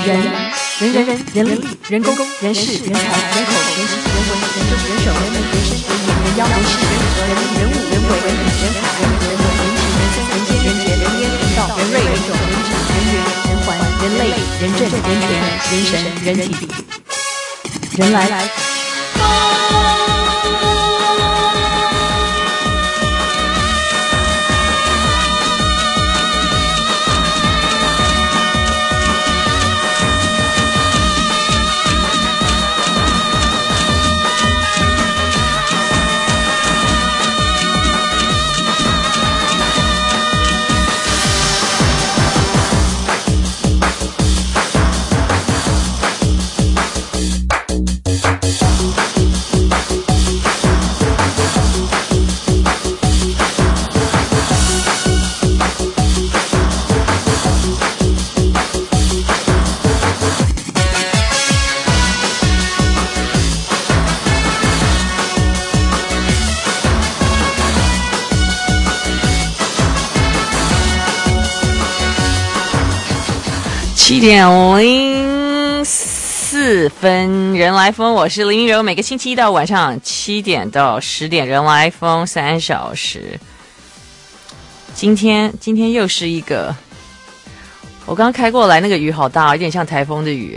人力、人工、人事、人才、人口、人情、人文、人政、人手、人民、人生、人言、人妖、人事、人和、人物、人物、人为、人理、人海、人和、人我、人情、人生、人间、人杰、人烟、人道、人瑞、人种、人质、人缘、人环、人类、人政、人权、人神、人体、人来。7:04，人来疯，我是林云柔，每个星期一到晚上7点到10点，人来疯3小时。今天又是一个，我刚开过来，那个雨好大，有点像台风的雨，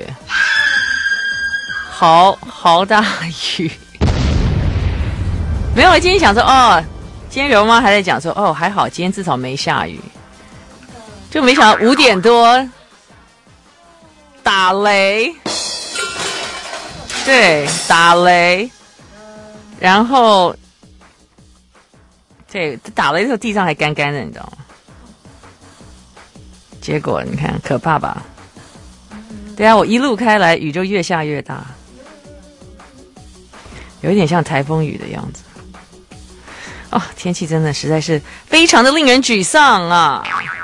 好大雨。没有，我今天想说，今天柔妈还在讲说，还好，今天至少没下雨，就没想到5点多。打雷，对，打雷，然后，对，打雷的时候地上还干干的，你知道吗？结果你看，可怕吧？对啊，我一路开来，雨就越下越大，有一点像台风雨的样子。天气真的实在是非常的令人沮丧啊！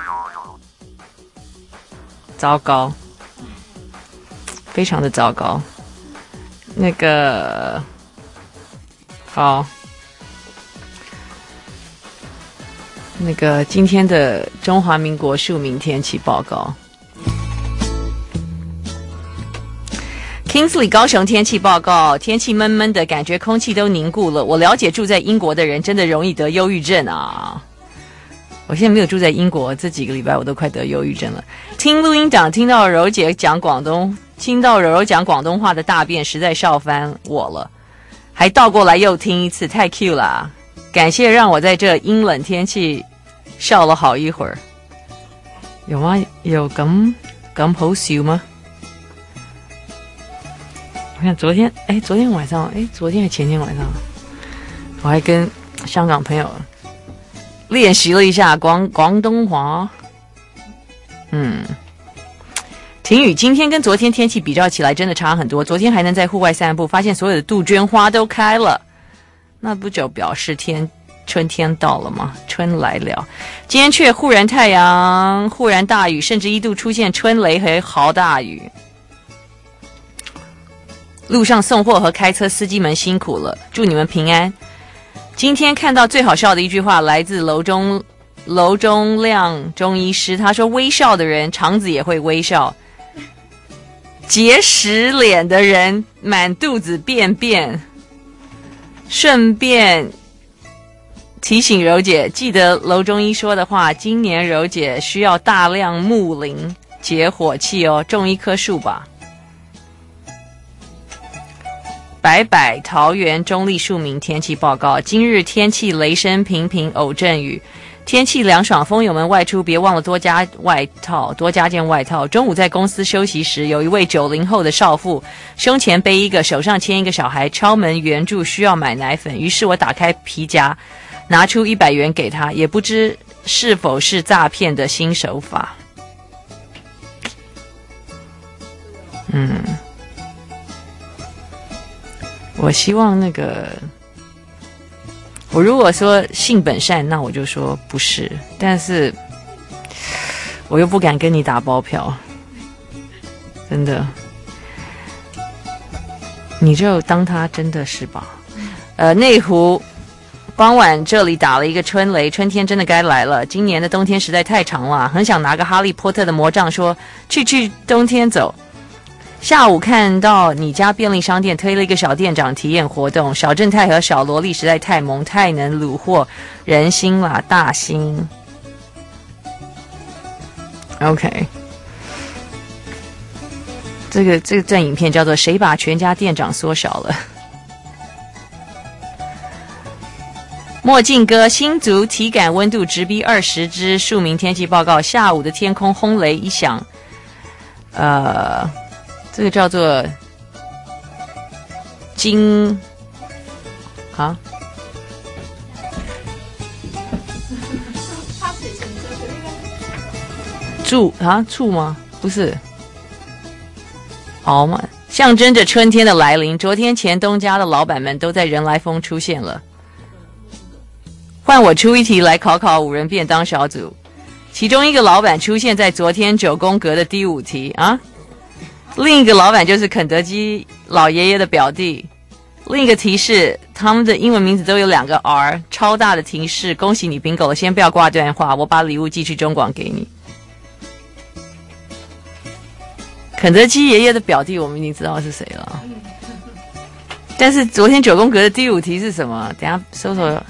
糟糕。非常的糟糕，好，今天的中华民国庶民天气报告 ，Kingsley 高雄天气报告，天气闷闷的感觉，空气都凝固了。我了解住在英国的人真的容易得忧郁症啊。我现在没有住在英国，这几个礼拜我都快得忧郁症了。听录音档听到柔姐讲广东。听到柔柔讲广东话的大便实在笑翻我了，还倒过来又听一次，太 Q 了啊！感谢让我在这阴冷天气笑了好一会儿。有吗？有咁好笑吗？我看昨天晚上，昨天还前天晚上，我还跟香港朋友练习了一下广东话。晴雨，今天跟昨天天气比较起来真的差很多，昨天还能在户外散步，发现所有的杜鹃花都开了，那不就表示春天到了吗？春来了。今天却忽然太阳，忽然大雨，甚至一度出现春雷和豪大雨。路上送货和开车司机们辛苦了，祝你们平安。今天看到最好笑的一句话来自楼中亮中医师，他说微笑的人肠子也会微笑，结石脸的人满肚子便便。顺便提醒柔姐，记得楼中医说的话，今年柔姐需要大量木林解火气哦，种一棵树吧。百桃园中立庶民天气报告，今日天气雷声频频，偶阵雨，天气凉爽，风友们外出别忘了多加件外套。中午在公司休息时，有一位90后的少妇，胸前背一个，手上牵一个小孩，敲门援助，需要买奶粉。于是我打开皮夹，拿出100元给他，也不知是否是诈骗的新手法。我希望我如果说性本善，那我就说不是，但是我又不敢跟你打包票，真的，你就当他真的是吧。内湖傍晚这里打了一个春雷，春天真的该来了。今年的冬天实在太长了，很想拿个哈利波特的魔杖说去冬天走。 下午看到你家便利商店推了一个小店长体验活动，小正太和小萝莉实在太萌，太能虏获人心啦，大心。OK， 这个段影片叫做谁把全家店长缩小了？墨镜哥，新竹体感温度直逼20之庶民天气报告，下午的天空轰雷一响，这个叫做金啊，醋吗？不是，熬嘛，象征着春天的来临。昨天前东家的老板们都在人来疯出现了。换我出一题来考考5人便当小组，其中一个老板出现在昨天9宫格的第5题啊。另一个老板就是肯德基老爷爷的表弟。另一个提示，他们的英文名字都有2个 R， 超大的提示，恭喜你 bingo 了，先不要挂电话，我把礼物寄去中广给你。肯德基爷爷的表弟我们已经知道是谁了，但是昨天9宫格的第5题是什么？等一下搜索。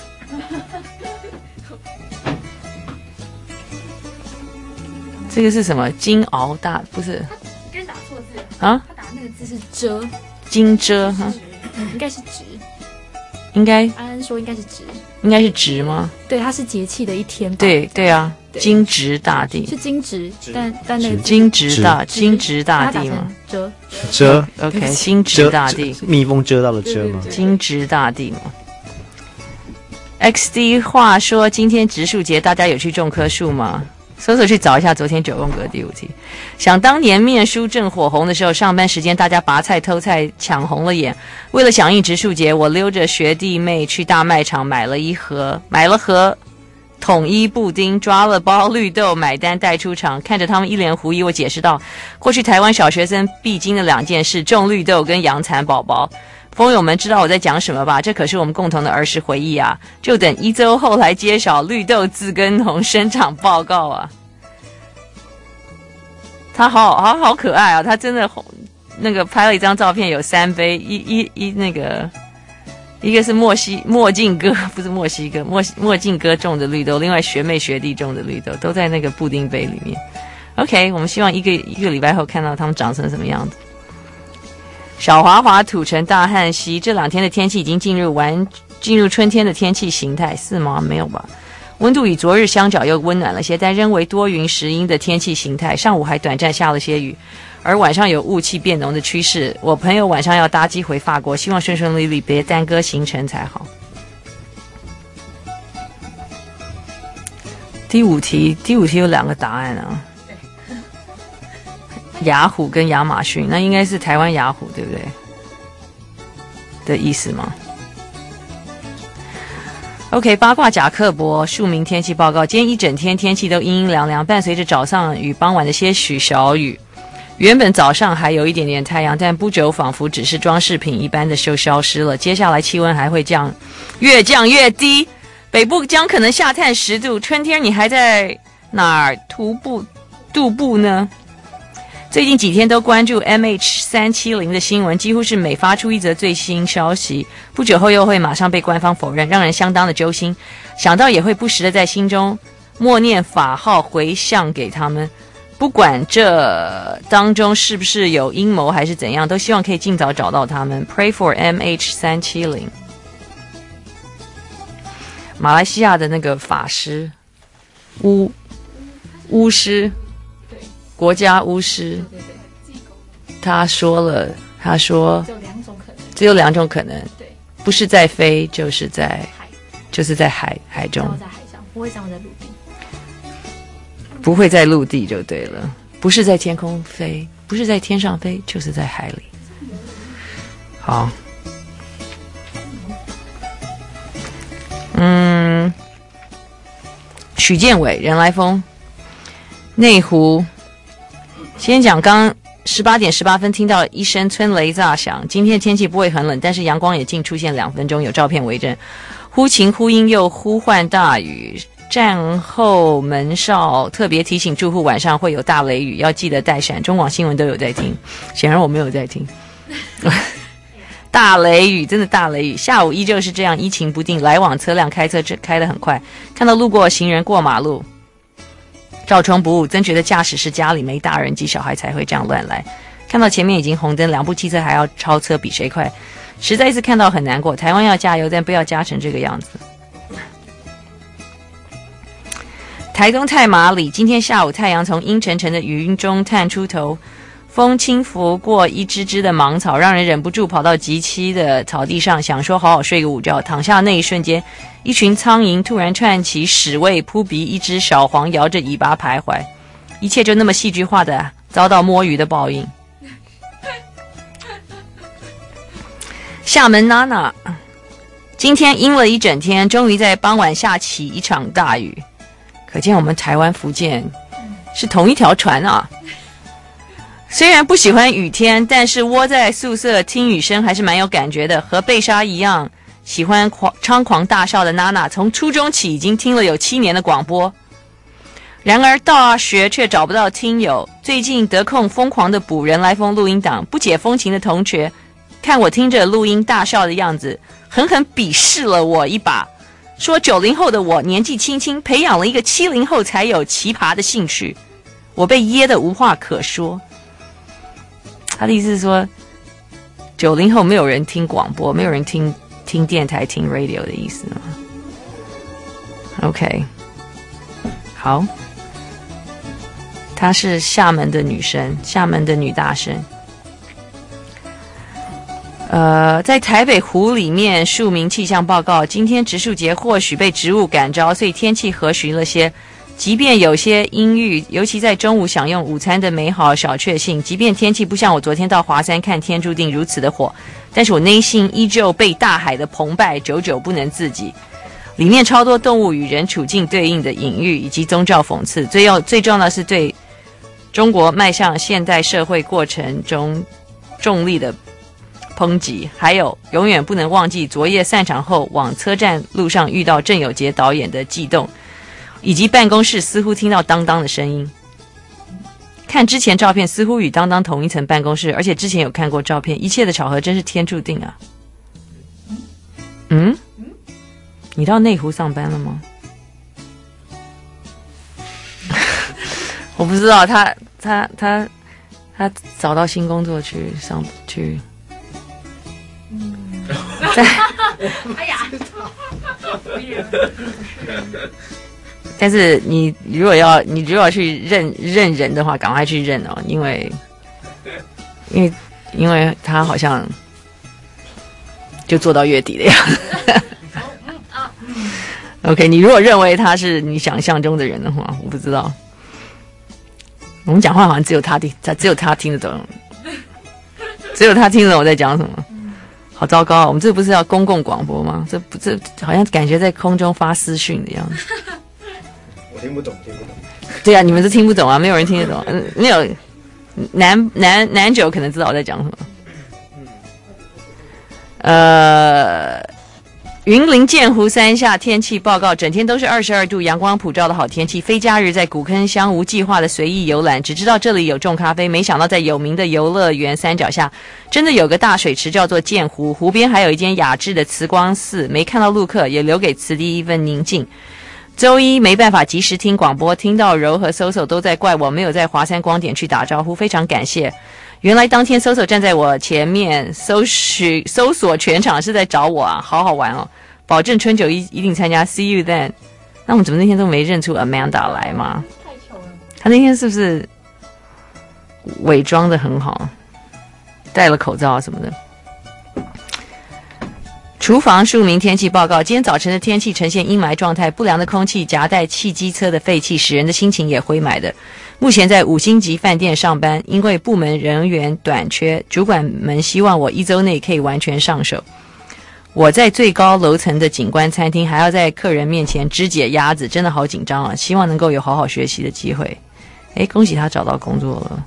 这个是什么？金鳌大不是？ 跟打错字啊？ 他打那个字是遮， 金遮哈， 应该是直。 应该安安说应该是直， 应该是直吗？ 对，它是节气的一天吧？ 对啊， 对金直大地是金直，但那个金直大地吗？ 遮 OK， 金直大地， 蜜蜂蛰到了蛰吗？ 金直大地嘛。XD 话说，今天植树节，大家有去种棵树吗？搜索去找一下昨天9宫格第5题。想当年面书正火红的时候，上班时间大家拔菜偷菜抢红了眼。为了响应植树节，我溜着学弟妹去大卖场买了盒统一布丁，抓了包绿豆，买单带出场。看着他们一脸狐疑，我解释道：过去台湾小学生必经的2件事，种绿豆跟养蚕宝宝。风友们知道我在讲什么吧？这可是我们共同的儿时回忆啊！就等1周后来揭晓绿豆自耕农生长报告啊！他好可爱啊！他真的那个拍了一张照片，有3杯，一个是墨镜哥，不是墨西哥，墨镜哥种的绿豆，另外学妹学弟种的绿豆都在那个布丁杯里面。OK， 我们希望一个礼拜后看到他们长成什么样子。小华华土城大汉溪，这2天的天气已经进入春天的天气形态，是吗？没有吧？温度与昨日相较又温暖了些，但仍为多云时阴的天气形态。上午还短暂下了些雨，而晚上有雾气变浓的趋势。我朋友晚上要搭机回法国，希望顺顺利利，别耽搁行程才好。第5题有2个答案啊。雅虎跟亚马逊，那应该是台湾雅虎对不对的意思吗？ OK， 八卦贾克伯庶民天气报告，今天一整天天气都阴阴凉凉，伴随着早上与傍晚的些许小雨。原本早上还有一点点太阳，但不久仿佛只是装饰品一般的就消失了。接下来气温还会越降越低，北部将可能下探10度。春天你还在哪儿踱步呢？最近几天都关注 MH370 的新闻，几乎是每发出一则最新消息，不久后又会马上被官方否认，让人相当的揪心。想到也会不时的在心中默念法号回向给他们，不管这当中是不是有阴谋还是怎样，都希望可以尽早找到他们。 Pray for MH370。 马来西亚的那个法师巫师，国家巫师，他说只有两种可能，不是在飞就是在海中， 在海上，不会在陆地， 不会在陆地就对了，不是在天空飞，不是在天上飞，就是在海里。好，许建伟，人来疯，内湖。先讲刚18点18分听到一声春雷炸响，今天天气不会很冷，但是阳光也竟出现2分钟，有照片为证。忽晴忽阴又忽换大雨， 战后门哨特别提醒住户晚上会有大雷雨，要记得带伞。中广新闻都有在听，显然我没有在听。大雷雨，真的大雷雨，下午依旧是这样，阴晴不定，来往车辆开车开得很快，看到路过行人过马路照冲不误，真觉得驾驶是家里没大人及小孩才会这样乱来。看到前面已经红灯，两部汽车还要超车比谁快，实在是看到很难过。台湾要加油，但不要加成这个样子。台东太麻里，今天下午太阳从阴沉沉的云中探出头，风轻拂过一只只的芒草，让人忍不住跑到极栖的草地上，想说好好睡个午觉。躺下那一瞬间，一群苍蝇突然串起屎味扑鼻，一只小黄摇着尾巴徘徊，一切就那么戏剧化的遭到摸鱼的报应。厦门娜娜今天阴了一整天，终于在傍晚下起一场大雨，可见我们台湾福建是同一条船啊。虽然不喜欢雨天，但是窝在宿舍听雨声还是蛮有感觉的。和贝莎一样喜欢猖狂大笑的娜娜，从初中起已经听了有7年的广播，然而大学却找不到听友。最近得空疯狂的补人来封录音档，不解风情的同学看我听着录音大笑的样子，狠狠鄙视了我一把，说90后的我年纪轻轻培养了一个70后才有奇葩的兴趣。我被噎得无话可说。他的意思是说90后没有人听广播，没有人听电台听 radio 的意思吗？ OK， 好，她是厦门的女生，厦门的女大生。在台北湖里面庶民气象报告，今天植树节或许被植物感召，所以天气和煦了些。即便有些阴郁，尤其在中午享用午餐的美好小确幸，即便天气不像我昨天到华山看天注定如此的火，但是我内心依旧被大海的澎湃久久不能自己。里面超多动物与人处境对应的隐喻以及宗教讽刺，最重要的是对中国迈向现代社会过程中重力的抨击，还有永远不能忘记昨夜散场后往车站路上遇到郑有杰导演的悸动，以及办公室似乎听到当当的声音。看之前照片似乎与当当同一层办公室，而且之前有看过照片，一切的巧合真是天注定啊。你到内湖上班了吗？我不知道，他找到新工作去在哎呀但是你如果要去认人的话，赶快去认哦，因为他好像就做到月底的样子。OK， 你如果认为他是你想象中的人的话，我不知道。我们讲话好像只有他听得懂，只有他听得懂我在讲什么。好糟糕啊！我们这不是要公共广播吗？这好像感觉在空中发私讯的样子。 我听不懂。 对啊，你们都听不懂啊，没有人听得懂。没有男九可能知道我在讲什么。云林剑湖山下天气报告，整天都是22度，阳光普照的好天气。非假日在古坑乡无计划的随意游览，只知道这里有种咖啡，没想到在有名的游乐园山脚下，真的有个大水池叫做剑湖，湖边还有一间雅致的慈光寺，没看到路客，也留给此地一份宁静。周一没办法及时听广播，听到柔和 Soso 都在怪我没有在华山光点去打招呼，非常感谢。原来当天 Soso 站在我前面搜索全场是在找我啊，好好玩哦！保证春酒一定参加 ，See you then。那我们怎么那天都没认出 Amanda 来吗？太糗了！他那天是不是伪装的很好，戴了口罩什么的？厨房庶民天气报告，今天早晨的天气呈现阴霾状态，不良的空气夹带汽机车的废气，使人的心情也灰霾的。目前在5星级饭店上班，因为部门人员短缺，主管们希望我1周内可以完全上手。我在最高楼层的景观餐厅，还要在客人面前肢解鸭子，真的好紧张啊！希望能够有好好学习的机会。恭喜他找到工作了。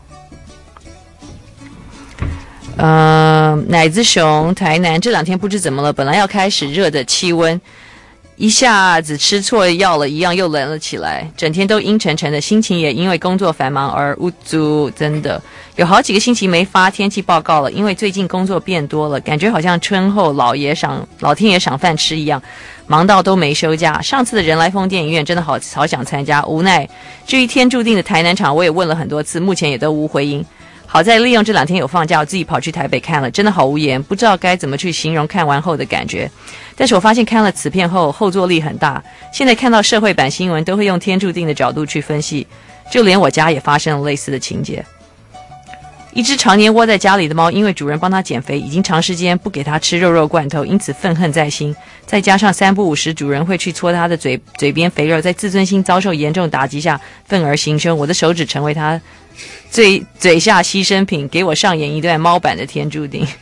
奶子熊台南这2天不知怎么了，本来要开始热的气温， 一下子吃错药了一样又冷了起来，整天都阴沉沉的，心情也因为工作繁忙而无助。真的有好几个星期没发天气报告了，因为最近工作变多了，感觉好像春后老天爷赏饭吃一样，忙到都没休假。上次的人来疯电影院真的好想参加，无奈至于天注定的台南场我也问了很多次，目前也都无回音。好在利用这2天有放假，我自己跑去台北看了，真的好无言，不知道该怎么去形容看完后的感觉。但是我发现看了此片后后坐力很大，现在看到社会版新闻都会用天注定的角度去分析，就连我家也发生了类似的情节。一只常年窝在家里的猫，因为主人帮它减肥，已经长时间不给它吃肉罐头，因此愤恨在心。再加上3不5时主人会去搓它的嘴边肥肉，在自尊心遭受严重打击下愤而行凶，我的手指成为它嘴下牺牲品，给我上演一段猫版的天注定。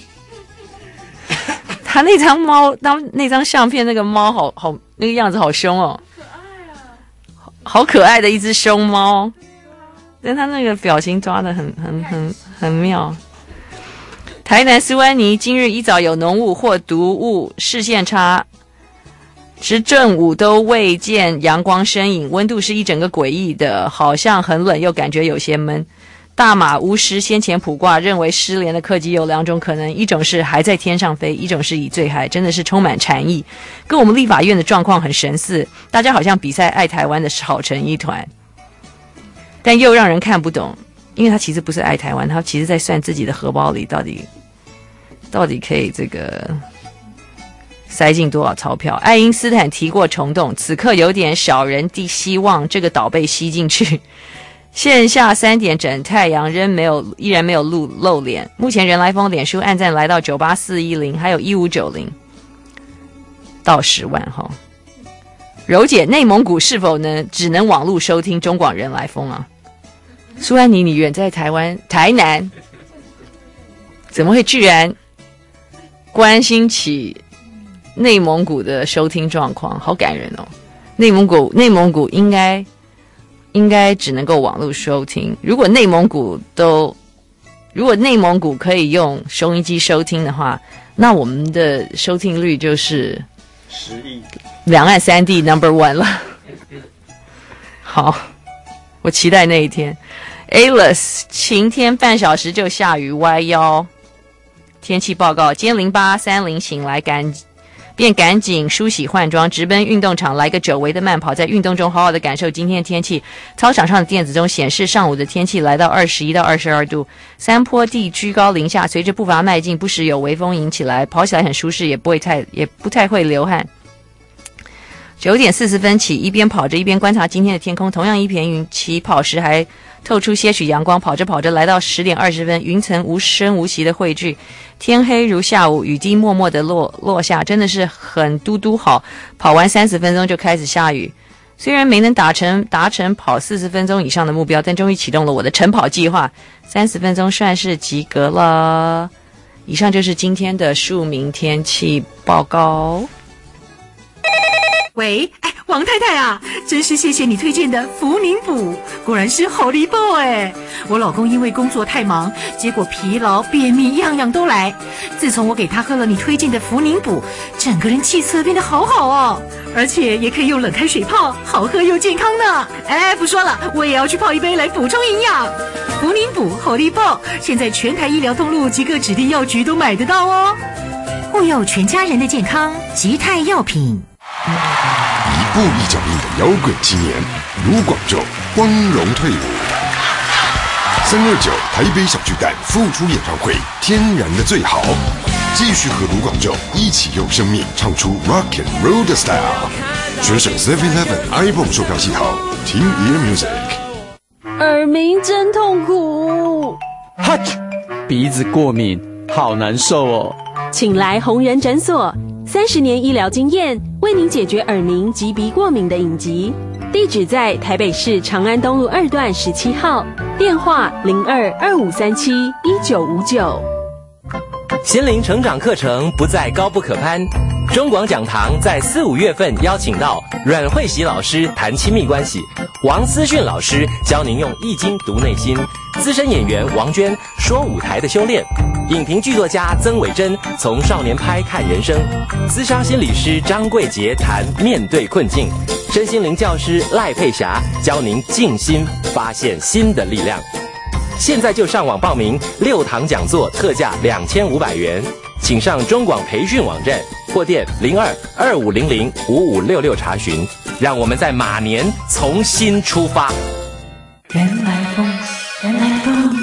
他那张相片，那个猫好那个样子好凶哦，好可爱的一只凶猫，但他那个表情抓得很妙。台南苏安妮今日一早有浓雾或毒雾，视线差，直正午都未见阳光身影，温度是一整个诡异的，好像很冷又感觉有些闷。大马巫师先前卜卦认为失联的柯基有2种可能，一种是还在天上飞，一种是已坠海，真的是充满禅意，跟我们立法院的状况很神似，大家好像比赛爱台湾的吵成一团，但又让人看不懂，因为他其实不是爱台湾，他其实在算自己的荷包里到底可以这个塞进多少钞票。爱因斯坦提过虫洞，此刻有点小人的希望这个岛被吸进去。线下3点整，太阳依然没有露脸。目前人来疯脸书按赞来到98410，还有1590到10万哈。柔姐，内蒙古是否呢只能网络收听中广人来疯啊？苏安妮，你远在台南，怎么会居然关心起内蒙古的收听状况？好感人哦。内蒙古应该只能够网络收听。如果内蒙古可以用收音机收听的话，那我们的收听率就是 10亿， 两岸3地 No.1 了。好，我期待那一天。Alice， 晴天半小时就下雨，歪腰。天气报告，今天0830醒来便赶紧梳洗换装，直奔运动场来个久违的慢跑，在运动中好好的感受今天的天气。操场上的电子钟显示上午的天气来到21到22度，山坡地居高临下，随着步伐迈进，不时有微风迎起来，跑起来很舒适，也不太会流汗。9点40分起，一边跑着一边观察今天的天空，同样一片云，起跑时还透出些许阳光，跑着跑着来到10点20分，云层无声无息的汇聚，天黑如下午，雨滴默默的落下，真的是很嘟好。跑完30分钟就开始下雨，虽然没能达成跑40分钟以上的目标，但终于启动了我的晨跑计划，30分钟算是及格了。以上就是今天的庶民天气报告。 喂，王太太啊，真是谢谢你推荐的福宁补，果然是好利宝哎！我老公因为工作太忙，结果疲劳、便秘样样都来。自从我给他喝了你推荐的福宁补，整个人气色变得好好哦，而且也可以用冷开水泡，好喝又健康呢。不说了，我也要去泡一杯来补充营养。福宁补好利宝，现在全台医疗通路及各指定药局都买得到哦。护佑全家人的健康，吉泰药品。 一步一脚印的摇滚青年卢广仲光荣退伍。329台北小巨蛋复出演唱会，天然的最好，继续和卢广仲一起用生命唱出 Rock and Roll 的 Style。全省 7-Eleven iPhone 售票系统，听 Ear Music。 耳鸣真痛苦， 哈啾，鼻子过敏，好难受哦。 请来红人诊所，30年医疗经验，为您解决耳鸣及鼻过敏的隐疾。地址在台北市长安东路2段17号，电话02-2537-1959。 心灵成长课程不再高不可攀，中广讲堂在4、5月份邀请到阮慧喜老师谈亲密关系，王思训老师教您用易经读内心，资深演员王娟说舞台的修炼。 影评剧作家曾伟珍从少年拍看人生，咨商心理师张桂杰谈面对困境，身心灵教师赖佩霞教您静心发现新的力量。现在就上网报名6堂讲座，特价2500元，请上中广培训网站或电02-2500-5566查询。让我们在马年重新出发。 原来风，原来风。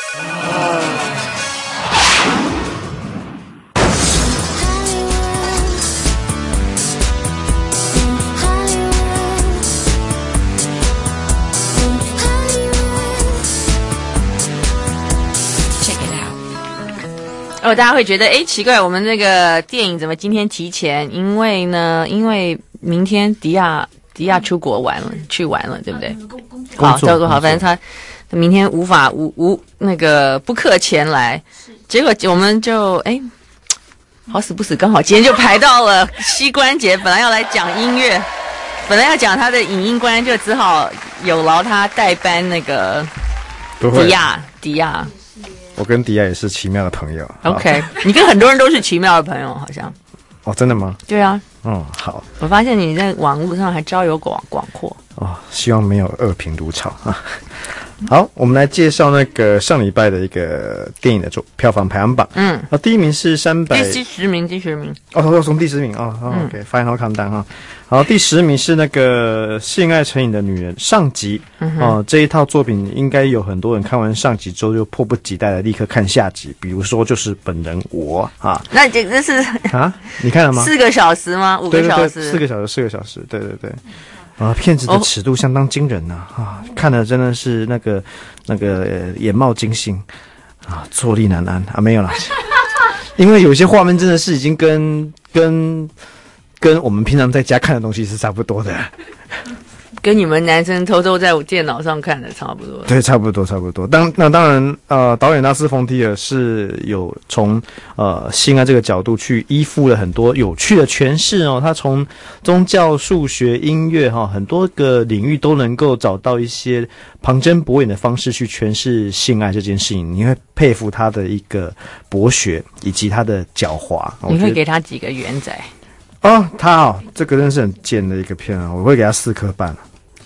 大家会觉得奇怪，我们那个电影怎么今天提前？因为明天迪亚出国去玩了，对不对？好，照顾好，反正他明天无法那个不课前来，结果我们就好死不死，刚好今天就排到了膝关节，本来要来讲音乐，本来要讲他的影音观，就只好有劳他代班那个迪亚。 我跟迪亚也是奇妙的朋友。 OK， 你跟很多人都是奇妙的朋友，好像。 哦，真的吗？ 对啊。 好。 我发现你在网络上还交友广阔。 希望没有恶评如潮啊。好，我们来介绍那个上礼拜的一个电影的票房排行榜。第一名是300， 第10名。 要从第10名OK Final Countdown 哈。好，第10名是那个性爱成瘾的女人上集。这一套作品应该有很多人看完上集之后就迫不及待的立刻看下集，比如说就是本人我啊。 那这是啊？你看了吗 ？4个小时吗？5个小时？ 对，4个小时，对。片子的尺度相当惊人看的真的是那个眼冒金星坐立难安没有啦，因为有些画面真的是已经跟我们平常在家看的东西是差不多的。 跟你们男生偷偷在我电脑上看的差不多。 对，差不多。当然，导演拉斯冯提尔是有从性爱这个角度去依附了很多有趣的诠释他从宗教、数学、音乐很多个领域都能够找到一些旁征博引的方式去诠释性爱这件事情，你会佩服他的一个博学以及他的狡猾。 你会给他几个圆仔？ 他这个真是很贱的一个片我会给他4颗半。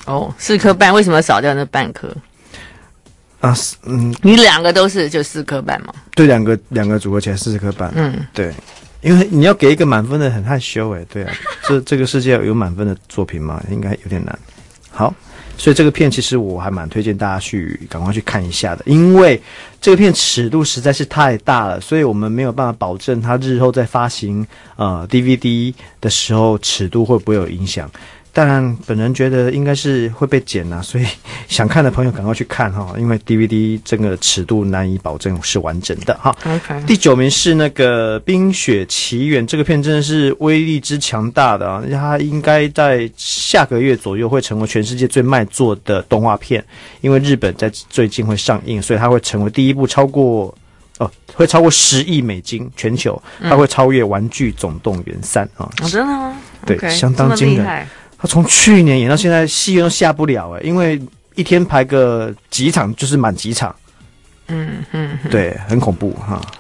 4颗半，为什么少掉那半颗？你2个都是就4颗半吗？ 对，两个组合起来4颗半。对，因为你要给一个满分的很害羞对啊，这个世界有满分的作品吗？应该有点难。好，所以这个片其实我还蛮推荐大家赶快去看一下的，因为这个片尺度实在是太大了，所以我们没有办法保证它日后在发行DVD 的时候尺度会不会有影响。当然本人觉得应该是会被剪所以想看的朋友赶快去看因为 DVD 这个尺度难以保证是完整的 OK。 第9名是那个冰雪奇缘，这个片真的是威力之强大的它应该在下个月左右会成为全世界最卖座的动画片，因为日本在最近会上映，所以它会成为第一部会超过10亿美金全球，它会超越《玩具总动员3》 真的吗？ 对， okay， 相当惊人。他从去年演到现在，戏院都下不了因为一天排个几场就是满几场。对，很恐怖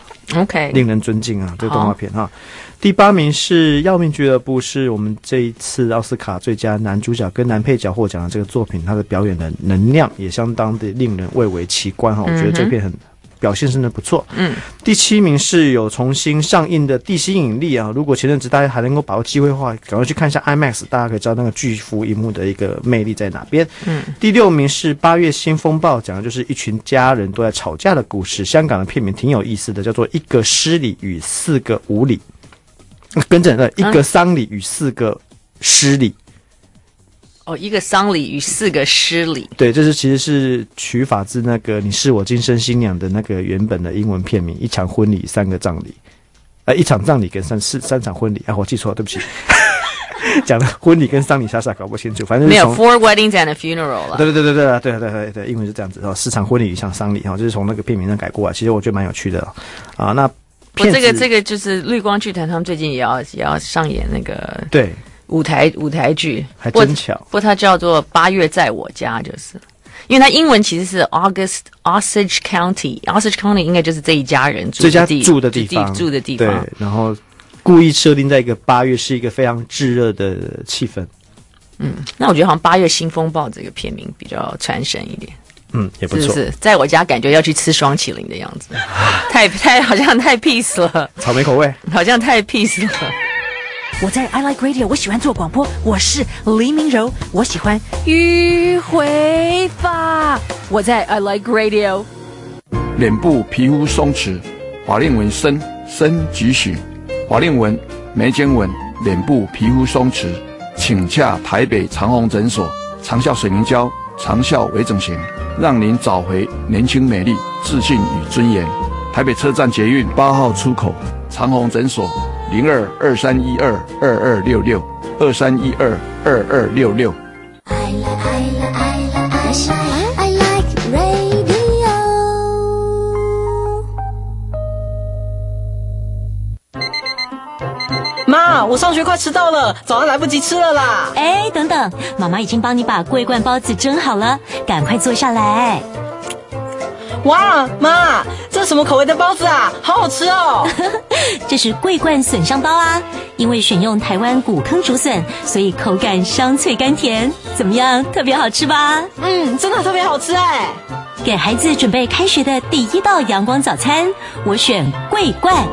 OK， 令人尊敬这个动画片第8名是《要命俱乐部》，是我们这一次奥斯卡最佳男主角跟男配角获奖的这个作品，他的表演的能量也相当的令人蔚为奇观我觉得这片表现真的不错。第7名是有重新上映的《地心引力》如果前阵子大家还能够把握机会的话，赶快去看一下 IMAX， 大家可以知道那个巨幅萤幕的一个魅力在哪边。第6名是《8月新风暴》，讲的就是一群家人都在吵架的故事。香港的片名挺有意思的，叫做《一个失礼与4个无礼》。更正的，一个丧礼与4个失礼。 一个丧礼与4个失礼。 对，这其实是取法自那个你是我今生新娘的那个原本的英文片名，一场婚礼3个葬礼，一场葬礼跟三场婚礼我记错了，对不起。讲的婚礼跟丧礼傻搞不清楚，反正没有 4 weddings and a funeral 了。 对，英文是这样子4场婚礼1场丧礼就是从那个片名上改过来，其实我觉得蛮有趣的那这个就是绿光剧团他们最近也要上演那个对舞台剧， 还真巧。 不过它叫做8月在我家，就是因为它英文其实是 Osage County，Osage County 应该就是这一家人住的地方，对，然后故意设定在一个8月是一个非常炙热的气氛。 那我觉得好像8月新风暴这个片名比较传神一点。 也不错。 是在我家感觉要去吃双麒麟的样子，太好像太 peace 了。 草莓口味， 好像太 peace 了。 我在 I Like Radio， 我喜欢做广播，我是黎明柔，我喜欢迂回法。 我在 I Like Radio。 脸部皮肤松弛，法令纹深几许，法令纹、眉间纹、脸部皮肤松弛，请洽台北长虹诊所，长效水凝胶，长效微整形，让您找回年轻美丽、自信与尊严。台北车站捷运8号出口，长虹诊所02-2312-2266，2312-2266。 I like radio。 妈，我上学快迟到了，早上来不及吃了啦。 哎，等等，妈妈已经帮你把桂冠包子蒸好了，赶快坐下来。 哇，妈，这是什么口味的包子啊？好好吃哦！ 这是桂冠笋香包啊，因为选用台湾古坑竹笋，所以口感香脆甘甜。怎么样，特别好吃吧？ 真的特别好吃哎！ 给孩子准备开学的第一道阳光早餐，我选桂冠。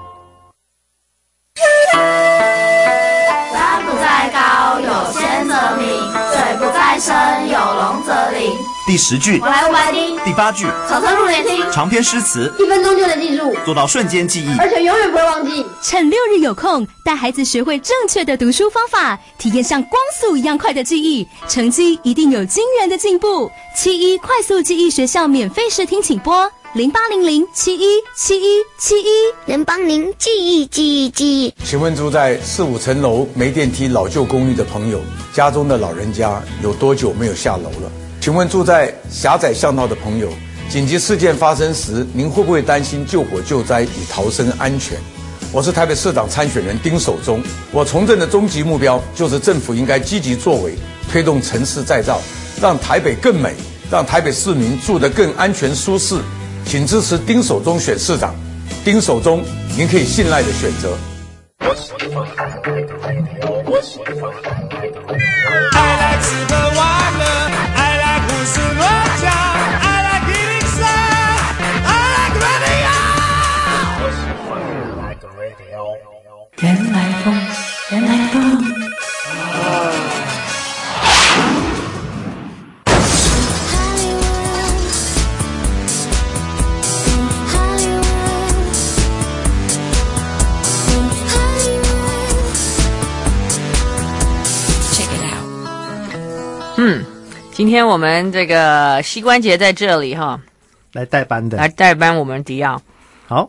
山不在高，有仙则名；水不在深，有龙则灵。 第10句， 我来500听。 第8句， 草车入帘听。 长篇诗词 1分钟就能记住， 做到瞬间记忆， 而且永远不会忘记。 趁6日有空，带孩子学会正确的读书方法，体验像光速一样快的记忆，成绩一定有惊人的进步。71快速记忆学校免费试听，请拨0800717171， 能帮您记忆。 请问住在4、5层楼没电梯老旧公寓的朋友，家中的老人家有多久没有下楼了？请问住在狭窄巷道的朋友，紧急事件发生时，您会不会担心救火救灾以逃生安全？我是台北市长参选人丁守中，我从政的终极目标就是政府应该积极作为，推动城市再造，让台北更美，让台北市民住得更安全舒适。请支持丁守中选市长，丁守中，您可以信赖的选择。 原来风，原来风。 今天我们这个膝关节在这里哈， 来代班我们迪奥。 好，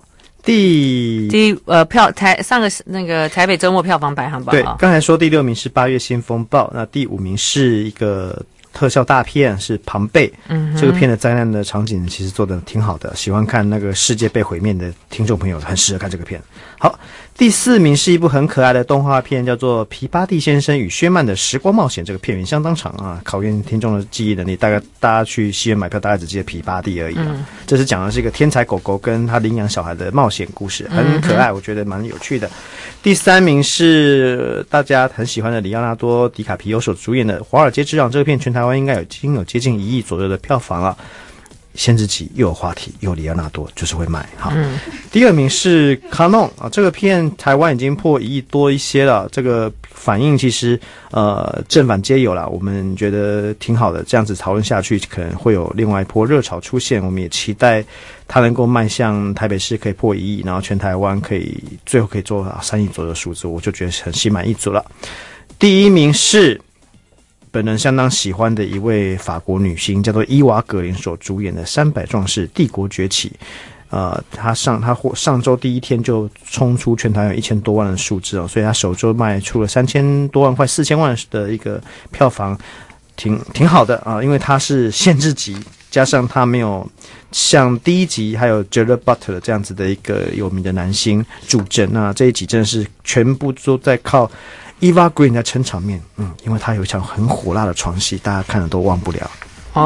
上个那个台北周末票房排行榜。 对，刚才说第6名是8月新风暴，那第5名是一个特效大片，是庞贝。这个片的灾难的场景其实做得挺好的，喜欢看那个世界被毁灭的听众朋友很适合看这个片。好，第4名是一部很可爱的动画片，叫做《皮巴蒂先生与薛曼的时光冒险》。这个片名相当长啊，考验听众的记忆能力。大家去戏院买票，大概只记得皮巴蒂而已。这是讲的是一个天才狗狗跟他领养小孩的冒险故事，很可爱，我觉得蛮有趣的。第3名是大家很喜欢的里奥纳多·迪卡皮欧所主演的《华尔街之狼》。这个片全台湾应该已经有接近1亿左右的票房了。限制级又有话题又有里奥纳多，就是会卖。好，第2名是卡农啊，这个片台湾已经破1亿多一些了，这个反应其实正反皆有啦，我们觉得挺好的，这样子讨论下去可能会有另外一波热潮出现，我们也期待它能够迈向台北市可以破1亿，然后全台湾最后可以做到3亿左右的数字，我就觉得很心满意足了。第1名是本人相当喜欢的一位法国女星，叫做伊娃·格林所主演的《300壮士：帝国崛起》。她上周第1天就冲出全台有1000多万的数字哦，所以她首周卖出了3000多万，快4000万的一个票房，挺好的啊，因为它是限制级，加上它没有像第1集还有 Gerard Butler 这样子的一个有名的男星助阵，那这一集真的是全部都在靠Eva Green 在撑场面，因为他有一场很火辣的床戏，大家看了都忘不了。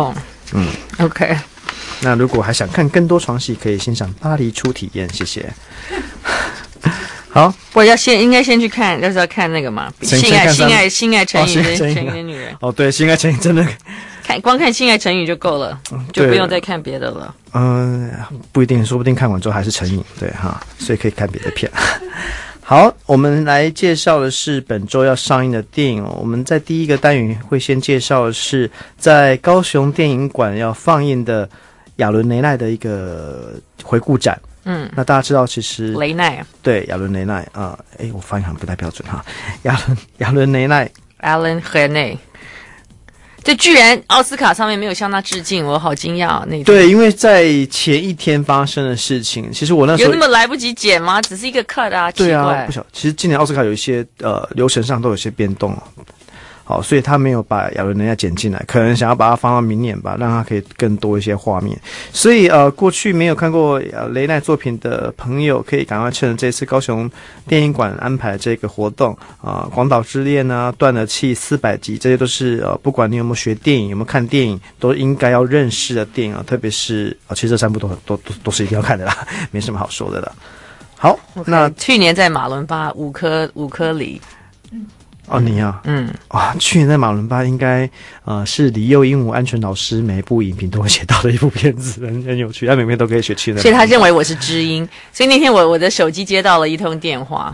OK。 那如果还想看更多床戏，可以欣赏巴黎初体验，谢谢。好， 我应该先去看，要看那个嘛，性爱成语的成语的女人。 哦，对，性爱成语真的光看性爱成语就够了，就不用再看别的了。 不一定，说不定看完之后还是成瘾，对哈，所以可以看别的片。好，我们来介绍的是本周要上映的电影哦。我们在第一个单元会先介绍的是在高雄电影馆要放映的亚伦雷奈的一个回顾展。那大家知道，其实雷奈对亚伦雷奈我发音好像不太标准哈。亚伦雷奈 ，Alan Renay， 这居然奥斯卡上面没有向他致敬，我好惊讶那。 对，因为在前一天发生的事情，其实我那时候有那么来不及剪吗？只是一个 cut 啊， 对啊， 奇怪不晓得。其实今年奥斯卡有一些流程上都有些变动。好，所以他没有把亚伦雷奈剪进来，可能想要把它放到明年吧，让他可以更多一些画面。所以过去没有看过雷奈作品的朋友，可以赶快趁着这次高雄电影馆安排这个活动广岛之恋啊，断了气400集，这些都是不管你有没有学电影，有没有看电影，都应该要认识的电影特别是其实这3部都是一定要看的啦，没什么好说的啦。好，那去年在马伦巴五颗梨。 你啊，去年在马伦巴应该是李幼鹦鹉安全老师每一部影评都会写到的一部片子，很有趣，他每篇都可以学去的。 所以他认为我是知音，所以那天我的手机接到了一通电话，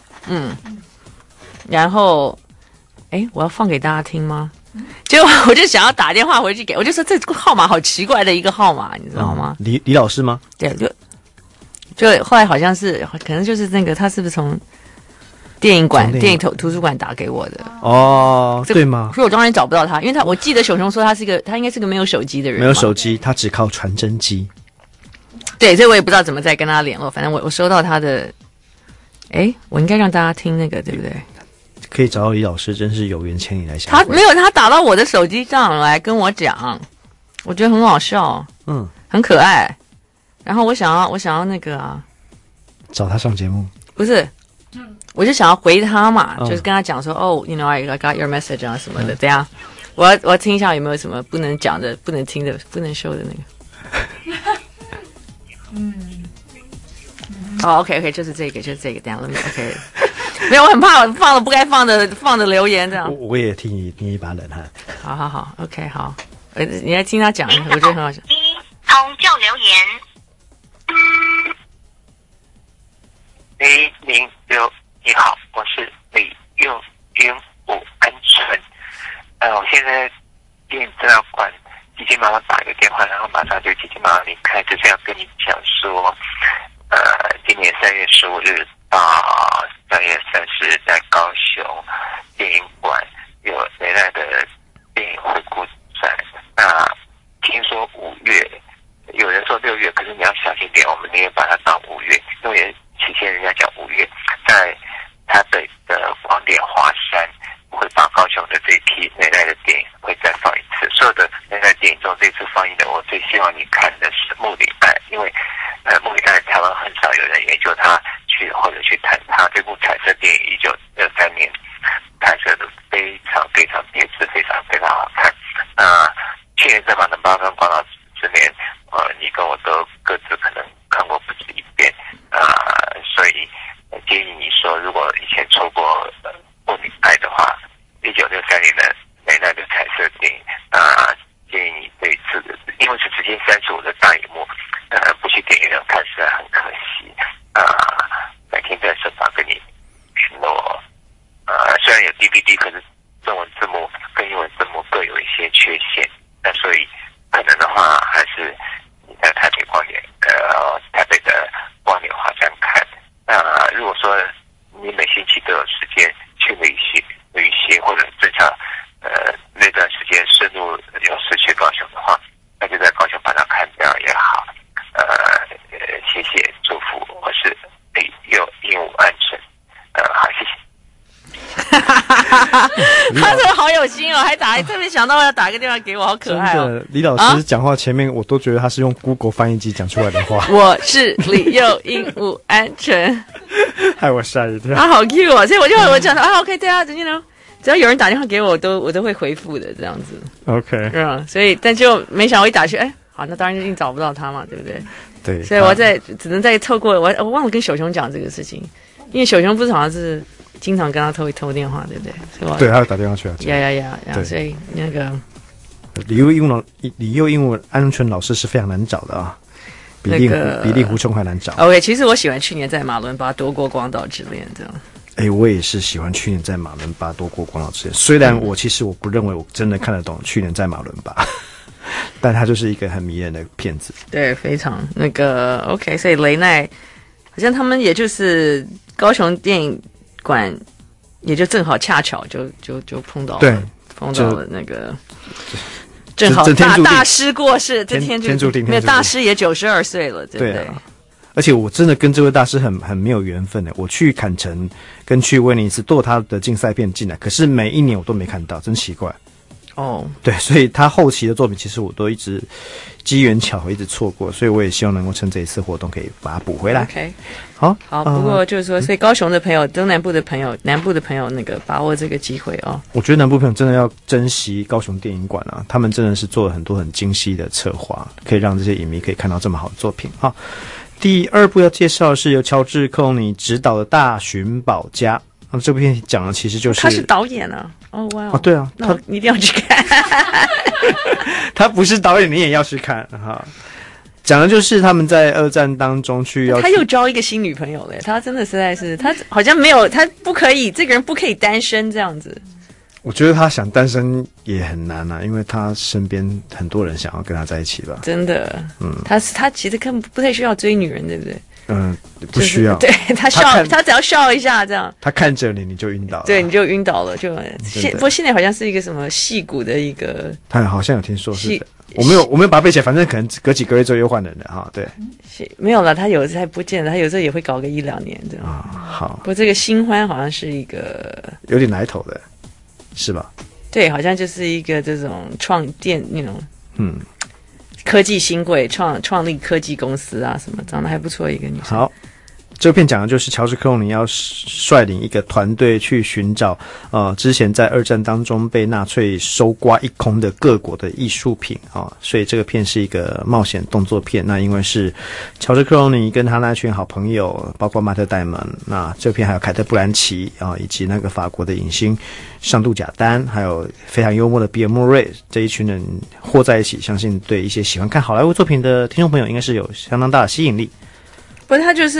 然后我要放给大家听吗？结果我就想要打电话回去给，我就说这个号码好奇怪的一个号码，你知道吗？ 李老师吗？ 对，就后来好像是可能就是那个他是不是从电影图书馆打给我的对吗？ 所以我当然找不到他，因为我记得熊熊说他应该是个没有手机的人， 没有手机，他只靠传真机。 对，所以我也不知道怎么再跟他联络。反正我收到他的，我应该让大家听那个，对不对？ 可以找到李老师，真是有缘千里来相会。 他没有，他打到我的手机上来跟我讲，我觉得很好笑，很可爱。然后我想要那个找他上节目， 不是。我就想要回他嘛，就是跟他讲说you know I got your message 啊什么的，这样我要听一下有没有什么不能讲的、不能听的、不能说的那个。OK， 就是这个，这样了。OK， 没有，我很怕我放了不该放的留言这样。 我也替你一把冷汗。 好 ，OK， 好，你来听他讲，我觉得很好笑。 通就留言。006。你好，我是李幼鹦鹉安纯。我现在电影资料馆急急忙忙打一个电话，然后马上就急急忙忙离开，就是要跟你讲说，今年3月15日到3月30日在高雄电影馆有雷奈的电影回顾展。那听说5月，有人说6月，可是你要小心点，我们宁愿把它当5月，因为期限人家讲5月，在台北的光点华山会把高雄的这一批雷奈的电影会再放一次。所有的雷奈电影中，这次放映的我最希望你看的是《穆里爱》，因为穆里爱台湾很少有人研究它或者去谈它。这部彩色电影1963年拍摄的非常非常别致，非常非常好看。去年在马伦巴跟广岛之恋，你跟我都各自可能看过不止一遍所以建议你说，如果以前错过《穆里爱》的话，1963年的雷奈的彩色电影建议你这一次，因为是直接35的大荧幕，不去电影院看实在很可惜。改天在设法跟你联络。虽然有 DVD， 可是中文字幕跟英文字幕各有一些缺陷，那所以可能的话，还是你在台北台北的光点华山看。如果说你每星期都有时间去旅行，或者正常那段时间深入有事去高雄的话，那就在高雄把它看掉也好。谢谢祝福，我是李幼鹦鹉安纯。好，谢谢。 他真的好有心哦，还特别想到要打个电话给我，好可爱哦。 真的，李老师讲话前面我都觉得他是用 Google 翻译机讲出来的话。 我是李幼鹦鹉安纯， 害我吓一跳。 好 Q 哦，所以我讲说OK，对啊，you know， 只要有人打电话给我，我都会回复的这样子。 OK， 所以但就没想到我一打去，好，那当然一定找不到他嘛，对不对？ 对， 所以我只能再透过我忘了跟小熊讲这个事情，因为小熊不是好像是经常跟他偷电话，对不对？ 对，他会打电话去啊。 呀，所以那个李幼英文鹌鹑老师是非常难找的啊，比令狐冲还难找。 OK， 其实我喜欢去年在马伦巴夺过光岛之恋这样。 我也是喜欢去年在马伦巴夺过光岛之恋，虽然其实我不认为我真的看得懂去年在马伦巴。但它就是一个很迷人的片子， 对，非常那个 OK， 所以雷奈好像他们也就是高雄电影馆，也就正好恰巧就碰到了， 对， 碰到了那个正好大师过世，这天注定，没有大师也92岁了，对不对？ 而且我真的跟这位大师很没有缘分的，我去坎城跟去威尼斯都有他的竞赛片进来，可是每一年我都没看到，真奇怪。对，所以他后期的作品其实我都一直机缘巧合一直错过，所以我也希望能够趁这一次活动可以把它补回来。 OK， 好， 不过就是说，所以高雄的朋友、东南部的朋友、南部的朋友，那个把握这个机会哦。 我觉得南部朋友真的要珍惜高雄电影馆啊，他们真的是做了很多很精细的策划，可以让这些影迷可以看到这么好的作品。好，第二部要介绍的是由乔治·克隆尼执导的《大寻宝家》。这部片讲的其实就是他是导演啊，哇对啊， 他一定要去看。 他不是导演，你也要去看哈。讲的就是他们在二战当中他又交一个新女朋友了，他真的实在是，他好像没有，他不可以，这个人不可以单身这样子。 我觉得他想单身也很难啊，因为他身边很多人想要跟他在一起吧。 真的，他其实根本不太需要追女人，对不对？ 不需要。 对，他笑，他只要笑一下这样。 他看着你就晕倒了。 对，你就晕倒了。不过现在好像是一个什么戏骨的一个。 他好像有听说是的。我没有把它背起来，反正可能隔几个月之后又换人了哈。对。 没有了，他有时还不见得，他有时候也会搞个1-2年这样。 好。 不过这个新欢好像是一个有点来头的，是吧？ 对，好像就是一个这种创电那种科技新贵，创立科技公司啊什么，长得还不错一个女生。 好，这片讲的就是乔治·克隆尼要率领一个团队去寻找之前在二战当中被纳粹收刮一空的各国的艺术品所以这个片是一个冒险动作片。那因为是乔治·克隆尼跟他那群好朋友，包括马特·戴蒙，那这片还有凯特·布兰奇以及那个法国的影星尚杜贾丹，还有非常幽默的比尔·莫瑞，这一群人和在一起，相信对一些喜欢看好莱坞作品的听众朋友应该是有相当大的吸引力。 不是，他就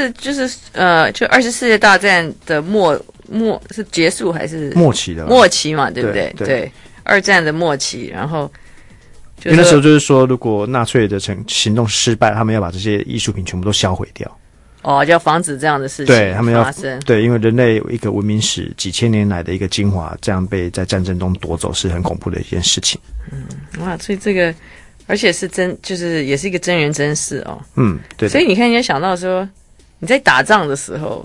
24世界大战的末是结束还是末期的末期嘛，对不对？ 对， 二战的末期，然后因为那时候就是说，如果纳粹的行动失败，他们要把这些艺术品全部都销毁掉。 就要防止这样的事情发生。 对，因为人类一个文明史几千年来的一个精华，这样被在战争中夺走，是很恐怖的一件事情。 所以这个。而且是就是也是一个真人真事哦。 对。 所以你看，人家想到说，你在打仗的时候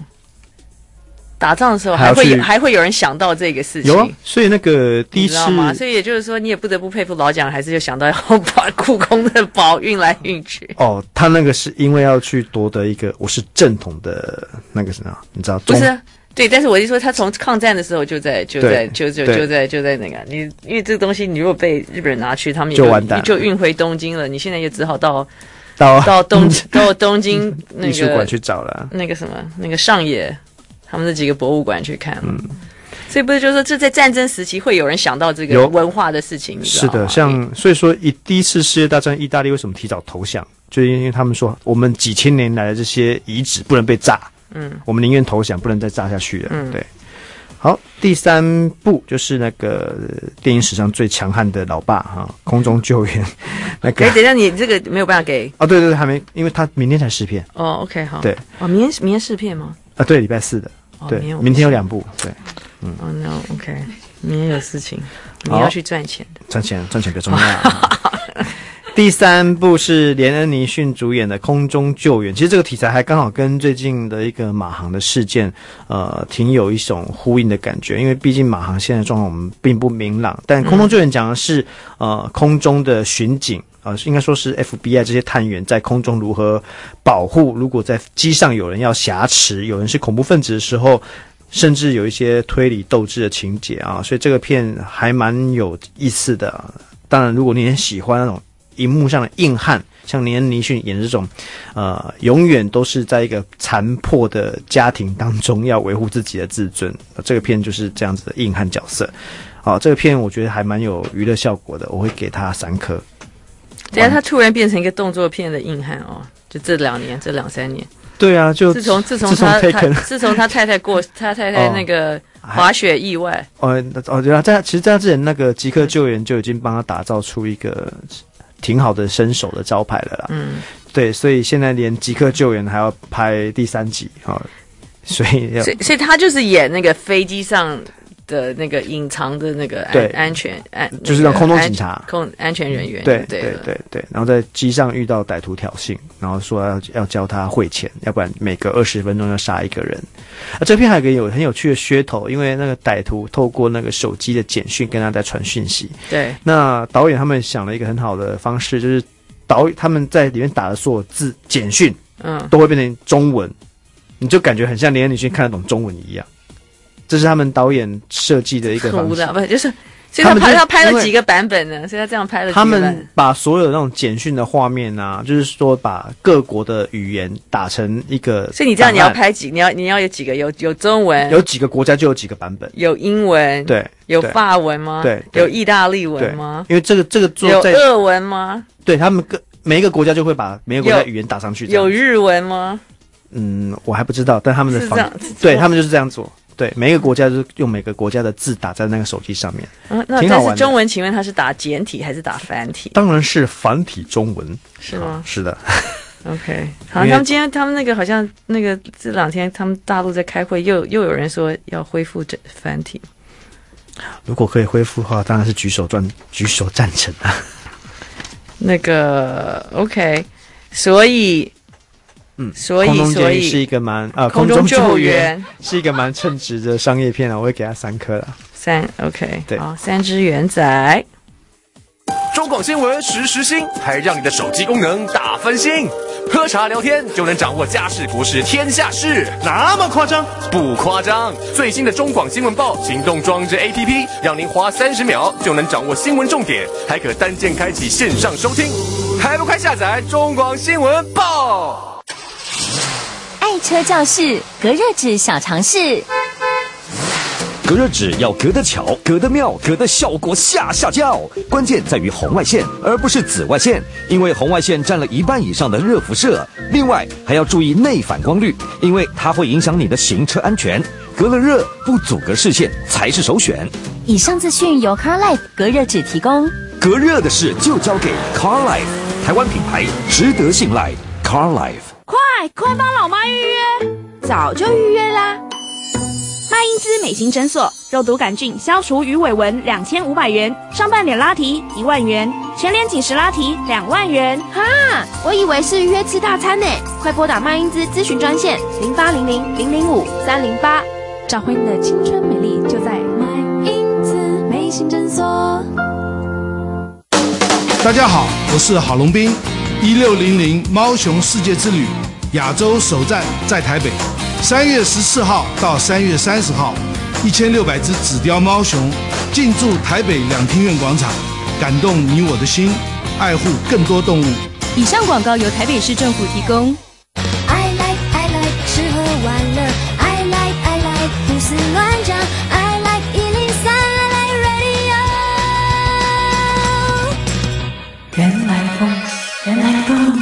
还会有人想到这个事情。 有啊，所以那个第一次， 所以也就是说，你也不得不佩服老蒋，还是就想到要把故宫的宝运来运去。 他那个是因为要去夺得一个我是正统的那个什么，你知道？ 不是。对，但是我就说，他从抗战的时候就在那个你，因为这个东西，你如果被日本人拿去，他们你就运回东京了。你现在就只好到东京那个艺术馆去找了， 那个什么那个上野他们这几个博物馆去看。所以不是就是说，这在战争时期会有人想到这个文化的事情， 是的，所以说第一次世界大战，意大利为什么提早投降？就是因为他们说，我们几千年来的这些遗址不能被炸。我们宁愿投降，不能再炸下去了。对，好，第3部就是那个电影史上最强悍的老爸空中救援。那个， 等一下，你这个没有办法给对，还没，因为他明天才试片。 OK， 好。 对， 明天试片吗？ 对，礼拜4的。对，明天有2部。对 ，no OK， 明天有事情，你要去赚钱的。 赚钱比较重要。第3部是连恩尼逊主演的《空中救援》，其实这个题材还刚好跟最近的一个马航的事件，挺有一种呼应的感觉。因为毕竟马航现在的状况我们并不明朗，但《空中救援》讲的是空中的巡警，应该说是 FBI 这些探员在空中如何保护，如果在机上有人要挟持，有人是恐怖分子的时候。 甚至有一些推理斗智的情节啊，所以这个片还蛮有意思的。当然，如果你很喜欢那种荧幕上的硬汉，像连恩尼逊演这种，永远都是在一个残破的家庭当中要维护自己的自尊，这个片就是这样子的硬汉角色。好，这个片我觉得还蛮有娱乐效果的，我会给他3颗。 对啊，他突然变成一个动作片的硬汉哦，就这2年，这2-3年。 对啊，就自从他太太那个滑雪意外。 对啊，其实在之前那个即刻救援就已经帮他打造出一个挺好的身手的招牌了啦。对，所以现在连即刻救援还要拍第3集所以他就是演那个飞机上的那个隐藏的那个安全就是那空中警察、 安全人员。 对，然后在机上遇到歹徒挑衅，然后说要教他汇钱，要不然每隔20分钟要杀一个人。这片还有一个很有趣的噱头，因为那个歹徒透过那个手机的简讯跟他在传讯息。 对， 那导演他们想了一个很好的方式，就是他们在里面打的所有字简讯，都会变成中文，你就感觉很像连你去看得懂中文一样。这是他们导演设计的一个方式， 不就是，所以他拍了几个版本呢？所以他这样拍了几个版本。他们把所有那种简讯的画面啊，就是说把各国的语言打成一个。 所以你这样你要拍你要有几个？有中文， 有几个国家就有几个版本。 有英文， 对， 有法文吗？ 对， 有意大利文吗？ 因为这个有俄文吗？ 对，他们每一个国家就会把每个国家语言打上去。 有日文吗？ 我还不知道，但他们的对他们就是这样做。对，每一个国家就是用每个国家的字打在那个手机上面。 那但是中文，请问他是打简体还是打繁体？ 当然是繁体中文。 是吗？ 是的。 OK， 好，他们那个好像那个这2天他们大陆在开会，又有人说要恢复繁体。 如果可以恢复的话，当然是举手赞成啊。 那个 OK， 所以是一个蛮空中救援是一个蛮称职的商业片啊，我会给他3颗了。 OK， 对，好，3只元仔。 中广新闻时新，还让你的手机功能大翻新。喝茶聊天就能掌握家事国事天下事， 那么夸张？ 不夸张。最新的中广新闻报行动装置 APP， 让您花30秒就能掌握新闻重点，还可单键开启线上收听。还不快下载中广新闻报！ 爱车教室隔热纸小常识。 隔热纸要隔得巧、隔得妙、隔得效果下叫，关键在于红外线，而不是紫外线，因为红外线占了1半以上的热辐射。另外还要注意内反光率，因为它会影响你的行车安全。隔了热不阻隔视线才是首选。 以上资讯由 CarLife 隔热纸提供。 隔热的事就交给 CarLife， 台湾品牌，值得信赖。CarLife， 快帮老妈预约，早就预约啦。麦因兹美心诊所，肉毒杆菌消除鱼尾纹2500元，上半脸拉提1万元，全脸紧实拉提2万元。哈，我以为是约吃大餐呢。快拨打麦因兹咨询专线0800-005-308，找回你的青春美丽，就在麦因兹美心诊所。 大家好，我是郝龙斌。1600猫熊世界之旅亚洲首站在台北，3月14号到3月30号，1600只纸雕猫熊进驻台北2厅院广场，感动你我的心，爱护更多动物。 以上广告由台北市政府提供。 I like 吃喝玩乐 I like 胡思乱想 I like 103 I like radio。 原来风，原来风。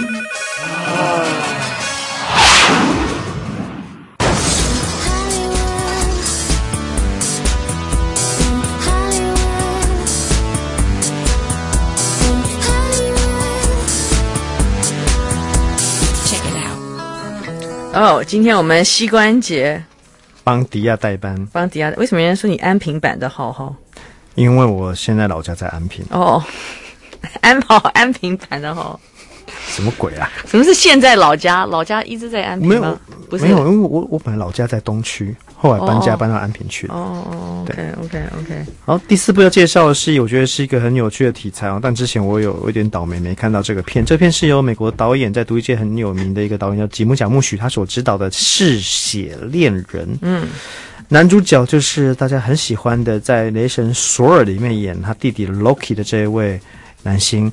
今天我们膝关节帮迪亚代班， 为什么人家说你安平版的浩？ 因为我现在老家在安平。 安平版的浩。 什么鬼啊？ 什么是现在老家？老家一直在安平吗？不是， 没有，因为我本来老家在东区，后来搬家搬到安平去了。 OK。 好，第4部要介绍的是，我觉得是一个很有趣的题材但之前我有一点倒霉没看到这个片。这片是由美国导演，在独立界很有名的一个导演叫吉姆·贾木许，他所执导的《嗜血恋人》。 男主角就是大家很喜欢的，在雷神索尔里面演他弟弟 Loki 的这一位男星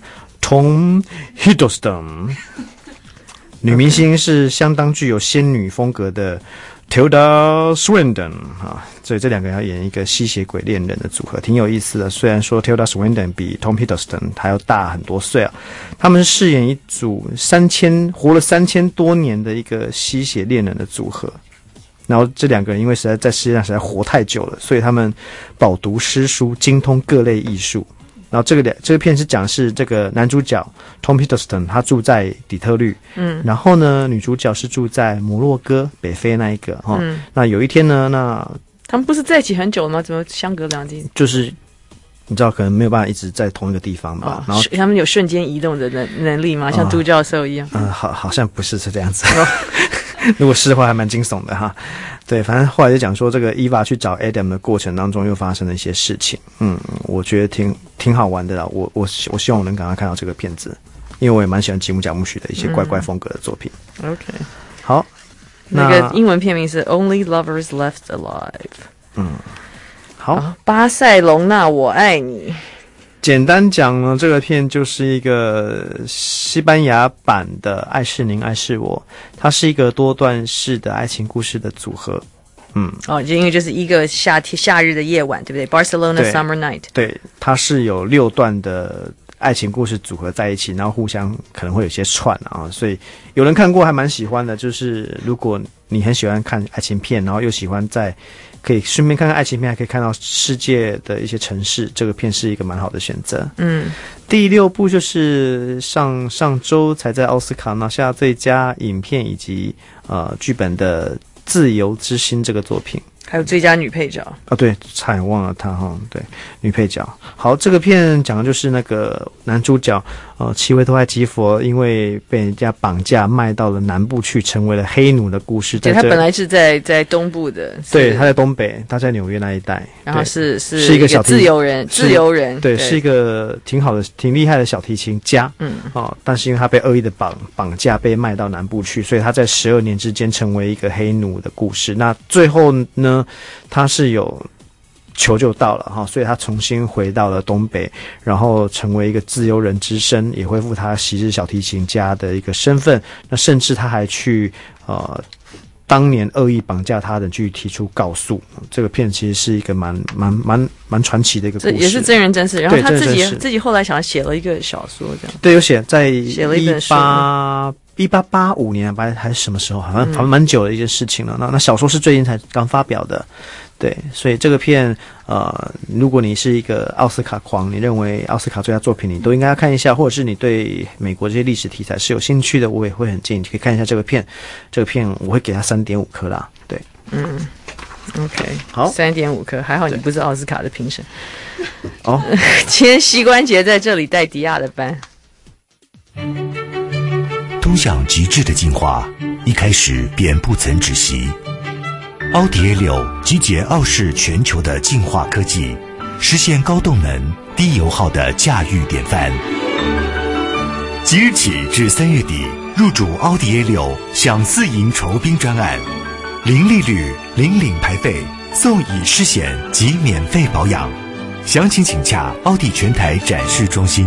Tom Hiddleston。女明星是相当具有仙女风格的 Tilda Swinton 啊，所以这两个人要演一个吸血鬼恋人的组合，挺有意思的。虽然说 Tilda Swinton 比 Tom Hiddleston 还要大很多岁啊，他们饰演一组活了3000多年的一个吸血恋人的组合。然后这两个人因为实在在世界上实在活太久了，所以他们饱读诗书，精通各类艺术。然后这个片是讲是这个男主角 Tom Hiddleston 他住在底特律，然后呢女主角是住在摩洛哥北非那一个那有一天呢，那他们不是在一起很久了吗？怎么相隔两地？ 就是你知道可能没有办法一直在同一个地方吧，然后他们有瞬间移动的能力吗？像都教授一样？ 好像不是这样子。如果是的话还蛮惊悚的哈。对，反正后来就讲说这个 Eva 去找 Adam 的过程当中又发生了一些事情，我觉得挺好玩的啦。我希望我能赶快看到这个片子，因为我也蛮喜欢吉姆贾木许的一些怪怪风格的作品。 OK， 好， 那个英文片名是 Only Lovers Left Alive。 好， 巴塞隆纳我爱你。 简单讲呢，这个片就是一个西班牙版的《爱是您，爱是我》，它是一个多段式的爱情故事的组合。 就因为就是一个夏日的夜晚，对不对 ？Barcelona Summer Night。对， 它是有6段的爱情故事组合在一起，然后互相可能会有些串啊，所以有人看过还蛮喜欢的。就是如果你很喜欢看爱情片，然后又喜欢可以顺便看看爱情片，还可以看到世界的一些城市，这个片是一个蛮好的选择。第6部就是上周才在奥斯卡拿下最佳影片以及剧本的《自由之心》这个作品。 还有最佳女配角对，差点忘了她哈。对，女配角。好，这个片讲的就是那个男主角奇维托艾基佛因为被人家绑架卖到了南部去，成为了黑奴的故事。 对，他本来是在东部的， 对，他在东北，他在纽约那一带， 然后是一个小自由人， 对，是一个挺好的、挺厉害的小提琴家。但是因为他被恶意的绑架，被卖到南部去，所以他在12年之间成为一个黑奴的故事。那最后呢，他是有求救到了所以他重新回到了东北，然后成为一个自由人之身，也恢复他昔日小提琴家的一个身份。那甚至他还去当年恶意绑架他的人去提出告诉。这个片其实是一个蛮传奇的一个故事， 也是真人真事。然后他自己后来想写了一个小说，这样。 对，有写了一本书。 1885年还是什么时候，好像蛮久的一件事情了。那小说是最近才刚发表的。对，所以这个片如果你是一个奥斯卡狂，你认为奥斯卡最佳作品你都应该要看一下，或者是你对美国这些历史题材是有兴趣的，我也会很建议你可以看一下这个片。这个片我会给它3.5颗啦。对 ，OK， 好 ，3.5颗，还好你不是奥斯卡的评审。今天膝关节在这里带迪亚的班。 通向极致的进化，一开始便不曾止息。奥迪 A6 集结傲视全球的进化科技，实现高动能、低油耗的驾驭典范。即日起至3月底，入主奥迪 A6享4赢酬宾专案，0利率、0领牌费，送乙式险及免费保养。详情请洽奥迪全台展示中心。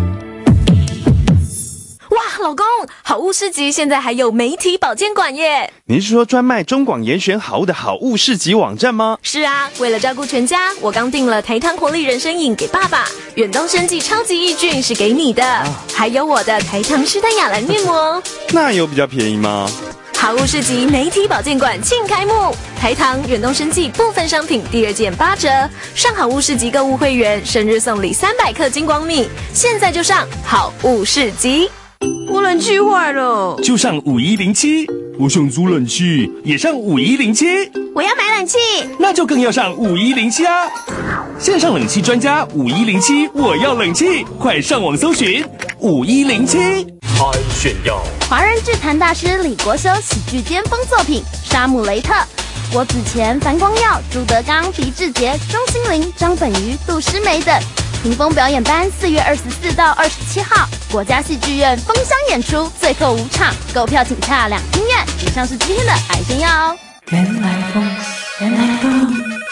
老公，好物市集现在还有媒体保健馆耶！ 您是说专卖中广严选好物的好物市集网站吗？ 是啊，为了照顾全家，我刚订了台糖活力人参饮给爸爸，远东生技超级益菌是给你的，还有我的台糖施丹雅兰面膜。 那有比较便宜吗？ 好物市集媒体保健馆庆开幕，台糖、远东生技部分商品第2件8折，上好物市集购物会员生日送礼300克金光蜜，现在就上好物市集。 我冷气坏了， 就上5107。我想租冷气，也上5107。 我要买冷气， 那就更要上5107啊！线上冷气专家5107，我要冷气，快上网搜寻5107。 爱炫耀， 华人剧坛大师李国修喜剧巅峰作品《沙姆雷特》，郭子乾、樊光耀、朱德刚、狄志杰、钟欣凌、张本鱼、杜诗梅等。屏风表演班4月24到27号，国家戏剧院封箱演出，最后5场，购票请洽两厅院。以上是今天的爱炫耀哦。 原来风，原来风。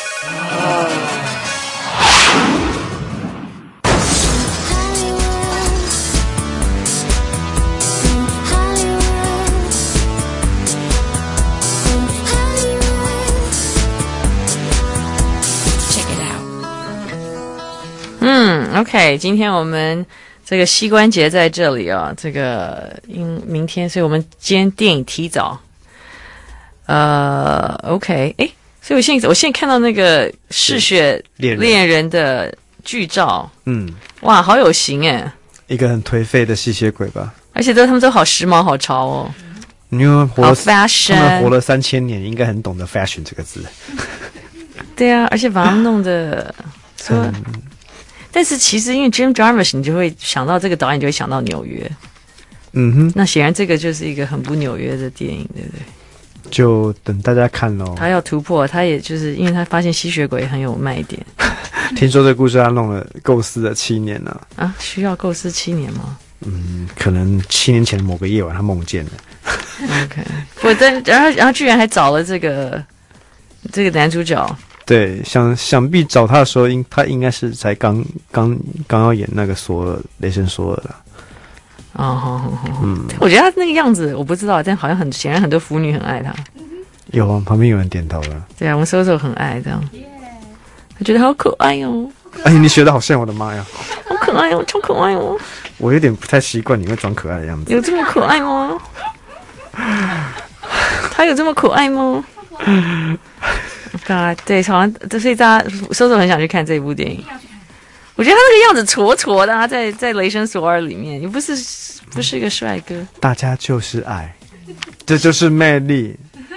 OK， 今天我们这个膝关节在这里啊，这个明天，所以我们今天电影提早。OK， 所以我现在看到那个嗜血恋人的剧照，哇，好有型哎，一个很颓废的吸血鬼吧， 而且他们都好时髦，好潮哦。 因为好 fashion， 他们活了3000年，应该很懂得 fashion 这个字。 对啊，而且把他们弄得说。但是其实因为 Jim Jarmusch， 你就会想到这个导演，就会想到纽约。那显然这个就是一个很不纽约的电影，对不对？ 就等大家看咯。 他要突破，他也就是因为他发现吸血鬼很有卖点。 听说这个故事他弄了构思了7年了。 啊，需要构思7年吗？ 可能7年前某个夜晚他梦见了。 OK， 然后居然还找了这个男主角。 对，想必找他的时候，他应该是才刚要演那个雷神索尔了。我觉得他那个样子我不知道，但好像显然很多腐女很爱他。 有啊，旁边有人点头了。 对啊，我们搜很爱这样。他觉得好可爱哦。 哎，你学的好像，我的妈呀！ 好可爱哦，超可爱哦。 我有点不太习惯你会装可爱的样子。 有这么可爱吗？他有这么可爱吗？对，好像所以大家搜很想去看这部电影。我觉得他那个样子挫挫的，他在雷神索尔里面也不是一个帅哥。 大家就是爱，这就是魅力，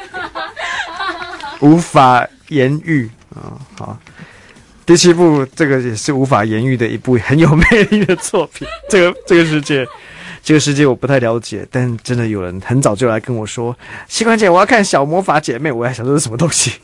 无法言喻啊！好，第7部这个也是无法言喻的一部很有魅力的作品。这个世界我不太了解，但真的有人很早就来跟我说：“膝关节，我要看小魔法姐妹。”我还想说这是什么东西。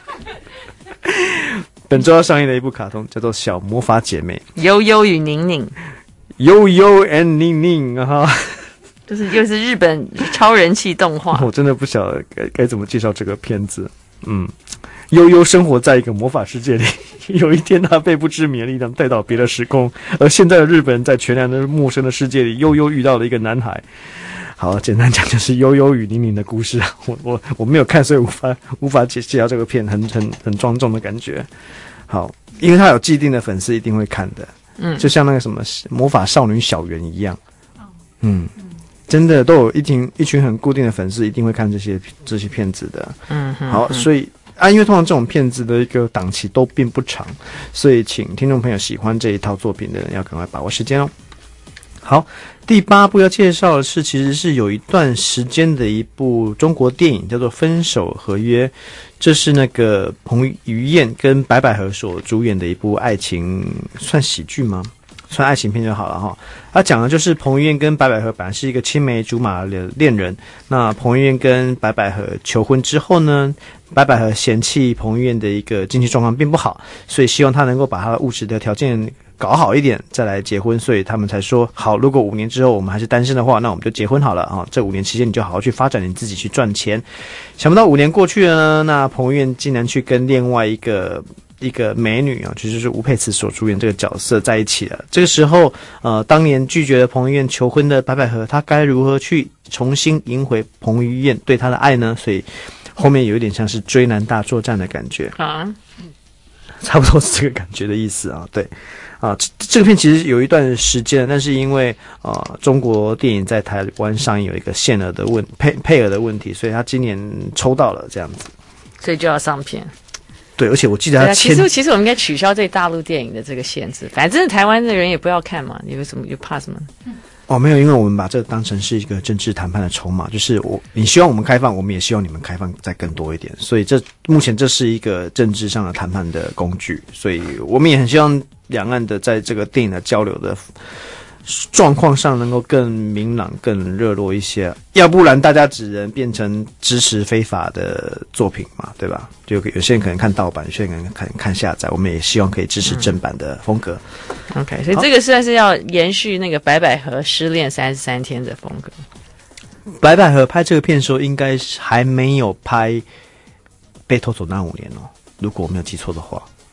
本周要上映的一部卡通叫做《小魔法姐妹》， 悠悠与宁宁， 悠悠 and 宁宁啊， 就是又是日本超人气动画。 我真的不晓得该怎么介绍这个片子。悠悠生活在一个魔法世界里，有一天他被不知名的力量带到别的时空，而现在的日本人在全然的陌生的世界里，悠悠遇到了一个男孩。好，简单讲就是悠悠与宁宁的故事。我没有看，所以无法介绍这个片很庄重的感觉。好，因为他有既定的粉丝一定会看的，就像那个什么魔法少女小圆一样，真的都有一群很固定的粉丝一定会看这些片子的。好，所以因为通常这种片子的一个档期都并不长，所以请听众朋友喜欢这一套作品的人要赶快把握时间哦。好，第8部要介绍的是，其实是有一段时间的一部中国电影，叫做《分手合约》。这是那个彭于晏跟白百合所主演的一部爱情，算喜剧吗？算爱情片就好了哈。他讲的就是彭于晏跟白百合本来是一个青梅竹马的恋人，那彭于晏跟白百合求婚之后呢，白百合嫌弃彭于晏的一个经济状况并不好，所以希望他能够把他的物质的条件搞好一点再来结婚，所以他们才说好，如果5年之后我们还是单身的话，那我们就结婚好了啊！这5年期间你就好好去发展你自己，去赚钱。想不到5年过去了呢，那彭于晏竟然去跟另外一个美女啊，就是吴佩慈所主演这个角色在一起了。这个时候，当年拒绝了彭于晏求婚的白百合，她该如何去重新赢回彭于晏对她的爱呢？所以后面有一点像是追男大作战的感觉啊，差不多是这个感觉的意思啊，对。这个片其实有一段时间，但是因为中国电影在台湾上映有一个限额的配额的问题，所以他今年抽到了这样子，所以就要上片。对，而且我记得他其实我们应该取消对大陆电影的这个限制，反正台湾的人也不要看嘛，你为什么就怕什么？没有，因为我们把这当成是一个政治谈判的筹码，就是你希望我们开放，我们也希望你们开放再更多一点，所以目前这是一个政治上的谈判的工具，所以我们也很希望两岸的在这个电影的交流的状况上能够更明朗、更热络一些，要不然大家只能变成支持非法的作品嘛，对吧？就有些人可能看盗版，有些人可能看下载，我们也希望可以支持正版的风格。OK， 所以这个实在是要延续那个白百合失恋33天的风格。白百合拍这个片的时候，应该还没有拍《被偷走那5年》哦，如果我没有记错的话。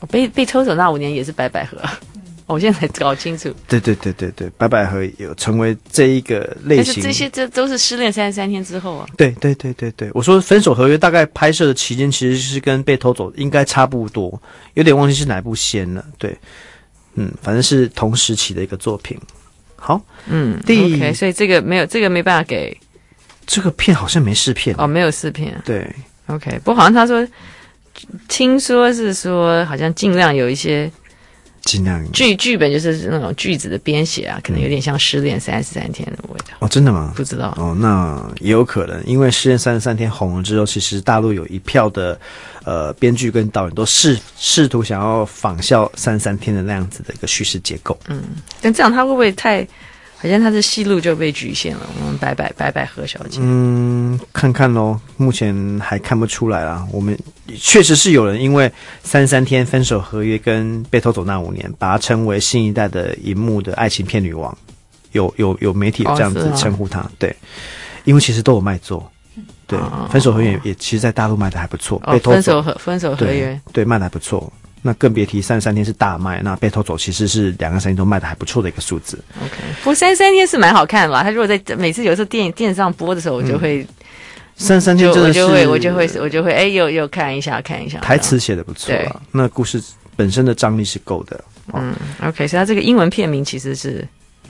被偷走那5年也是白百合。我现在才搞清楚。 对，白百合有成为这一个类型， 但是这都是失恋33天之后啊。 对，我说分手合约大概拍摄的期间其实是跟被偷走应该差不多，有点忘记是哪部先了。对，反正是同时期的一个作品。好，OK， 所以这个没办法给。 这个片好像没试片哦，没有试片。 对 ，OK， 不过好像他说，听说是说好像尽量有一些。 尽量剧本就是那种句子的编写啊，可能有点像失恋33天的味道。 哦，真的吗？ 不知道。 哦，那也有可能，因为失恋33天红了之后，其实大陆有一票的编剧跟导演都试图想要仿效33天的那样子的一个叙事结构。 但这样他会不会太？好像他的戏路就被局限了。我们白百合小姐， 看看咯，目前还看不出来啦。我们确实是有人因为33天分手合约跟被偷走那5年，把它称为新一代的荧幕的爱情片女王。有媒体有这样子称呼她，对，因为其实都有卖座。对，分手合约也其实在大陆卖的还不错。被偷走分手合约对卖的还不错。那更别提33天是大卖，那被偷走其实是2个3天都卖的还不错的一个数字。 OK， 不过33天是蛮好看的啦。他如果在每次有时候电视上播的时候，我就会 33天真的是我就会有看一下。 台词写的不错啊，那故事本身的张力是够的。 OK， 所以他这个英文片名其实是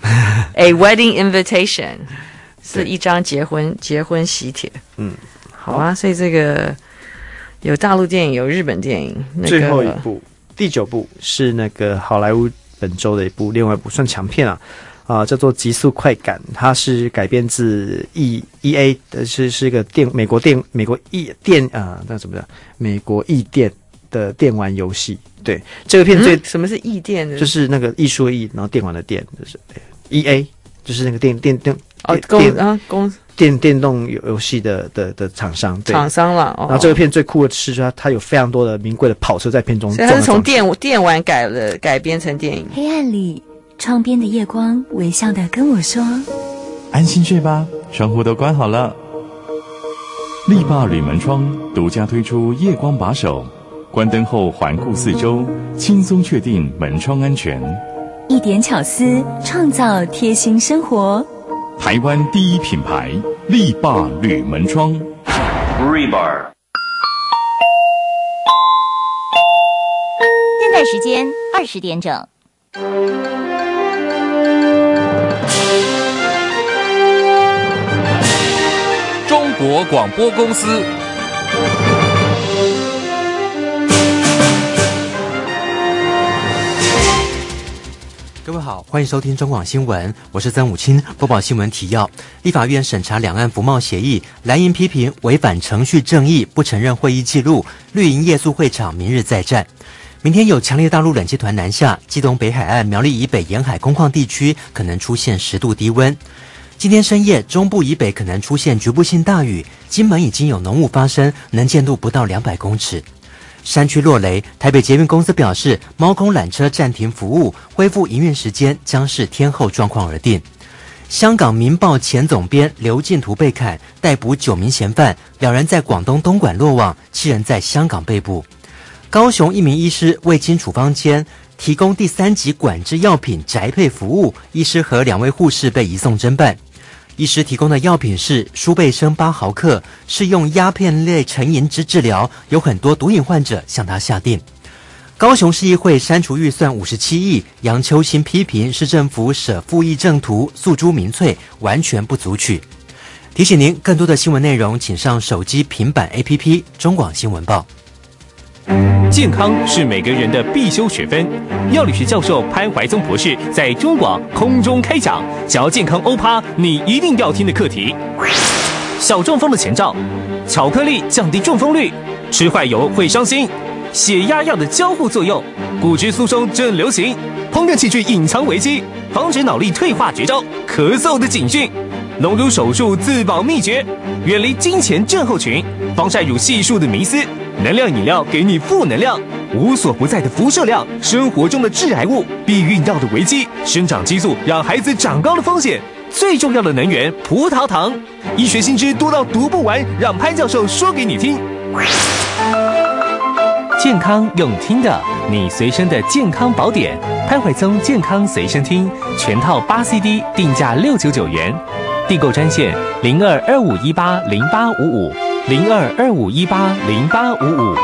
A Wedding Invitation， 是一张结婚喜帖。好啊，所以这个。有大陆电影，有日本电影。 最后一部，第9部是那个好莱坞本周的另外一部算强片啊，叫做《极速快感》，它是改编自 EA 的，是一个美国那怎么讲？美国异电的电玩游戏。对，这个片什么是异电的？ 就是那个艺术的艺，然后电玩的电，就是 EA， 就是那个电动游戏的厂商，对， 厂商了。 然后这个片最酷的是说，它有非常多的名贵的跑车在片中， 所以它是从电玩改编成电影。 黑暗里，窗边的夜光微笑地跟我说：“ 安心睡吧，窗户都关好了。”力霸铝门窗独家推出夜光把手，关灯后环顾四周，轻松确定门窗安全。 一点巧思，创造贴心生活。 台湾第一品牌力霸铝门窗 Rebar。 现在时间20点整。 中国广播公司。 各位好，欢迎收听中广新闻，我是曾武清，播报新闻提要。立法院审查两岸服贸协议，蓝营批评违反程序正义，不承认会议记录，绿营夜宿会场明日再战。明天有强烈大陆冷气团南下，基隆北海岸、苗栗以北沿海空旷地区可能出现10度低温。今天深夜，中部以北可能出现局部性大雨，金门已经有浓雾发生，能见度不到200公尺。山区落雷，台北捷运公司表示，猫空缆车暂停服务，恢复营运时间将视天候状况而定。香港《民报》前总编刘进图被砍，逮捕9名嫌犯，2人在广东东莞落网，7人在香港被捕。高雄一名医师未经处方签提供第3级管制药品宅配服务，医师和2位护士被移送侦办。医师提供的药品是舒贝生8毫克，是用鸦片类成瘾之治疗，有很多毒瘾患者向他下定。高雄市议会删除预算57亿，杨秋兴批评市政府舍富议正途，诉诸民粹，完全不足取。提醒您，更多的新闻内容请上手机平板 APP 中广新闻报。 健康是每个人的必修学分。药理学教授潘怀宗博士在中广空中开讲，想要健康欧趴，你一定要听的课题。小中风的前兆，巧克力降低中风率，吃坏油会伤心，血压药的交互作用，骨质疏松正流行，烹饪器具隐藏危机，防止脑力退化绝招，咳嗽的警讯，隆乳手术自保秘诀，远离金钱症候群，防晒乳系数的迷思。能量饮料给你负能量，无所不在的辐射量，生活中的致癌物，避孕药的危机，生长激素让孩子长高的风险，最重要的能源葡萄糖，医学新知多到读不完，让潘教授说给你听。 健康用听的，你随身的健康宝典，潘怀宗健康随身听，全套8 CD， 定价699元。订购专线0225180855，0225180855。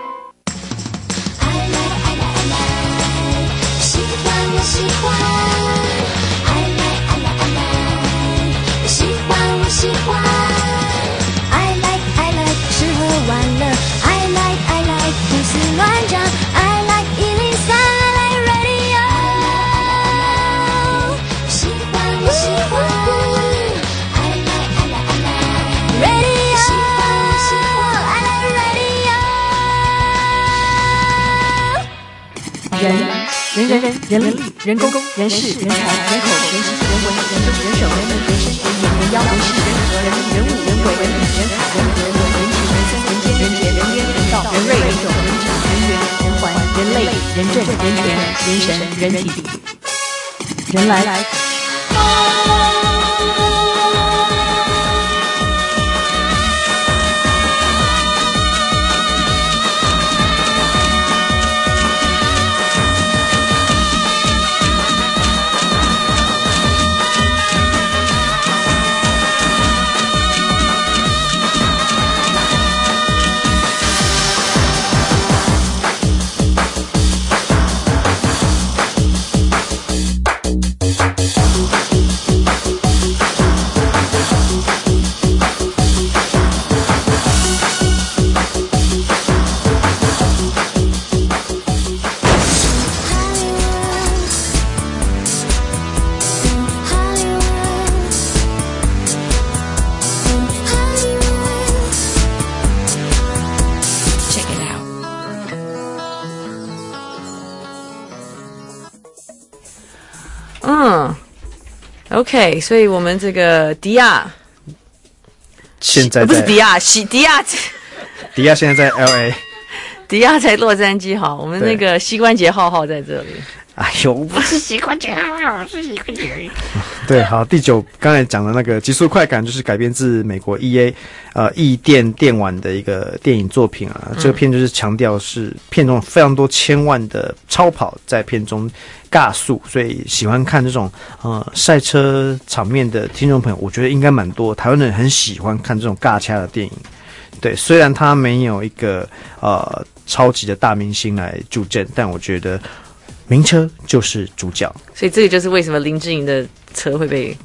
人力、人工、人事、人才、人口、人情、人文、人政、人手、人民、人生、人言、人妖、人事、人和、人物、人鬼、人理、人海、人和、人文、人情、人生、人间、人杰、人冤、人道、人瑞、人种、人质、人缘、人环、人类、人政、人权、人神、人体、人来。OK， 所以我们这个迪亚现在不是迪亚，迪亚现在在 LA， 迪亚在洛杉矶。好，我们那个膝关节浩浩在这里。 哎呦， 不是膝关节浩浩，是膝关节。 对，好，第9刚才讲的那个《极速快感》就是改编自美国 EA 异电电玩的一个电影作品啊。这个片就是强调是片中非常多千万的超跑在片中尬速，所以喜欢看这种赛车场面的听众朋友，我觉得应该蛮多。台湾人很喜欢看这种尬掐的电影。对，虽然他没有一个超级的大明星来助阵，但我觉得名车就是主角。 所以这个就是为什么林志颖的车会被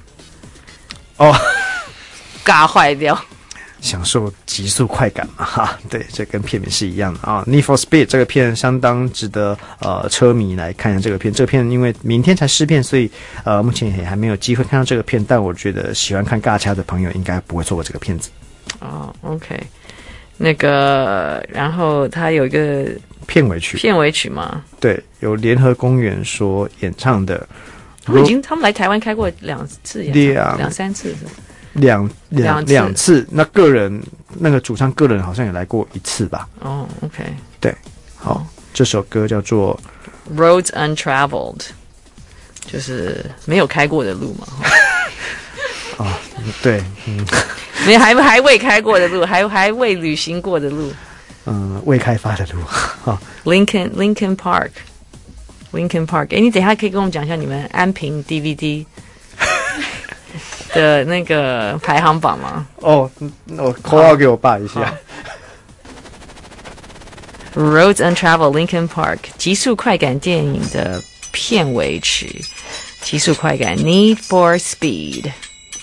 尬坏掉。 享受极速快感嘛，哈，对，这跟片名是一样的啊。Need for Speed 这个片相当值得车迷来看一下这个片。这个片因为明天才试片，所以目前也还没有机会看到这个片。但我觉得喜欢看尬掐的朋友应该不会错过这个片子。 OK， 那个，然后他有一个片尾曲嘛？ 对，由联合公园所演唱的。 他们来台湾开过2次2-3次是吧？两次，那个人那个主唱个人好像也来过1次吧。 OK， 对，好，这首歌叫做 Roads Untraveled， 就是没有开过的路嘛。 对， 没还未开过的路，还未旅行过的路， 未开发的路。 Lincoln Park， 你等一下可以跟我们讲一下你们安平 DVD。的那个排行榜吗？ 我call out给我爸一下。 Roads Untraveled Lincoln Park 极速快感电影的片尾曲，极速快感 Need for Speed。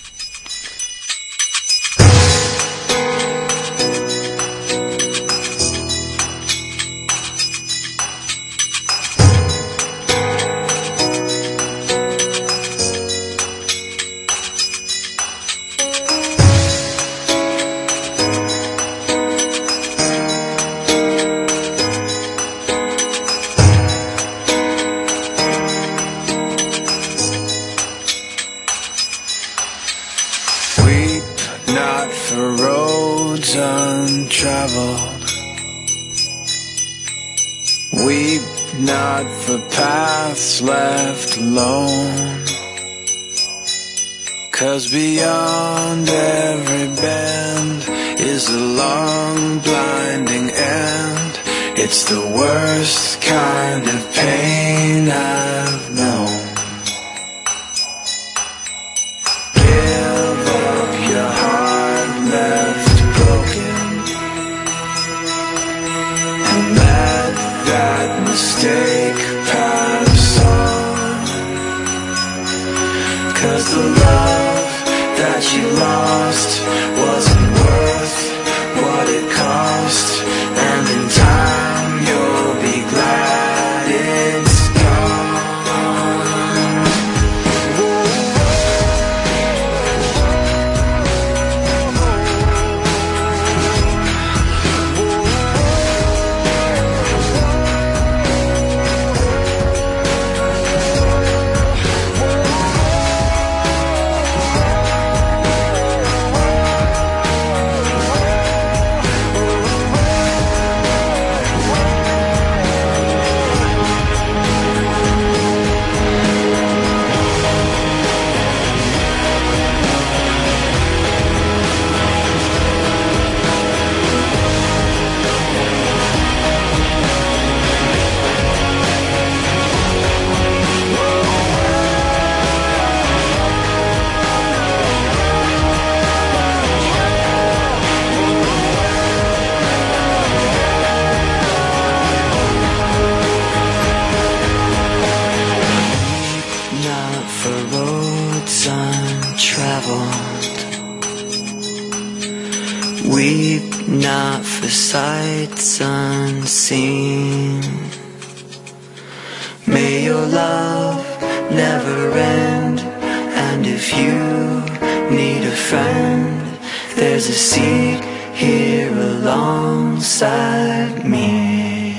Weep not for paths left alone, 'cause beyond every bend is a long blinding end. It's the worst kind of pain I've known. Give up your heart left broken, and let that mistake pass on. 'Cause the love that you lost wasn't worth what it cost, and in time you'll be glad it's gone. Not for roads untraveled, weep not for sights unseen. May your love never end, and if you need a friend, there's a seat here alongside me.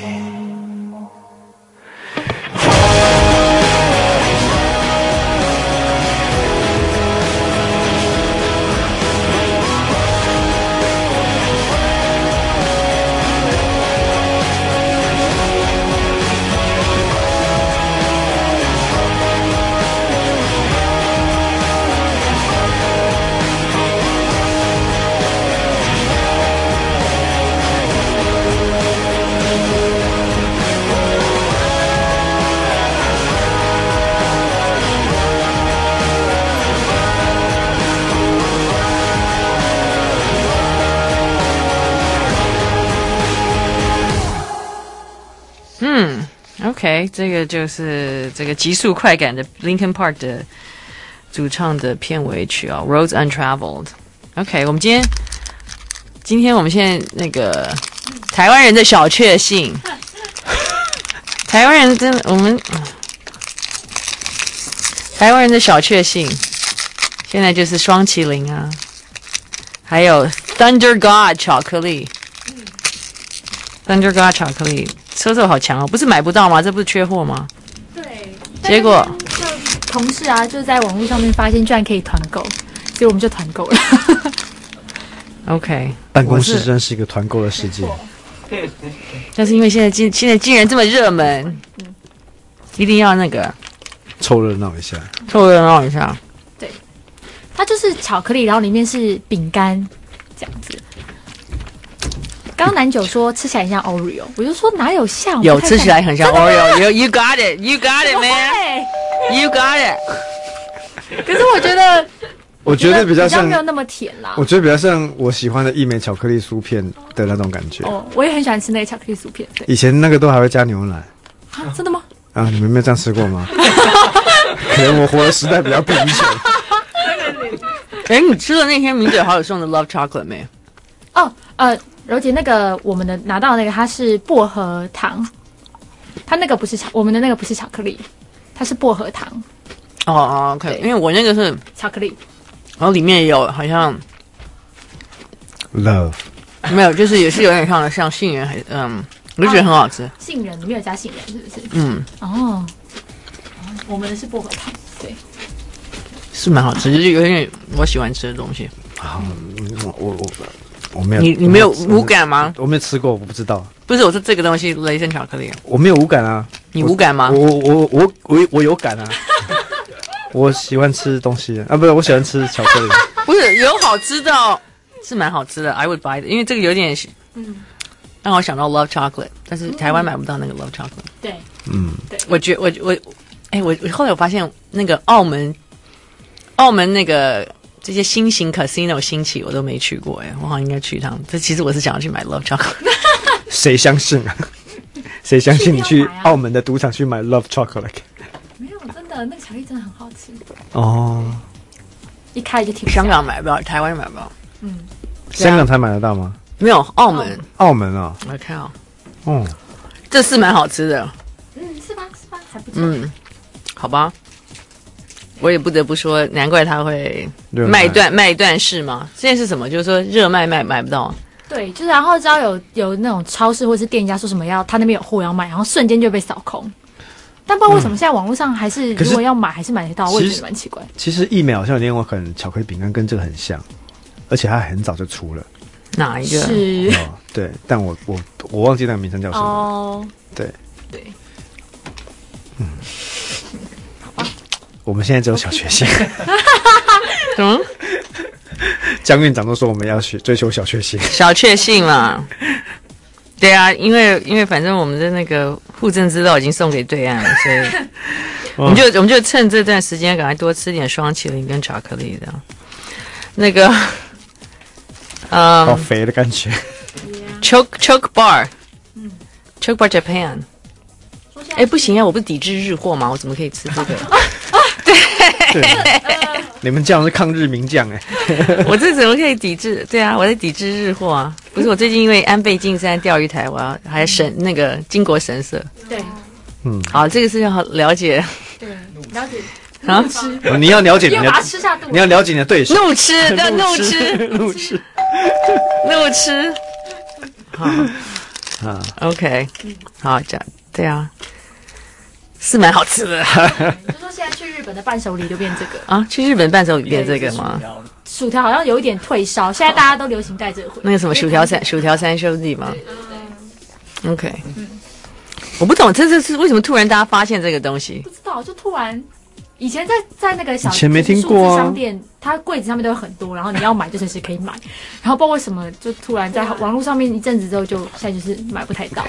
OK， 这个就是这个极速快感的 Linkin Park 的主唱的片尾曲啊 ，Roads Untraveled。OK， 我们今天我们现在那个台湾人的小确幸，台湾人真的台湾人的小确幸，现在就是双麒麟啊，还有 Thunder God 巧克力，Thunder God 巧克力。车手好强哦，不是买不到吗？这不是缺货吗？ 对。 结果同事啊，就在网络上面发现居然可以团购，所以我们就团购了。 OK， 办公室真是一个团购的世界。 但是因为现在竟然这么热门，一定要那个凑热闹一下。 对，它就是巧克力，然后里面是饼干，这样子。刚刚南九说吃起来很像 Oreo， 我就说哪有像？ 有吃起来很像 Oreo。You got it, you got it, man. You got it. 可是我觉得比较像没有那么甜啦。 我觉得比较像我喜欢的益美巧克力酥片的那种感觉。 哦，我也很喜欢吃那个巧克力酥片。对， 以前那个都还会加牛奶。 啊，真的吗？ 啊，你们没有这样吃过吗？可能我活的时代比较贫穷。 你吃的那天名嘴好友送的 Love Chocolate 没？ 哦，柔姐，那个我们的拿到那个它是薄荷糖，它那个不是我们的那个不是巧克力，它是薄荷糖。 哦 ，OK， 因为我那个是巧克力， 然后里面也有好像 love， 没有，就是也是有点像杏仁，我就觉得很好吃。 杏仁，你没有加杏仁是不是？ 哦， 我们的是薄荷糖，对， 是蛮好吃，就是有点我喜欢吃的东西。 我没有， 你没有无感吗？ 我没有吃过，我不知道。 不是，我说这个东西雷神巧克力， 我没有无感啊。 你无感吗？ 我有感啊。我喜欢吃东西啊，不是，我喜欢吃巧克力。 不是有好吃的，是蛮好吃的 ，I would buy 的，因为这个有点， 让我想到 Love Chocolate， 但是台湾买不到那个 Love Chocolate。 对，对， 我后来我发现那个澳门那个这些新型 casino 兴起，我都没去过我好像应该去一趟。这其实我是想要去买 Love Chocolate。 谁相信啊？谁相信你去澳门的赌场去买 Love Chocolate？ 没有，真的那个巧克力真的很好吃。 哦， 一开就停。 香港买不到，台湾买不到。 香港才买得到吗？ 没有，澳门。 澳门啊， 我看哦。 哦， 这是蛮好吃的。 是吧？还不错。 好吧。我也不得不说，难怪他会卖断市嘛。现在是什么？就是说热卖买不到。 对，就是然后只要有那种超市或是店家说什么他那边有货要卖，然后瞬间就被扫空。但不知道为什么现在网络上还是如果要买还是买得到，我也觉得蛮奇怪。 其实益美好像有另外一款巧克力饼干跟这个很像，而且它很早就出了。 哪一个？ 是对，但我忘记那个名称叫什么。 哦， 对。我们现在只有小确幸。江院长都说我们要追求小确幸。 小确幸嘛。对啊，因为反正我们的那个户政资料已经送给对岸了，所以我们就趁这段时间赶快多吃点双麒麟跟巧克力的。那个好肥的感觉。 Choke Bar，Choke Bar Japan。不行啊，我不是抵制日货吗？我怎么可以吃这个？对， 你们酱是抗日名酱我这怎么可以抵制？对啊，我在抵制日货啊！不是，我最近因为安倍晋三钓鱼台，我要还那个巾帼神社。 对， 好，这个是要了解。 对，了解。 啊， 你要了解你的， 要把它吃下肚。 你要了解你的对手。 怒吃，怒吃。好，OK， 好，这样对啊。是蛮好吃的。 你就说现在去日本的伴手礼就变这个啊？去日本伴手礼变这个吗？ 薯条好像有一点退烧，现在大家都流行带这个回。 那个什么薯条三兄弟吗？ OK，我不懂这是为什么突然大家发现这个东西？ 不知道，就突然以前在那个小以前没听过商店，它柜子上面都有很多，然后你要买就随时可以买，然后不知道为什么就突然在网络上面一阵子之后，就现在就是买不太到。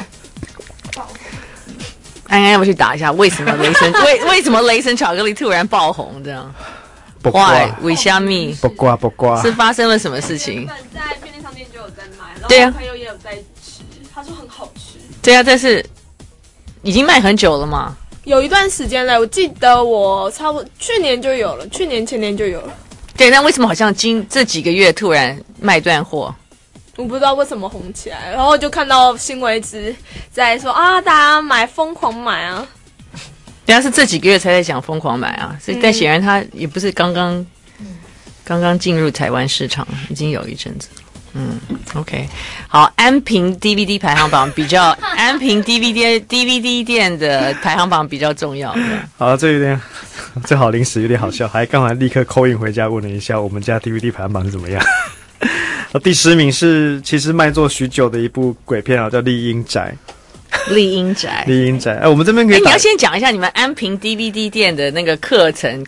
安安要不去打一下？为什么为什么雷神巧克力突然爆红？这样？Why？ 为虾米？ 不挂， 是发生了什么事情？ 在便利商店就有在卖，然后对啊， 我朋友也有在吃，他说很好吃。 对啊，但是已经卖很久了嘛。 有一段时间了，我记得我差不多去年就有了，去年前年就有了。 对，那为什么好像这几个月突然卖断货？ 我不知道为什么红起来，然后就看到新闻一直在说啊，大家疯狂买啊。 对啊，是这几个月才在讲疯狂买啊，所以但显然它也不是刚刚进入台湾市场，已经有一阵子。OK， 好，安平 DVD 排行榜比较，安平 DVD 店的排行榜比较重要。 好，这好临时有点好笑，还刚才立刻 call in 回家问了一下我们家 DVD 排行榜是怎么样。第10名是其实卖座许久的一部鬼片啊，叫《丽英宅》。 丽英宅， 我们这边可以你要先讲一下你们安平 DVD 店的那个课程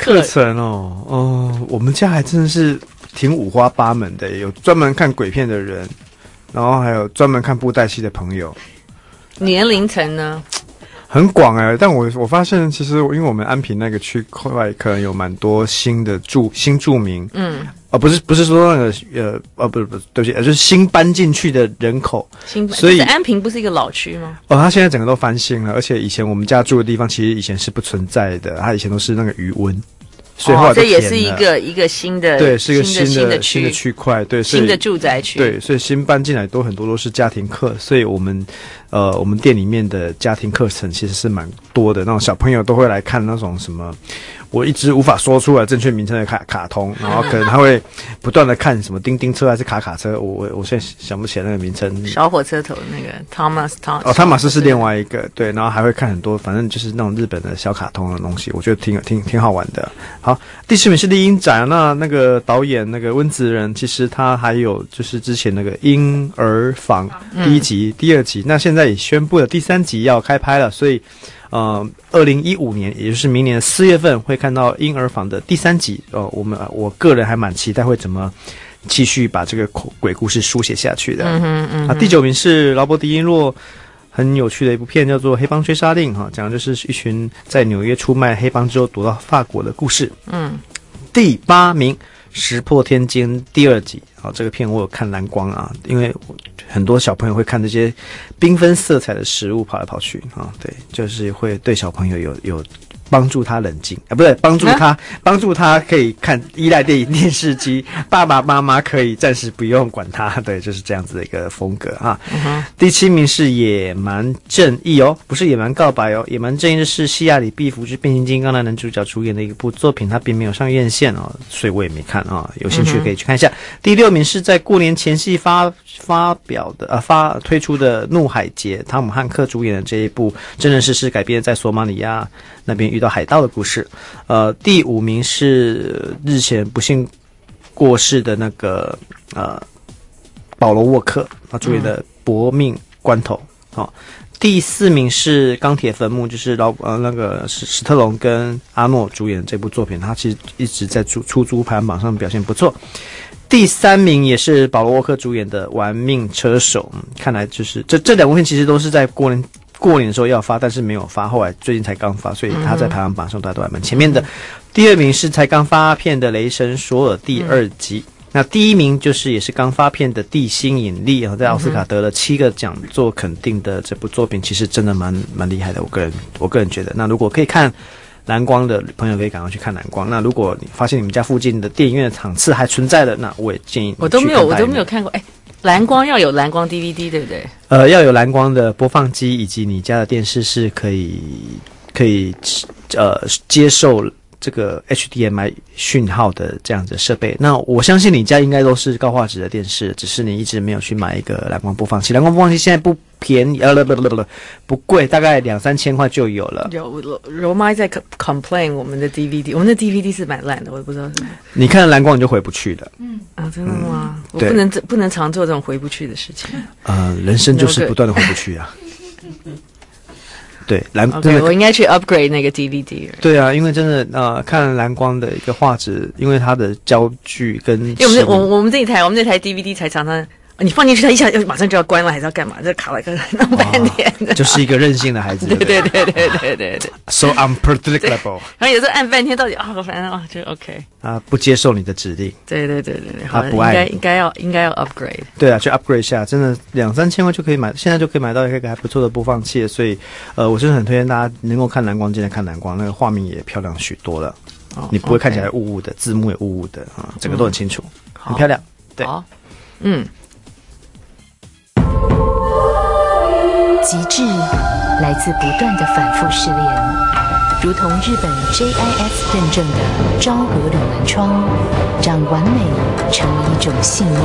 哦，我们家还真的是挺五花八门的，有专门看鬼片的人，然后还有专门看布袋戏的朋友。 年龄层呢？ 很广但我发现其实因为我们安平那个区块可能有蛮多新住民，不是说那个不对不起，就是新搬进去的人口，所以安平不是一个老区吗？ 它现在整个都翻新了，而且以前我们家住的地方其实以前是不存在的，它以前都是那个余温。所以后来这也是一个新的， 对，是一个新的区块，对， 新的住宅区， 对，所以新搬进来很多都是家庭课，所以我们店里面的家庭课程其实是蛮多的，那种小朋友都会来看那种什么我一直无法说出来正确名称的卡通，然后可能他会不断的看什么叮叮车还是卡车，我现在想不起来那个名称。 小火车头那个汤马斯是另外一个，对，然后还会看很多，反正就是那种日本的小卡通的东西，我觉得挺好玩的。好，第10名是丽英宅，那个导演那个温子仁，其实他还有就是之前那个婴儿房第1集、第2集，那现在也宣布了第3集要开拍了，所以2015年，也就是明年4月份会看到婴儿房的第3集。我个人还蛮期待会怎么继续把这个鬼故事书写下去的。 嗯第9名是劳勃·迪尼洛很有趣的一部片，叫做《黑帮追杀令》哈，讲的就是一群在纽约出卖黑帮之后躲到法国的故事。第8名《石破天惊》第2集。好，这个片我有看蓝光啊，因为很多小朋友会看这些缤纷色彩的食物跑来跑去啊，对，就是会对小朋友有帮助他冷静啊，不对，帮助他可以看依赖电视机，爸爸妈妈可以暂时不用管他，对，就是这样子的一个风格啊。第7名是《野蛮正义》哦，不是《野蛮告白》哦，《野蛮正义》是西亚里毕福是变形金刚的男主角主演的一部作品，他并没有上院线哦，所以我也没看啊，有兴趣可以去看一下。第6名是在过年前夕推出的《怒海劫》，汤姆汉克主演的这一部真人实事改编在索马里亚那边遇到海盗的故事。第5名是日前不幸过世的那个保罗沃克主演的《搏命关头》。第4名是《钢铁坟墓》，就是那个史特龙跟阿诺主演的这部作品，他其实一直在出租排行榜上表现不错。第3名也是保罗沃克主演的《玩命车手》，看来就是这2部片其实都是在过年的时候要发，但是没有发，后来最近才刚发，所以他在排行榜上都还蛮前面的。第2名是才刚发片的《雷神索尔》第2集。那第1名就是也是刚发片的《地心引力》啊，在奥斯卡得了7个奖座肯定的这部作品，其实真的蛮厉害的。我个人觉得，那如果可以看蓝光的朋友可以赶快去看蓝光。那如果你发现你们家附近的电影院的场次还存在的，那我也建议你去看。 我都没有看过。蓝光要有蓝光 DVD 对不对？ 要有蓝光的播放机，以及你家的电视是可以接受这个 HDMI 讯号的这样子的设备。那我相信你家应该都是高画质的电视，只是你一直没有去买一个蓝光播放器。蓝光播放器现在不便宜，不贵，大概2-3千块就有了。 有柔妈在 complain 我们的 DVD， 我们的 DVD 是蛮烂的，我也不知道是。 你看了蓝光你就回不去了。 真的吗？我不能常做这种回不去的事情。 人生就是不断的回不去啊。对， okay, 我应该去 upgrade 那个 DVD。对啊，因为真的看蓝光的一个画质，因为它的焦距跟因为我们这台 DVD 才常常你放进去，它一下马上就要关了，还是要干嘛？这卡了个弄半天的， 就是一个任性的孩子。 对。 So unpredictable。 然后有时候按半天，到底反正就 OK。 不接受你的指令。 对，好，不爱应该要 upgrade。 对啊，去 upgrade 一下，真的2-3千块就可以买，现在就可以买到一个还不错的播放器，所以我真的很推荐大家能够看蓝光，尽量看蓝光，那个画面也漂亮许多了。你不会看起来雾雾的，字幕也雾雾的啊，整个都很清楚，很漂亮。对， 极致来自不断的反复试炼，如同日本 JIS 认证的昭和铝门窗，让完美成为一种信念。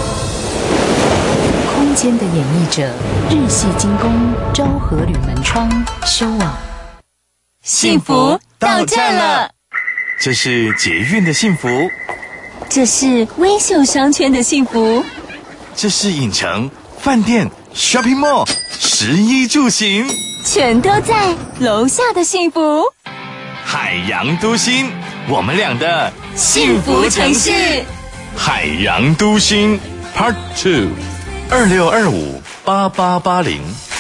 空间的演绎者，日系精工昭和铝门窗，修网。 幸福到站了， 这是捷运的幸福， 这是微秀商圈的幸福， 这是影城、饭店、shopping mall， 食衣住行全都在楼下的幸福。 海洋都心，我们俩的幸福城市。 海洋都心 Part 2 26258880。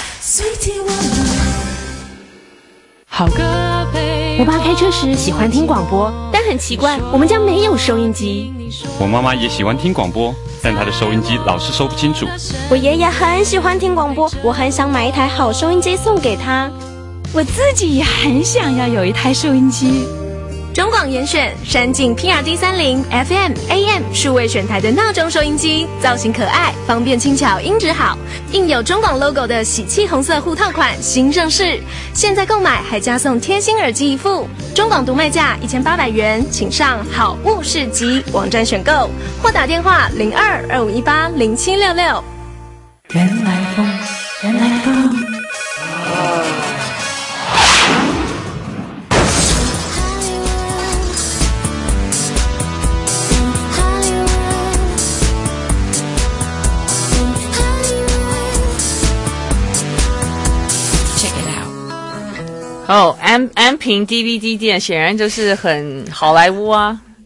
好歌配。我爸开车时喜欢听广播，但很奇怪，我们家没有收音机。 我妈妈也喜欢听广播，但她的收音机老是收不清楚。 我爷爷很喜欢听广播，我很想买一台好收音机送给他。 我自己也很想要有一台收音机。 中广严选山景 PRD30 FM、AM 数位选台的闹钟收音机，造型可爱，方便轻巧，音质好，印有中广 logo 的喜气红色护套款新上市，现在购买还加送贴心耳机一副，中广独卖价1800元，请上好物市集网站选购，或打电话0225180766。 原来风，原来风。 安平 DVD 店显然就是很好莱坞啊，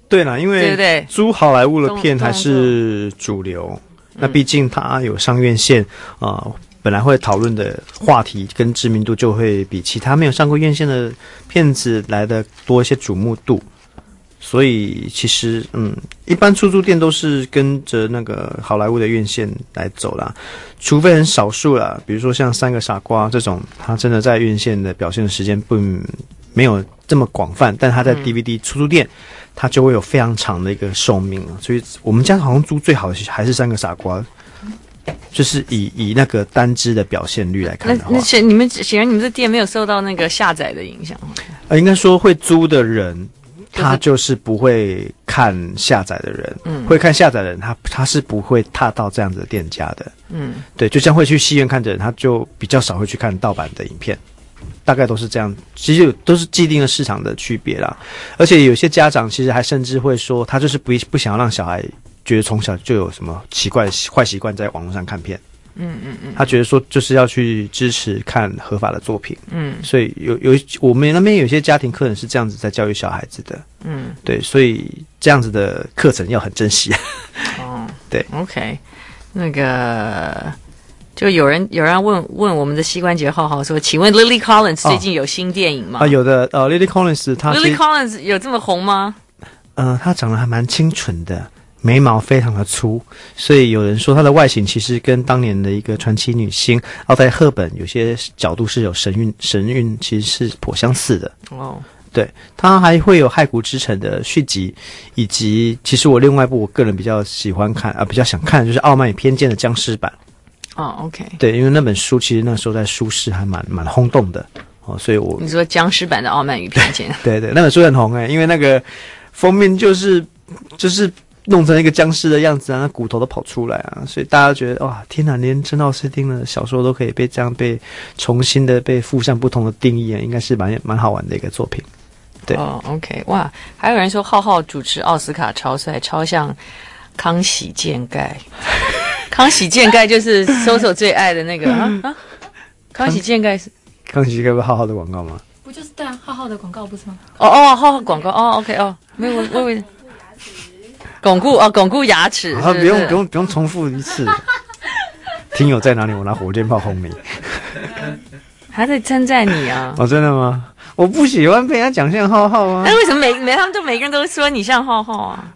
对啦，因为对不对租好莱坞的片还是主流，那毕竟它有上院线本来会讨论的话题跟知名度就会比其他没有上过院线的片子来的多一些瞩目度。所以其实一般出租店都是跟着那个好莱坞的院线来走啦，除非很少数啦，比如说像三个傻瓜这种，他真的在院线的表现的时间没有这么广泛，但他在 DVD 出租店他就会有非常长的一个寿命了。所以我们家好像租最好的还是三个傻瓜，就是以那个单支的表现率来看的话， 那显然你们这店没有受到那个下载的影响。 应该说会租的人。他就是不会看下载的人，会看下载的人，他是不会踏到这样子的店家的，对，就像会去戏院看的人，他就比较少会去看盗版的影片，大概都是这样，其实都是既定的市场的区别啦。而且有些家长其实还甚至会说，他就是不想要让小孩觉得从小就有什么奇怪的坏习惯在网络上看片。他觉得说就是要去支持看合法的作品，所以有我们那边有些家庭课程是这样子在教育小孩子的，对，所以这样子的课程要很珍惜。对 ，OK， 那个就有人问我们的膝关节浩浩说，请问 Lily Collins 最近有新电影吗？ 有的，Lily Collins 有这么红吗？ 她长得还蛮清纯的。眉毛非常的粗，所以有人说她的外形其实跟当年的一个传奇女星奥黛赫本有些角度是有神韵，其实是颇相似的。对，她还会有《骸骨之城》的续集，以及其实我另外一部我个人比较喜欢看比较想看的就是《傲慢与偏见》的僵尸版。 OK， 对，因为那本书其实那时候在书市还蛮轰动的所以你说僵尸版的《傲慢与偏见》 对，那本书很红因为那个封面就是弄成一个僵尸的样子那骨头都跑出来所以大家觉得哇，天哪，连珍奥斯汀的小说都可以被这样被重新的被附上不同的定义应该是蛮好玩的一个作品。对 OK， 哇，还有人说浩浩主持奥斯卡超帅，超像康喜健盖。康喜健盖就是搜最爱的那个康喜健盖是康喜健盖不是浩浩的广告吗？ 不就是对浩浩的广告不是吗？ 浩浩广告OK 没有我以为巩固牙齿， 不用重复一次。听友在哪里？我拿火箭炮轰你。 他在称赞你啊！ 真的吗？我不喜欢被人家讲像浩浩啊。 那为什么他们每个人都说你像浩浩啊？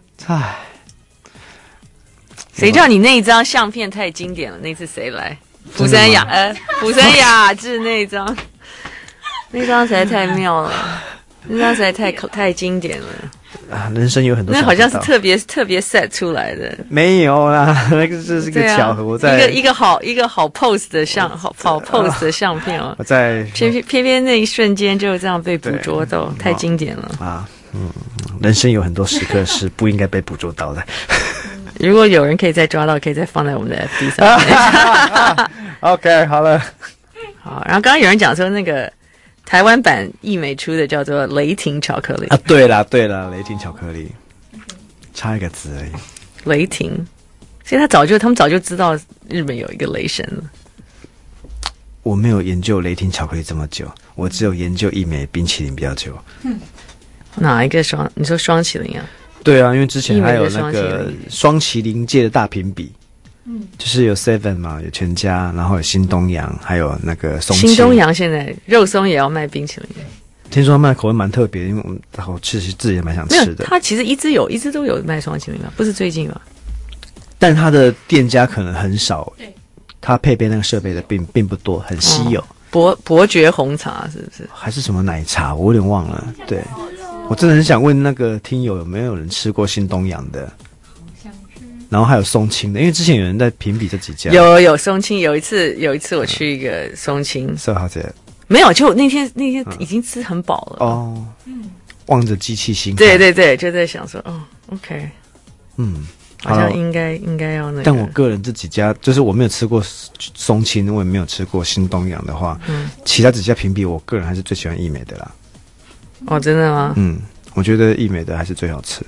谁叫你那一张相片太经典了？那次谁来？釜山雅治那一张，那张实在太妙了，那张实在太经典了。 人生有很多， 那好像是特别 set 出来的， 没有啦，那个这是个巧合。我在一个好 pose 的好 pose 的相片我在偏偏那一瞬间就这样被捕捉到，太经典了人生有很多时刻是不应该被捕捉到的。 如果有人可以再抓到，可以再放在我们的 FB 上面。 OK， 好了， 好。然后刚刚有人讲说那个。台湾版艺美出的叫做雷霆巧克力对啦，雷霆巧克力，差一个字而已。 雷霆，所以他们早就知道日本有一个雷神了。 我没有研究雷霆巧克力这么久，我只有研究艺美冰淇淋比较久。 哪一个你说双麒麟啊？ 对啊，因为之前还有那个双麒麟界的大评比。就是有 Seven 嘛，有全家，然后有新东阳，还有那个松。 新东阳现在肉松也要卖冰淇淋， 听说他们的口味蛮特别，因为我其实自己也蛮想吃的。 他其实一直都有卖双麒麟嘛，不是最近嘛？ 但他的店家可能很少，他配备那个设备的并不多，很稀有。 伯爵红茶是不是？ 还是什么奶茶？我有点忘了。对，我真的很想问那个听友有没有人吃过新东阳的？然后还有松青的，因为之前有人在评比这几家。 有松青，有一次我去一个松青， 是好姐。 没有，就那天已经吃很饱了。 望着机器心。 对，就在想说，OK， 好像应该要那个。 但我个人这几家，就是我没有吃过松青，我也没有吃过新东阳的话，其他几家评比，我个人还是最喜欢艺美的啦。 真的吗？ 我觉得艺美的还是最好吃。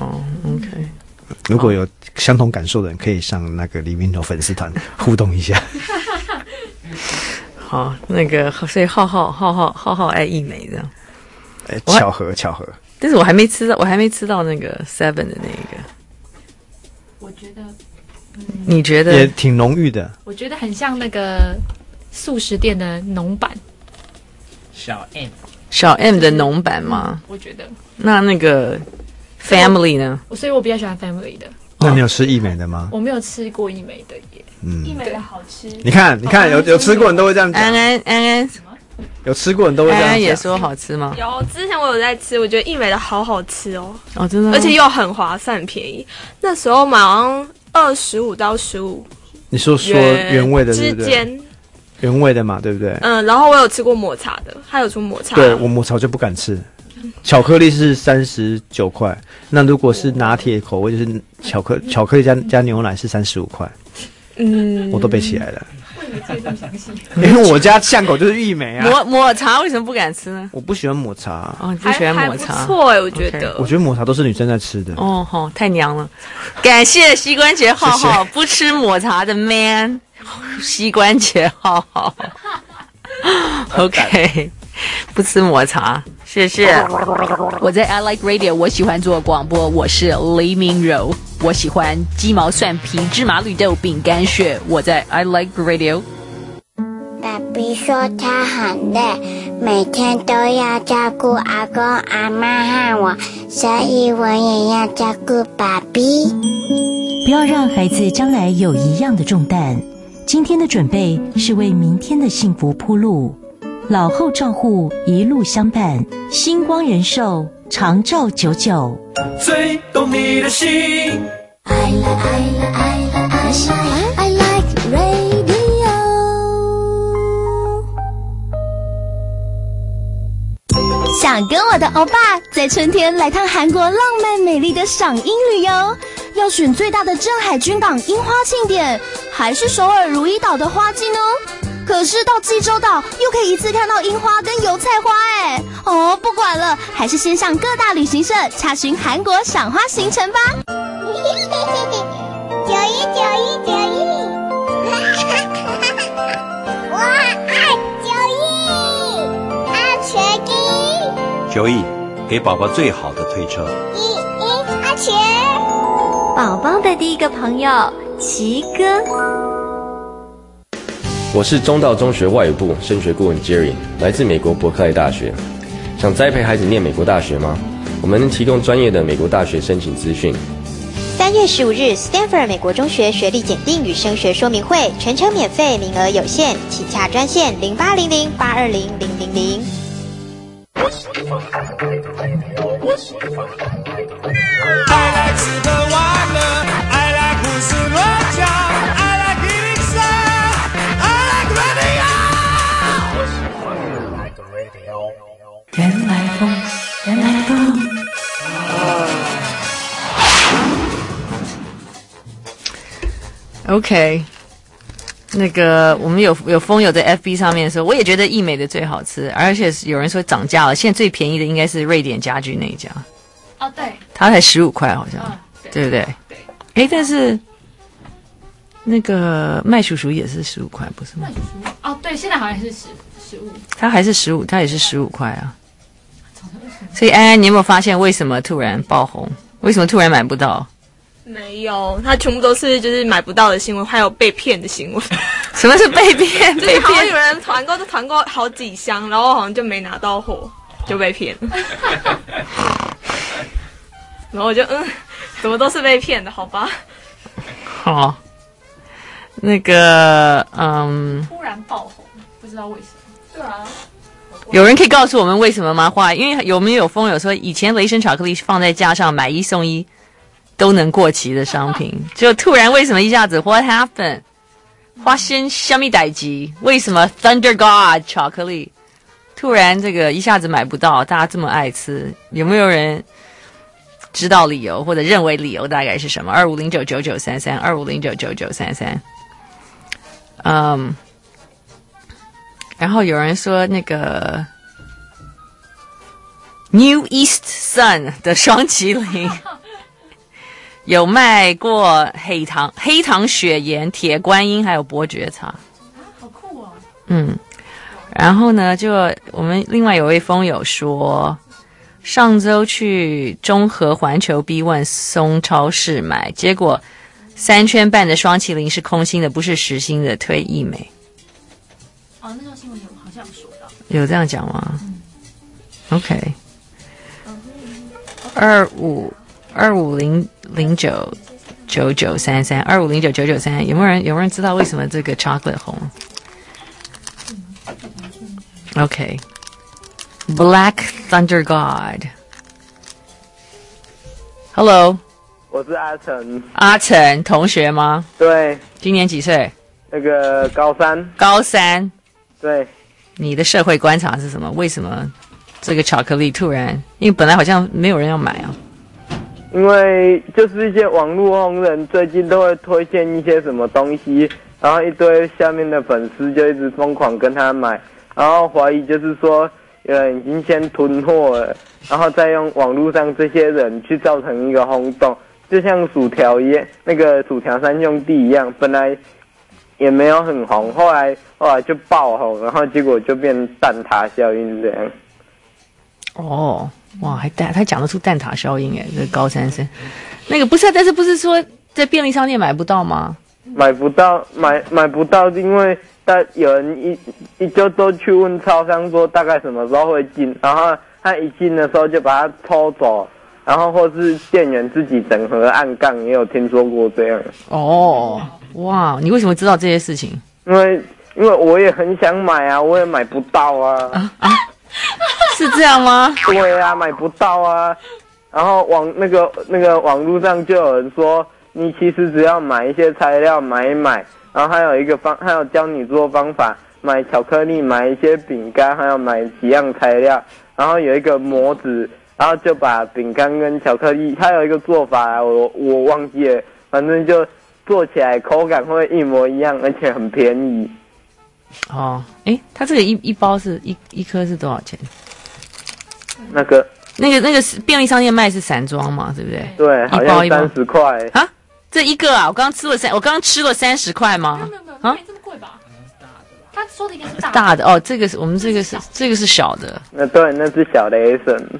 OK。 如果有相同感受的人，可以上那个李明头粉丝团互动一下。 好，那个所以浩浩爱艺美的， 巧合。 但是我还没吃到那个 Seven 的那个。 我觉得， 你觉得也挺浓郁的？ 我觉得很像那个素食店的浓版。 小 M 的浓版吗？ 我觉得。 那个 Family 呢？ 所以我比较喜欢 Family 的。 那你有吃益美的吗？ 我没有吃过益美的耶。益美的好吃。 你看，有吃过人都会这样讲。 安安， 有吃过人都会这样讲。 安安也说好吃吗？ 有，之前我有在吃，我觉得益美的好好吃哦。 哦，真的。 而且又很划算，很便宜。那时候买好像25到15。 你说原味的对不对？ 之间。 原味的嘛，对不对？ 然后我有吃过抹茶的，它有出抹茶。 对，我抹茶就不敢吃。巧克力是39块，那如果是拿铁口味，就是巧克力加牛奶是35块。我都背起来了。 为什么记得这么详细？ 因为我家巷口就是益美啊。 抹茶为什么不敢吃呢？ 我不喜欢抹茶。 哦，你不喜欢抹茶？ 还不错我觉得。 我觉得抹茶都是女生在吃的。 哦吼，太娘了！感谢膝关节浩浩，不吃抹茶的 man。膝关节浩浩 ，OK， 不吃抹茶，谢谢。我在 I Like Radio， 我喜欢做广播，我是黎明柔，我喜欢鸡毛蒜皮芝麻绿豆饼干屑，我在 I Like Radio。 爸比说他很累，每天都要照顾阿公阿嬷和我，所以我也要照顾爸比。 不要让孩子将来有一样的重担。今天的准备是为明天的幸福铺路，老后照护一路相伴，星光人寿长照99， 最懂你的心。 I like radio。想跟我的欧巴在春天来趟韩国浪漫美丽的赏樱旅游？要选最大的镇海军港樱花庆典，还是首尔如意岛的花季呢？可是到济州岛又可以一次看到樱花跟油菜花哎！不管了，还是先向各大旅行社查询韩国赏花行程吧。919191，我爱91，安全第一。 91，给宝宝最好的推车。 安全。宝宝的第一个朋友，奇哥。 我是中道中学外语部升学顾问 Jerry， 来自美国伯克莱大学。想栽培孩子念美国大学吗？我们能提供专业的美国大学申请资讯。 3月15日 ，Stanford 美国中学学历检定与升学说明会，全程免费，名额有限，请洽专线0800820000。 I like 吃喝玩乐 I like 胡思乱想 I like Pizza I like radio 原来风原来风 OK， 那个我们有风友在 FB 上面说，我也觉得益美的最好吃，而且有人说涨价了，现在最便宜的应该是瑞典家居那一家。 哦，对， 它才15块好像，对不对？对。但是那个麦叔叔也是15块，不是吗？麦叔叔哦，对，现在好像是15。 它还是15，它也是15块啊。所以安安，你有没有发现为什么突然爆红？为什么突然买不到？ 没有，它全部都是就是买不到的新闻，还有被骗的新闻。 什么是被骗？ 就是好像有人团购好几箱，然后好像就没拿到货，就被骗了。然后我就怎么都是被骗的，好吧？ 好，那个突然爆红，不知道为什么。对啊。 有人可以告诉我们为什么吗？因为有风友说，以前雷神巧克力放在架上买1送1都能过期的商品，就突然为什么一下子 What happened？ 发生什么代志？为什么 Thunder God 巧克力突然这个一下子买不到？大家这么爱吃，有没有人知道理由或者认为理由大概是什么？25099933 25099933。然后有人说那个 New East Sun 的双麒麟有卖过黑糖雪盐、铁观音还有伯爵茶。 好酷哦。 然后呢，就我们另外有位风友说上周去中和环球 B1 松超市买，结果3圈半的双麒麟是空心的，不是实心的，推益美。 哦，那条新闻好像有说到。 有这样讲吗？OK。25099933，25099933，有没有人知道为什么这个 chocolate 红？OK。Black Thunder God。Hello， 我是阿成。 阿成同学吗？ 对。 今年几岁？ 那个高三。 高三。 对。 你的社会观察是什么？为什么这个巧克力突然？因为本来好像没有人要买啊。 因为就是一些网络红人最近都会推荐一些什么东西，然后一堆下面的粉丝就一直疯狂跟他买，然后怀疑就是说有人已经先囤货了，然后再用网络上这些人去造成一个轰动，就像薯条一样，那个薯条三兄弟一样，本来也没有很红，后来就爆红，然后结果就变蛋挞效应这样。 哦，哇，还讲得出蛋挞效应哎，这高三生，那个不是，但是不是说在便利商店买不到吗？ 买不到，因为有人一就都去问超商说大概什么时候会进，然后他一进的时候就把它抽走，然后或是店员自己整合暗杠，也有听说过这样。 哦，哇，你为什么知道这些事情？ 因为我也很想买啊，我也买不到啊。 是这样吗？ 对啊，买不到啊。然后那个网络上就有人说，你其实只要买一些材料买一买，然后还有教你做方法，买巧克力，买一些饼干，还有买几样材料，然后有一个模子，然后就把饼干跟巧克力，还有一个做法我忘记了，反正就做起来口感会一模一样，而且很便宜。 哦，它这个一包是一颗是多少钱？ 那个便利商店卖是散装嘛，对不对？ 对，好像30块啊！这一个啊，我刚刚吃了30块吗？ 没有，没这么贵吧？他说的应该是大的哦，这个是我们这个是小的。 对，那是小雷神。